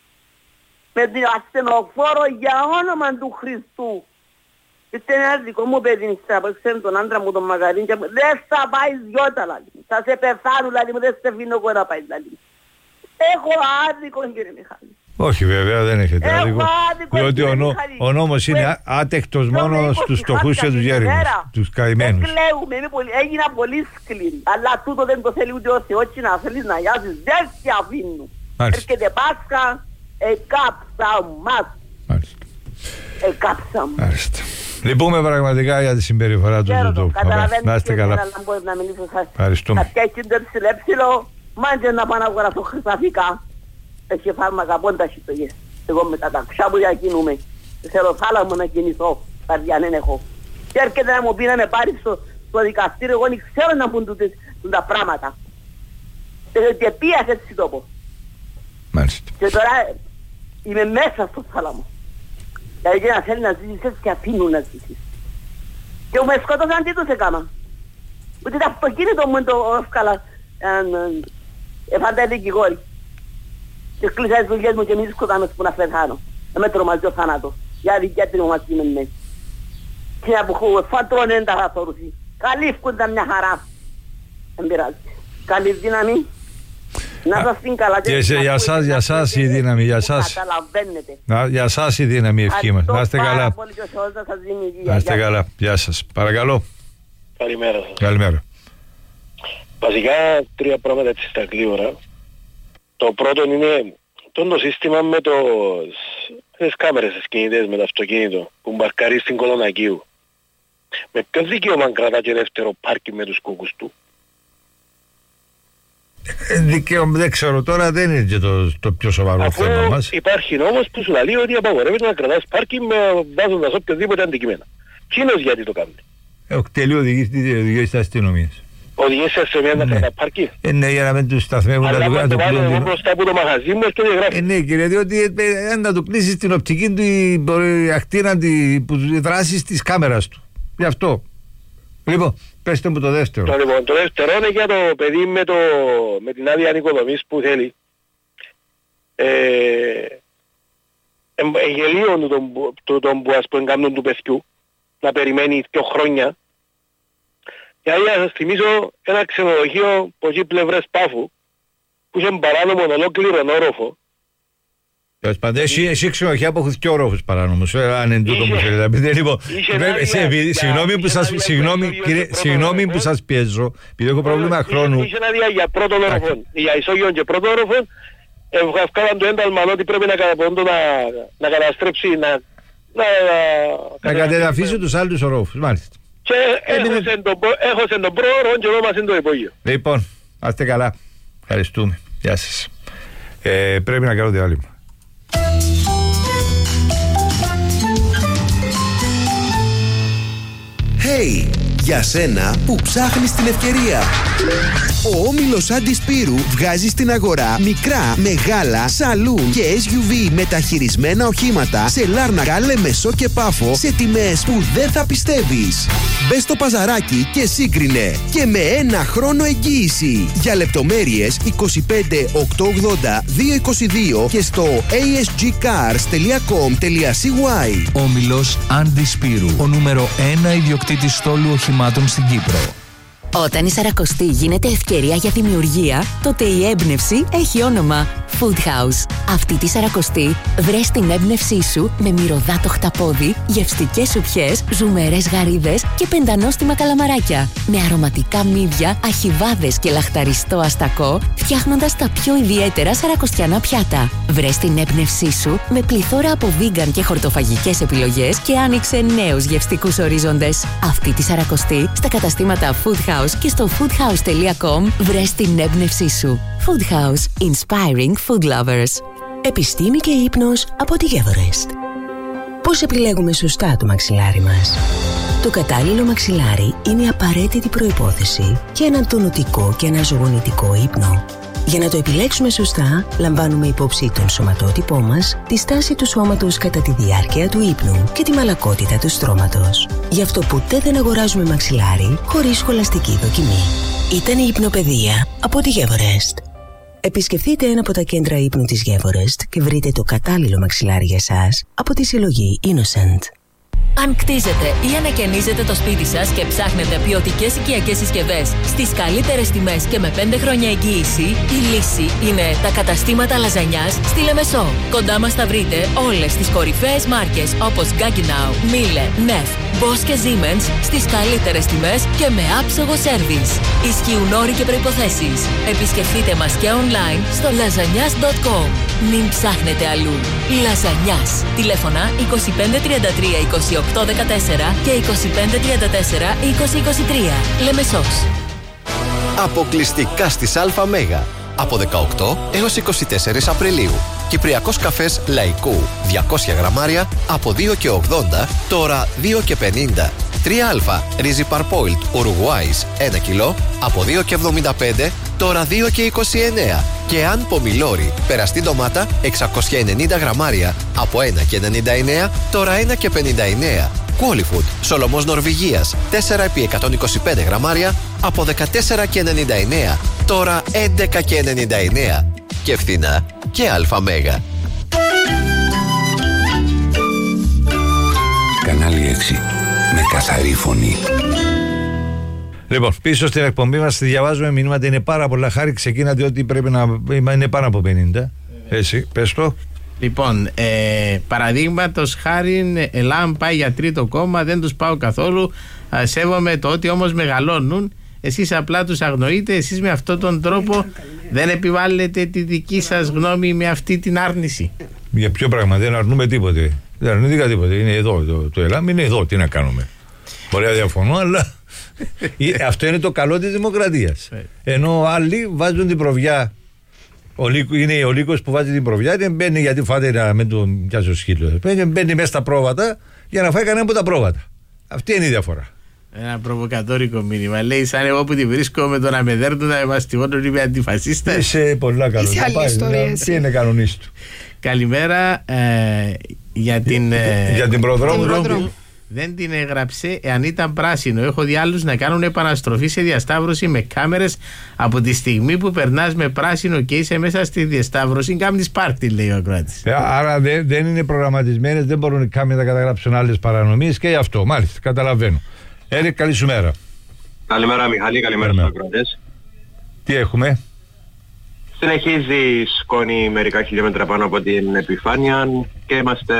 Speaker 15: Με την ασθενοφόρο για όνομα του Χριστού. Είστε ένα δικό μου παιδί, ξέρετε τον άντρα μου τον Μακαρίν και δεν θα πάει γιώτα λαλί. Θα σε πεθάνουν λαλί μου, δεν σε αφήνω εγώ να πάει λαλί. Έχω άδικο κύριε Μιχάλη.
Speaker 8: Όχι βέβαια, δεν έχετε άδικο. Διότι ο, νο, ο νόμος είναι άτεκτος μόνο στους φτωχούς και τους γέριμους, τους καημένους.
Speaker 15: Δεν κλαίουμε, έγινα πολύ σκληρή. Αλλά τούτο δεν το θέλει ούτε ο Θεός και να θέλεις να γιάζεις, δεν σε αφήνω. Έρχεται Πάσχα, εκάψα μας. Εκάψα μας.
Speaker 8: Λυπούμε πραγματικά για τη συμπεριφορά του του. Να είστε καλά. Ευχαριστούμε.
Speaker 15: Θα φτιάξει το ψηλέψιλο, μάντια να πάω να αγοράσω χρυσαφικά. Έχει φάρμακα πόντα συντογές. Εγώ με τα ταξιά που διακινούμε. Θέλω θάλαμο να κινηθώ, καρδιά δεν έχω. Και έρχεται να μου πει να με πάρει στο, στο δικαστήριο, εγώ δεν ξέρω να πούν τούτες, τα πράγματα. Και πίασε έτσι το πω.
Speaker 8: Μάλιστα.
Speaker 15: Και τώρα είμαι μέσα στο θάλαμο. Δηλαδή και να θέλει να ζήσεις και αφήνουν να ζήσεις. Και με σκότωσαν τι τους έκανα. Ούτε το αυτοκίνητο μου το έφκαλα εφάντα δικηγόρη. Και κλείσα τις δουλειές μου και μη σκοτάμε που να πεθάνω. Να με τρομάζει ο θάνατος. Για δικιάτριμο μας είναι με. Και να που φαντρώνε δεν τα θα θωρούσει. Καλή φκούντα μια χαρά. Δεν πειράζει. Καλή δύναμη. Να σας την καλά.
Speaker 8: Και σε, για σας, για σας η δύναμη, για σας. Να, για σας η δύναμη, η ευχή μας. Να είστε καλά. Να είστε καλά. Γεια σας. Παρακαλώ.
Speaker 1: Καλημέρα σας.
Speaker 8: Καλημέρα.
Speaker 1: Βασικά τρία πράγματα έτσι στα γλύωρα. Το πρώτο είναι το σύστημα με το, τις κάμερες τις κινητές με το αυτοκίνητο που μπαρκαρεί στην Κολονακίου. Με ποιο δικαίωμα κρατά και δεύτερο πάρκι με τους κούκους του.
Speaker 8: Δικαίωμα δεν ξέρω τώρα, δεν είναι και το, το πιο σοβαρό
Speaker 1: αφού
Speaker 8: θέμα μας.
Speaker 1: Υπάρχει νόμος που σου λέει ότι απαγορεύεται να κρατάς πάρκι με βάζοντας οποιοδήποτε αντικείμενα. Κοινός γιατί το κάνει.
Speaker 8: Έχω τελεί οδηγήσει της αστυνομίας.
Speaker 1: Οδηγήσει σε μια να κρατά πάρκι.
Speaker 8: Ε, ναι, για να μην τους σταθμεύουν.
Speaker 1: Αλλά να το βάλω εγώ μπροστά από το μαγαζί μου και δεν γράφει.
Speaker 8: Ε, ναι κύριε, διότι αν να του κλείσεις την οπτική του η ακτίνα που δράσεις της κάμερας του. Γι' αυτό. Λοιπόν, πέστε μου το δεύτερο.
Speaker 1: Το, λοιπόν, το δεύτερο είναι για το παιδί με, το, με την άδεια ανοικοδομής που θέλει. Ε, εγγελίων του τον, του, τον που ας πούμε κάνουν του παιδιού να περιμένει δύο χρόνια Γιατί να σας θυμίσω ένα ξενοδοχείο από εκεί πλευρές Πάφου που είχε παράνομο ολόκληρο όροφο.
Speaker 8: Τέλος πάντων, εσύ ξενοδοχεία που έχουν και όροφους παράνομους, αν είναι τούτο που θέλετε να πείτε. Λοιπόν, συγγνώμη που σας πιέζω, επειδή έχω πρόβλημα χρόνου.
Speaker 1: Είχε ένα δια για πρώτον όροφο, για ισόγειον και πρώτον όροφο, βγάλαν το ένταλμα ότι πρέπει να καταστρέψει, να...
Speaker 8: Να κατεδαφίσει τους άλλους ορόφους, μάλιστα.
Speaker 1: Και έχω σε τον πρόωρο και εδώ μας είναι το υπόγειο.
Speaker 8: Λοιπόν, άστε καλά. Ευχαριστούμε. Γεια σας. Ε, πρέπει να κάνω διάλειμμα.
Speaker 18: Hey, για σένα που ψάχνεις την ευκαιρία. Ο όμιλος Αντισπύρου βγάζει στην αγορά μικρά, μεγάλα, σαλούν και ες γιου βι μεταχειρισμένα οχήματα σε Λάρνακα, Λεμεσό και Πάφο σε τιμές που δεν θα πιστεύεις. Μπες στο παζαράκι και σύγκρινε και με ένα χρόνο εγγύηση. Για λεπτομέρειες είκοσι πέντε οκτακόσια ογδόντα διακόσια είκοσι δύο και στο έι ες τζι καρς τελεία κομ τελεία σι γουάι.
Speaker 19: Όμιλος Αντισπύρου, ο νούμερο ένα ιδιοκτήτης στόλου οχημάτων στην Κύπρο.
Speaker 14: Όταν η σαρακοστή γίνεται ευκαιρία για δημιουργία, τότε η έμπνευση έχει όνομα Food House. Αυτή τη σαρακοστή βρες την έμπνευσή σου με μυρωδάτο χταπόδι, γευστικές σουπιές, ζουμερές γαρίδες και πεντανόστιμα καλαμαράκια. Με αρωματικά μύδια, αχιβάδες και λαχταριστό αστακό, φτιάχνοντας τα πιο ιδιαίτερα σαρακοστιανά πιάτα. Βρες την έμπνευσή σου με πληθώρα από vegan και χορτοφαγικές επιλογές και άνοιξε νέους γευστικούς ορίζοντες. Αυτή τη σαρακοστή στα καταστήματα Food House και στο foodhouse τελεία κομ βρες την έμπνευσή σου. Food House. Inspiring food lovers.
Speaker 20: Επιστήμη και ύπνος από τη Everest. Πώς επιλέγουμε σωστά το μαξιλάρι μας? Το κατάλληλο μαξιλάρι είναι απαραίτητη προϋπόθεση για έναν τονωτικό και αναζωογονητικό ύπνο. Για να το επιλέξουμε σωστά, λαμβάνουμε υπόψη τον σωματότυπό μας, τη στάση του σώματος κατά τη διάρκεια του ύπνου και τη μαλακότητα του στρώματος. Γι' αυτό ποτέ δεν αγοράζουμε μαξιλάρι χωρίς σχολαστική δοκιμή. Ήταν η Υπνοπαιδεία από τη Everest. Επισκεφτείτε ένα από τα κέντρα ύπνου της Everest και βρείτε το κατάλληλο μαξιλάρι για σας από τη συλλογή Innocent.
Speaker 14: Αν κτίζετε ή ανακαινίζετε το σπίτι σας και ψάχνετε ποιοτικές οικιακές συσκευές στις καλύτερες τιμές και με πέντε χρόνια εγγύηση, η λύση είναι τα καταστήματα λαζανιάς στη Λεμεσό. Κοντά μας θα βρείτε όλες τις κορυφαίες μάρκες όπως Gaggenau, Miele, Neff, Bosch και Siemens στις καλύτερες τιμές και με άψογο σέρβις. Ισχύουν όροι και προϋποθέσεις. Επισκεφτείτε μας και online στο λαζανιάς τελεία κομ. Μην ψάχνετε αλλού. Λαζανιάς. Τηλέφωνα είκοσι πέντε τριάντα τρία είκοσι οκτώ δεκατέσσερα και είκοσι πέντε τριάντα τέσσερα είκοσι είκοσι τρία. Λεμεσός.
Speaker 21: Αποκλειστικά στις ΑΜ από δεκαοκτώ έως είκοσι τέσσερα Απριλίου. Κυπριακός καφές Λαϊκού διακόσια γραμμάρια από δύο και ογδόντα, τώρα δύο και πενήντα. τρία Α ρύζι Παρπόιλτ Ουρουγουάης ένα κιλό από δύο και εβδομήντα πέντε, τώρα δύο και είκοσι εννέα. Και αν πομιλόρι περαστή ντομάτα εξακόσια ενενήντα γραμμάρια από ένα και ενενήντα εννέα, τώρα ένα και πενήντα εννέα. Qualifood Σολομός Νορβηγίας τέσσερα επί εκατόν είκοσι πέντε γραμμάρια από δεκατέσσερα και ενενήντα εννέα, τώρα έντεκα και ενενήντα εννέα. Και φθηνά και αλφα μέγα.
Speaker 6: Κανάλι έξι. Με καθαρή φωνή.
Speaker 8: Λοιπόν, πίσω στην εκπομπή μας διαβάζουμε μηνύματα. Είναι πάρα πολλά. Χάρη ξεκίνατε ότι πρέπει να είναι πάνω από πενήντα. Εσύ, πες το.
Speaker 3: Λοιπόν, ε, παραδείγματος χάρη, ελάμ πάει για τρίτο κόμμα, δεν τους πάω καθόλου. Α, σέβομαι το ότι όμως μεγαλώνουν. Εσείς απλά τους αγνοείτε. Εσείς με αυτόν τον τρόπο δεν επιβάλλετε τη δική σας γνώμη με αυτή την άρνηση.
Speaker 8: Για ποιο πράγμα? Δεν αρνούμε τίποτε. Δεν αρνήθηκα τίποτε. Είναι εδώ. Το, το ΕΛΑΜ είναι εδώ. Τι να κάνουμε? Μπορεί να διαφωνώ, αλλά αυτό είναι το καλό της δημοκρατίας. Ενώ άλλοι βάζουν την προβιά. Ο λύκο, είναι ο λύκος που βάζει την προβιά, δεν μπαίνει γιατί φάτε να με τον πιάσει ο σκύλος. Μπαίνει μέσα στα πρόβατα για να φάει κανένα από τα πρόβατα. Αυτή είναι η διαφορά.
Speaker 3: Ένα προβοκατόρικο μήνυμα. Λέει, σαν εγώ που τη βρίσκω με τον να με δέρνουν, να μαστιγώνουν, είμαι αντιφασίστα.
Speaker 8: Είσαι πολλά καλό.
Speaker 22: Είσαι άλλη ιστορία.
Speaker 8: Τι είναι κανονίστη του.
Speaker 3: Καλημέρα ε, για την. Ε,
Speaker 8: για την προδρόμου.
Speaker 3: Δεν την έγραψε εάν ήταν πράσινο. Έχω δει άλλους να κάνουν επαναστροφή σε διασταύρωση με κάμερες από τη στιγμή που περνάς με πράσινο και είσαι μέσα στη διασταύρωση. Κάνεις πάρτι, λέει ο ακροατής.
Speaker 8: Ε, άρα δεν, δεν είναι προγραμματισμένες, δεν μπορούν οι κάμερες να καταγράψουν άλλες παρανομίες και γι' αυτό. Μάλιστα, καταλαβαίνω. Έρη, καλή σου μέρα.
Speaker 2: Καλημέρα Μιχάλη, καλημέρα στους ακροατές.
Speaker 8: Τι έχουμε?
Speaker 2: Συνεχίζει η σκόνη μερικά χιλιόμετρα πάνω από την επιφάνεια και είμαστε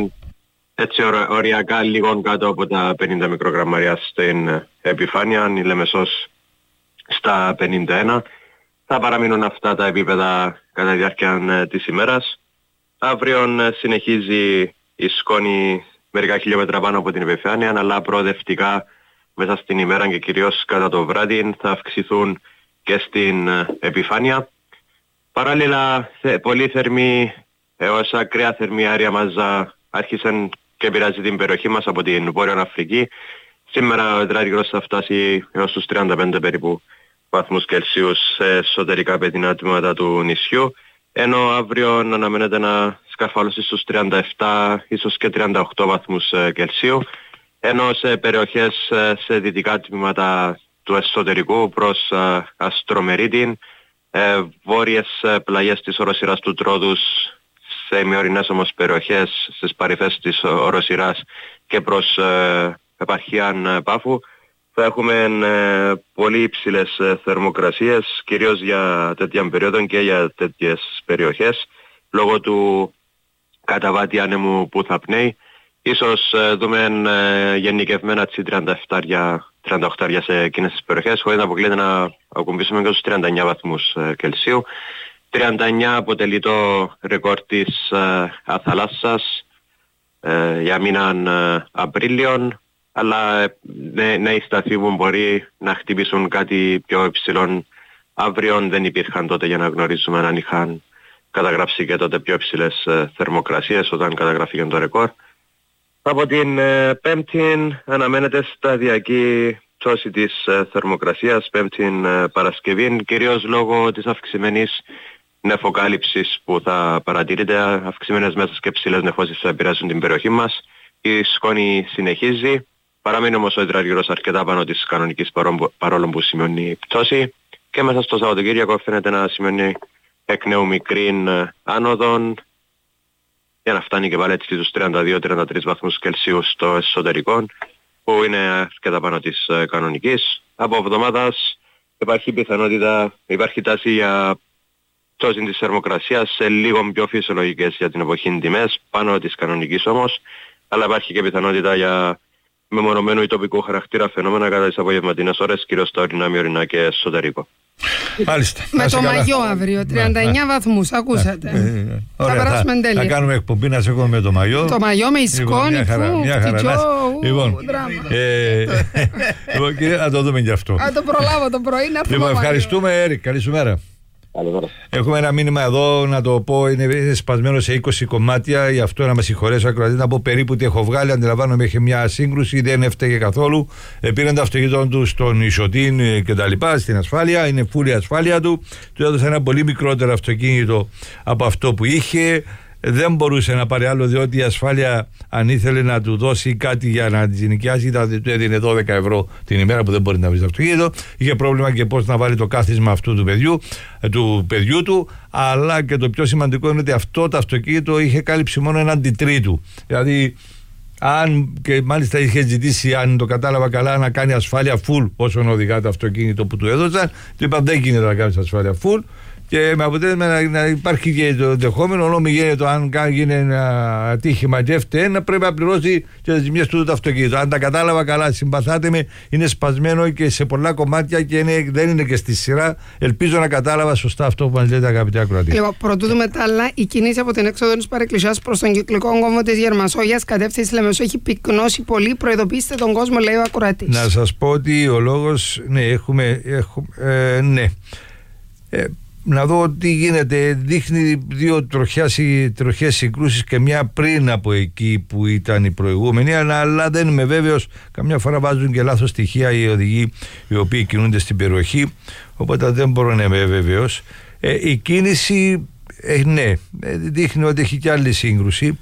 Speaker 2: έτσι οριακά λίγο κάτω από τα πενήντα μικρογραμμάρια στην επιφάνεια, η Λεμεσός στα πενήντα ένα. Θα παραμείνουν αυτά τα επίπεδα κατά τη διάρκεια της ημέρας. Αύριο συνεχίζει η σκόνη μερικά χιλιόμετρα πάνω από την επιφάνεια, αλλά προοδευτικά μέσα στην ημέρα και κυρίως κατά το βράδυ θα αυξηθούν και στην επιφάνεια. Παράλληλα, πολύ θερμή έως ακραία θερμή άρια μάζα άρχισαν και πειράζει την περιοχή μας από την Βόρεια Αφρική. Σήμερα ο υδραργυρός θα φτάσει έως τους τριάντα πέντε περίπου βαθμούς Κελσίου σε εσωτερικά παιδινά τμήματα του νησιού, ενώ αύριο αναμένεται να σκαρφαλώσει στους τριάντα επτά ίσως και τριάντα οκτώ βαθμούς Κελσίου, ενώ σε περιοχές σε δυτικά τμήματα του εσωτερικού προς Αστρομερίτην, ε, βόρειες πλαγιές της οροσειράς του Τρόδους, σε ημιορεινές όμως περιοχές στις παρυφές της οροσειράς και προς ε, επαρχία Πάφου, θα έχουμε ε, πολύ υψηλές ε, θερμοκρασίες, κυρίως για τέτοια περίοδο και για τέτοιες περιοχές, λόγω του καταβάτη άνεμου που θα πνέει. Ίσως ε, δούμε ε, γενικευμένα τριάντα επτά τριάντα οκτώ σε εκείνες τις περιοχές, χωρίς να αποκλείεται να ακουμπήσουμε και στους τριάντα εννιά βαθμούς ε, Κελσίου. τριάντα εννιά αποτελεί το ρεκόρ της ε, αθαλάσσας ε, για μήναν ε, Απρίλιον, αλλά ε, ναι, νέοι σταθμοί που μπορεί να χτυπήσουν κάτι πιο υψηλών αύριο δεν υπήρχαν τότε, για να γνωρίζουμε αν είχαν καταγράψει και τότε πιο υψηλές ε, θερμοκρασίες όταν καταγράφηκε το ρεκόρ. Από την ε, Πέμπτη αναμένεται σταδιακή πτώση της ε, θερμοκρασίας, Πέμπτη ε, Παρασκευή, κυρίως λόγω της αυξημένης νεφοκάλυψης που θα παρατηρείται, αυξημένες μέσες και ψηλές νεφώσεις θα επηρεάσουν την περιοχή μας. Η σκόνη συνεχίζει, παραμένει όμως ο υδραργυρός αρκετά πάνω της κανονικής, παρόλο που σημειώνει πτώση, και μέσα στο Σαββατοκύριακο φαίνεται να σημειώνει εκ νέου μικρή άνοδον, για να φτάνει και πάλι έτσι στους τριάντα δύο τριάντα τρεις βαθμούς Κελσίου στο εσωτερικό, που είναι αρκετά πάνω της ε, κανονικής. Από εβδομάδας υπάρχει πιθανότητα, υπάρχει τάση για πτώση της θερμοκρασίας σε λίγο πιο φυσιολογικές για την εποχή τιμές, πάνω της κανονικής όμως, αλλά υπάρχει και πιθανότητα για μεμονωμένου ή τοπικού χαρακτήρα φαινόμενα κατά τις απογευματινές ώρες, κυρίως στα ορεινά, μειωρινά και εσωτερικό.
Speaker 8: Μάλιστα.
Speaker 22: Με το μαγιό αύριο, τριάντα εννιά ναι, βαθμούς, ακούσατε. Ναι, ναι, ναι.
Speaker 8: Ωραία, θα περάσουμε εν τέλει. Θα κάνουμε εκπομπή να σε έχουμε με το μαγιό.
Speaker 22: Το μαγιό με η σκόνη,
Speaker 8: Λοιπόν, λοιπόν, κύριε, να το δούμε και αυτό.
Speaker 22: Να το προλάβω το πρωί να έρθουμε.
Speaker 8: Λοιπόν, ευχαριστούμε, Έρικ. Καλή σου μέρα. Έχουμε ένα μήνυμα εδώ, να το πω, είναι σπασμένο σε είκοσι κομμάτια, γι' αυτό να με συγχωρέσω ακροατή, να πω περίπου τι έχω βγάλει. Αντιλαμβάνομαι είχε μια σύγκρουση, δεν έφταιγε καθόλου. Ε, πήραν το αυτοκίνητο του στον Ισοτίν και τα λοιπά, στην ασφάλεια, είναι φούλη ασφάλεια του. Του έδωσε ένα πολύ μικρότερο αυτοκίνητο από αυτό που είχε. Δεν μπορούσε να πάρει άλλο, διότι η ασφάλεια, αν ήθελε να του δώσει κάτι για να τη νοικιάσει, του έδινε δώδεκα ευρώ την ημέρα που δεν μπορεί να βρει το αυτοκίνητο. Είχε πρόβλημα και πώς να βάλει το κάθισμα αυτού του παιδιού, του παιδιού του. Αλλά και το πιο σημαντικό είναι ότι αυτό το αυτοκίνητο είχε κάλυψει μόνο έναν τιτρίτου. Δηλαδή, αν και μάλιστα είχε ζητήσει, αν το κατάλαβα καλά, να κάνει ασφάλεια full όσον οδηγά το αυτοκίνητο που του έδωσαν, του είπαν δεν γίνεται να κάνει ασφάλεια full. Και με αποτέλεσμα να, να υπάρχει και το ενδεχόμενο, ενώ μη γίνεται, αν γίνει ένα ατύχημα και έφταιγε, να πρέπει να πληρώσει και τις ζημιές του το αυτοκίνητο. Αν τα κατάλαβα καλά, συμπαθάτε με, είναι σπασμένο και σε πολλά κομμάτια και είναι, δεν είναι και στη σειρά. Ελπίζω να κατάλαβα σωστά αυτό που μας λέτε, αγαπητοί ακροατοί.
Speaker 22: Λοιπόν, πρωτού δούμε τα άλλα, η κίνηση από την έξοδο της παρεκκλησιάς προς τον κυκλικό κόμβο της Γερμασόγειας, κατεύθυνση Λεμεσό, έχει πυκνώσει πολύ. Προειδοποιήστε τον κόσμο, λέει ο ακροατής.
Speaker 8: Να σας πω ότι ο λόγος, ναι, έχουμε, έχουμε ε, ναι. Ε, να δω τι γίνεται. Δείχνει δύο τροχές συγκρούσεις και μια πριν από εκεί που ήταν η προηγούμενη, αλλά δεν είμαι βέβαιος. Καμιά φορά βάζουν και λάθος στοιχεία οι οδηγοί οι οποίοι κινούνται στην περιοχή, οπότε δεν μπορώ να είμαι βέβαιος. Ε, η κίνηση ε, ναι, δείχνει ότι έχει κι άλλη σύγκρουση.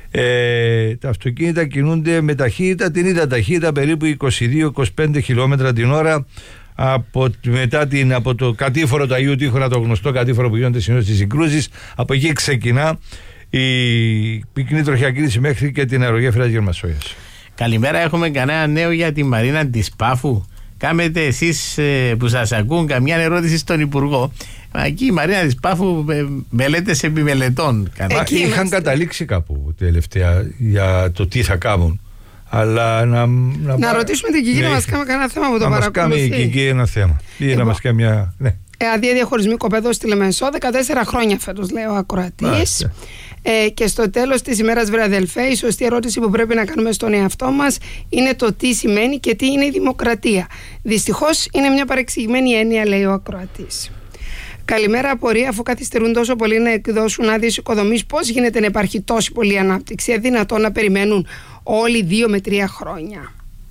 Speaker 8: Ε, τα αυτοκίνητα κινούνται με ταχύτητα, την ίδια ταχύτητα, περίπου είκοσι δύο με είκοσι πέντε χιλιόμετρα την ώρα. Από, μετά την, από το κατήφορο του Αγίου Τείχονα, το γνωστό κατήφορο που γίνονται συνήθως στις συγκρούσεις, από εκεί ξεκινά η πυκνή τροχιά κίνηση μέχρι και την αερογέφυρα της Γερμασόγειας.
Speaker 3: Καλημέρα, έχουμε κανένα νέο για τη Μαρίνα της Πάφου? Κάμετε εσείς ε, που σας ακούν καμιά ερώτηση στον Υπουργό. Εκεί η Μαρίνα της Πάφου ε, μελέτες επί μελετών.
Speaker 8: Εκεί είχαν είμαστε. καταλήξει κάπου τελευταία για το τι θα κάνουν. Αλλά να, να,
Speaker 9: να ρωτήσουμε την Κική ναι, να μας κάνει κανένα θέμα που το παρακολουθεί. Να μας
Speaker 8: κάνει η Κική ένα θέμα. Ή να μας κάνει μια... Ναι.
Speaker 9: Ε, αδεία διαχωρισμού οικοπαίδου στη Λεμεσό, δεκατέσσερα χρόνια φέτος, λέει ο ακροατής. Ε, και στο τέλος της ημέρας, βρε αδελφέ, η σωστή ερώτηση που πρέπει να κάνουμε στον εαυτό μας είναι το τι σημαίνει και τι είναι η δημοκρατία. Δυστυχώς είναι μια παρεξηγημένη έννοια, λέει ο ακροατής. Καλημέρα, απορία, αφού καθυστερούν τόσο πολύ να εκδώσουν άδειες οικοδομής, πώς γίνεται να υπάρχει τόση πολλή ανάπτυξη? Είναι δυνατόν να περιμένουν όλοι δύο με τρία χρόνια?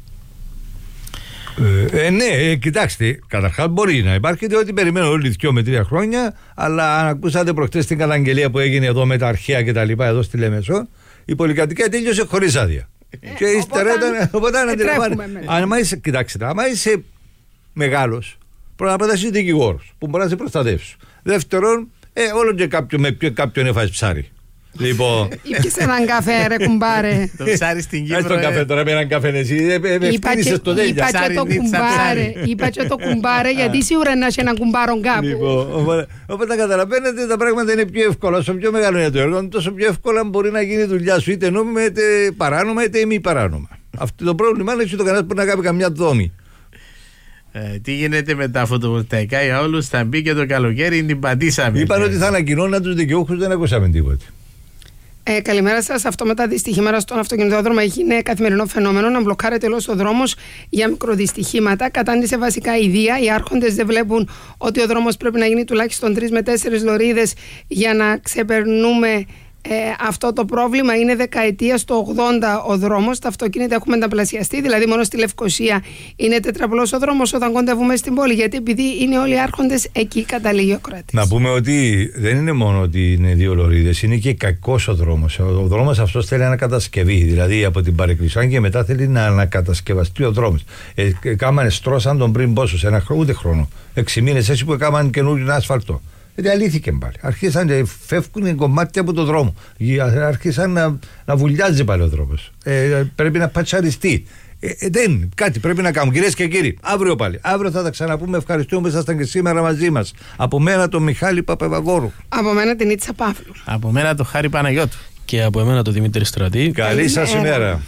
Speaker 8: Ε, ναι, ε, κοιτάξτε, καταρχάς μπορεί να υπάρχει ότι περιμένω όλοι δύο με τρία χρόνια, αλλά αν ακούσατε προχτές την καταγγελία που έγινε εδώ με τα αρχαία και τα λοιπά εδώ στη Λεμεσό, η πολυκατοικία τέλειωσε χωρίς άδεια. Ε, και ύστερα ήταν. Οπότε να την Αν είσαι, κοιτάξτε, άμα είσαι μεγάλος, πρώτα απ' όλα είσαι δικηγόρος που μπορεί να σε προστατεύσει. Δεύτερον, ε, όλο και κάποιον, με κάποιον έφαγε ψάρι. Λοιπόν.
Speaker 9: Ήπιες έναν καφέ, ρε κουμπάρε.
Speaker 3: Το ψάρι στην Κύπρο.
Speaker 8: Έχει τον καφέ τώρα με έναν καφέ εσύ. Ευθύνησες το τέλειο.
Speaker 9: Είπα και το κουμπάρε. Είπα και το κουμπάρε γιατί σίγουρα να έχει έναν κουμπάρον κάπου.
Speaker 8: Λοιπόν, οπότε καταλαβαίνετε τα πράγματα είναι πιο εύκολα. Όσο πιο μεγάλο είναι το έργο, τόσο πιο εύκολα μπορεί να γίνει η δουλειά σου είτε νόμιμα είτε παράνομα είτε μη παράνομα. Αυτό το πρόβλημα είναι ότι το κανένα μπορεί να κάνει καμιά δόμη.
Speaker 3: Ε, τι γίνεται με τα φωτοβολταϊκά για όλους? Θα μπει και το καλοκαίρι, την πατήσαμε.
Speaker 8: Είπαν ότι θα ανακοινώναν τους δικαιούχους, δεν ακούσαμε τίποτα.
Speaker 9: Ε, καλημέρα σας. Αυτό με τα δυστυχήματα στον αυτοκινητόδρομο είναι καθημερινό φαινόμενο. Να μπλοκάρεται όλος ο δρόμος για μικροδυστυχήματα. Κατάντησε βασικά η Δία. Οι άρχοντες δεν βλέπουν ότι ο δρόμος πρέπει να γίνει τουλάχιστον τρεις με τέσσερις λωρίδες για να ξεπερνούμε ε, αυτό το πρόβλημα. Είναι δεκαετία στο ογδόντα ο δρόμος. Τα αυτοκίνητα έχουν μεταπλασιαστεί. Δηλαδή, μόνο στη Λευκοσία είναι τετραπλός ο δρόμος όταν κοντεύουμε στην πόλη. Γιατί επειδή είναι όλοι οι άρχοντες εκεί, καταλήγει ο κράτης.
Speaker 8: Να πούμε ότι δεν είναι μόνο ότι είναι δύο λωρίδες, είναι και κακός ο δρόμος. Ο δρόμος αυτός θέλει ανακατασκευή. Δηλαδή, από την Παρεκκλησάν και μετά θέλει να ανακατασκευαστεί ο δρόμος. Ε, κάμανε στρώσαν τον πριν πόσο, σε ένα χρόνο, ούτε χρόνο. Έξι μήνες έτσι που έκαναν καινούριο ασφαλτό. Διαλύθηκε πάλι. Αρχίσαν να φεύγουν κομμάτια από τον δρόμο. Αρχίσαν να, να βουλιάζει πάλι ο δρόμος. Ε, πρέπει να πατσαριστεί. Ε, ε, δεν, κάτι πρέπει να κάνουμε. Κυρίες και κύριοι, αύριο πάλι. Αύριο θα τα ξαναπούμε. Ευχαριστούμε που ήσασταν και σήμερα μαζί μας. Από μένα τον Μιχάλη Παπεβαγόρου.
Speaker 9: Από μένα την Ίτσα Παύλου.
Speaker 3: Από μένα τον Χάρη Παναγιώτου.
Speaker 16: Και από εμένα τον Δημήτρη Στρατή.
Speaker 8: Καλή σας ημέρα.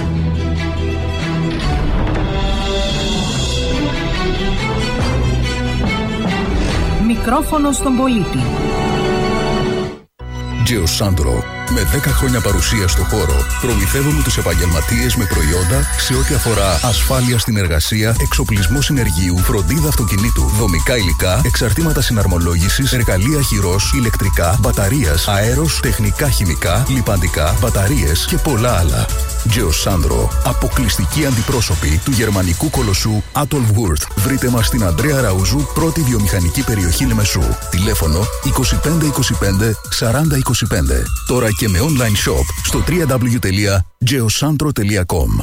Speaker 23: Μικρόφωνο στον πολίτη.
Speaker 24: Geosandro. Με δέκα χρόνια παρουσία στο χώρο, προμηθεύουμε τους επαγγελματίες με προϊόντα σε ό,τι αφορά ασφάλεια στην εργασία, εξοπλισμό συνεργείου, φροντίδα αυτοκινήτου, δομικά υλικά, εξαρτήματα συναρμολόγησης, εργαλεία χειρός, ηλεκτρικά, μπαταρίας, αέρος, τεχνικά χημικά, λιπαντικά, μπαταρίες και πολλά άλλα. Geosandro. Αποκλειστικοί αντιπρόσωποι του γερμανικού κολοσσού Atolworth. Βρείτε μας στην Ανδρέα Ραούζου, πρώτη βιομηχανική περιοχή Λεμεσού. Τηλέφωνο είκοσι πέντε είκοσι πέντε σαράντα είκοσι πέντε. Τώρα και με online shop στο double-u double-u double-u τελεία geosandro τελεία com.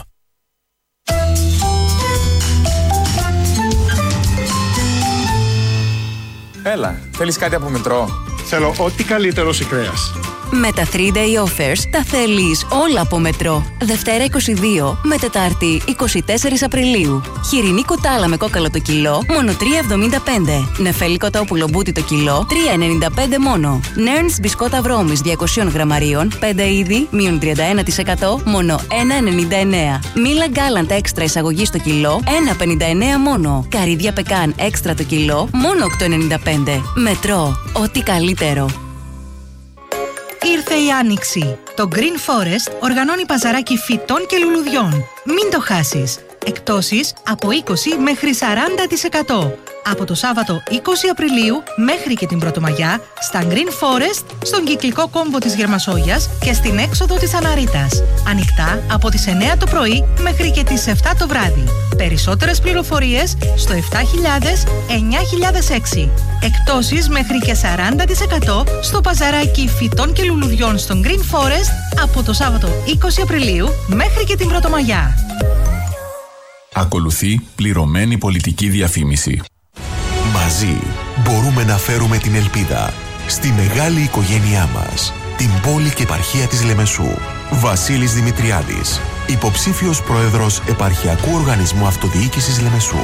Speaker 13: Έλα, θέλεις κάτι από Μετρό? Θέλω ό,τι καλύτερο σε κρέας.
Speaker 14: Με τα three day offers τα θέλεις όλα από Μετρό. Δευτέρα είκοσι δύο με Τετάρτη είκοσι τέσσερις Απριλίου. Χοιρινή κουτάλα με κόκαλο το κιλό, μόνο τρία εβδομήντα πέντε. Νεφέλη κοτόπουλο μπούτι το κιλό, τρία ενενήντα πέντε μόνο. Νέρνς μπισκότα βρώμης διακόσια γραμμαρίων, πέντε είδη, μείον τριάντα ένα τοις εκατό, μόνο ένα ενενήντα εννέα. Μίλα γκάλαντ έξτρα εισαγωγή στο κιλό, ένα πενήντα εννέα μόνο. Καρύδια πεκάν έξτρα το κιλό, μόνο οκτώ ενενήντα πέντε. Μετρό, ό,τι καλύτερο.
Speaker 25: Ήρθε η Άνοιξη. Το Green Forest οργανώνει παζαράκι φυτών και λουλουδιών. Μην το χάσεις. Εκτόσεις από είκοσι μέχρι σαράντα τοις εκατό. Από το Σάββατο είκοσι Απριλίου μέχρι και την Πρωτομαγιά στα Green Forest, στον κυκλικό κόμβο της Γερμασόγειας και στην έξοδο της Αναρίτας. Ανοιχτά από τις εννέα το πρωί μέχρι και τις επτά το βράδυ. Περισσότερες πληροφορίες στο επτά χιλιάδες εννιά χιλιάδες έξι. Εκτόσεις μέχρι και σαράντα τοις εκατό στο παζαράκι φυτών και λουλουδιών στον Green Forest από το Σάββατο είκοσι Απριλίου μέχρι και την Πρωτομαγιά.
Speaker 26: Ακολουθεί πληρωμένη πολιτική διαφήμιση. Μαζί μπορούμε να φέρουμε την ελπίδα στη μεγάλη οικογένειά μας, την πόλη και επαρχία της Λεμεσού. Βασίλης Δημητριάδης. Υποψήφιος πρόεδρος Επαρχιακού Οργανισμού Αυτοδιοίκησης Λεμεσού.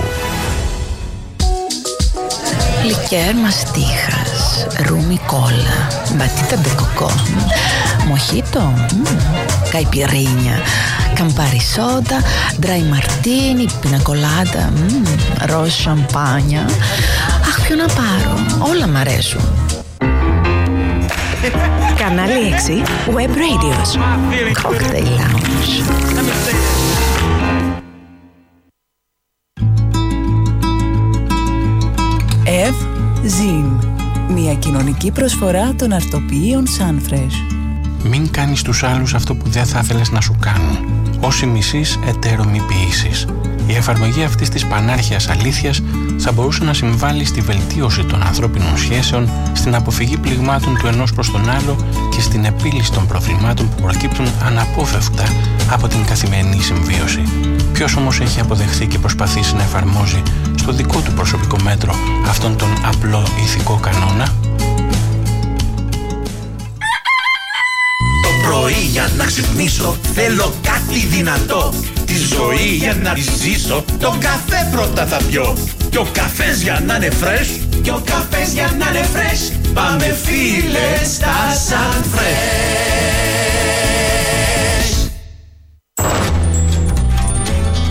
Speaker 4: Λικέρ μαστίχας, ρούμι κόλλα, μπατίτα μπεκοκό, μοχίτο, καϊπιρίνια, καμπάρι σόντα, ντράι μαρτίνι, πινακολάτα, ροζ σαμπάνια. Αχ, ποιο να πάρω, όλα μ' αρέσουν.
Speaker 20: Κανάλι έξι Web Radios Cocktail Lounge.
Speaker 7: Ευ Ζιν, μια κοινωνική προσφορά των αρτοποιείων Sunfresh.
Speaker 11: Μην κάνεις τους άλλους αυτό που δεν θα ήθελες να σου κάνουν. Όσοι μισείς, εταίρο μη ποιήσεις. Η εφαρμογή αυτής της πανάρχαιας αλήθειας θα μπορούσε να συμβάλλει στη βελτίωση των ανθρώπινων σχέσεων, στην αποφυγή πληγμάτων του ενός προς τον άλλο και στην επίλυση των προβλημάτων που προκύπτουν αναπόφευκτα από την καθημερινή συμβίωση. Ποιος όμως έχει αποδεχθεί και προσπαθήσει να εφαρμόζει στο δικό του προσωπικό μέτρο αυτόν τον απλό ηθικό κανόνα?
Speaker 12: Το πρωί για να ξυπνήσω θέλω κάτι δυνατό. Τη ζωή για να τη ζήσω τον καφέ πρώτα θα πιω. Και ο καφές για να είναι fresh, και ο καφές για να είναι fresh, πάμε φίλε στα Sunfresh.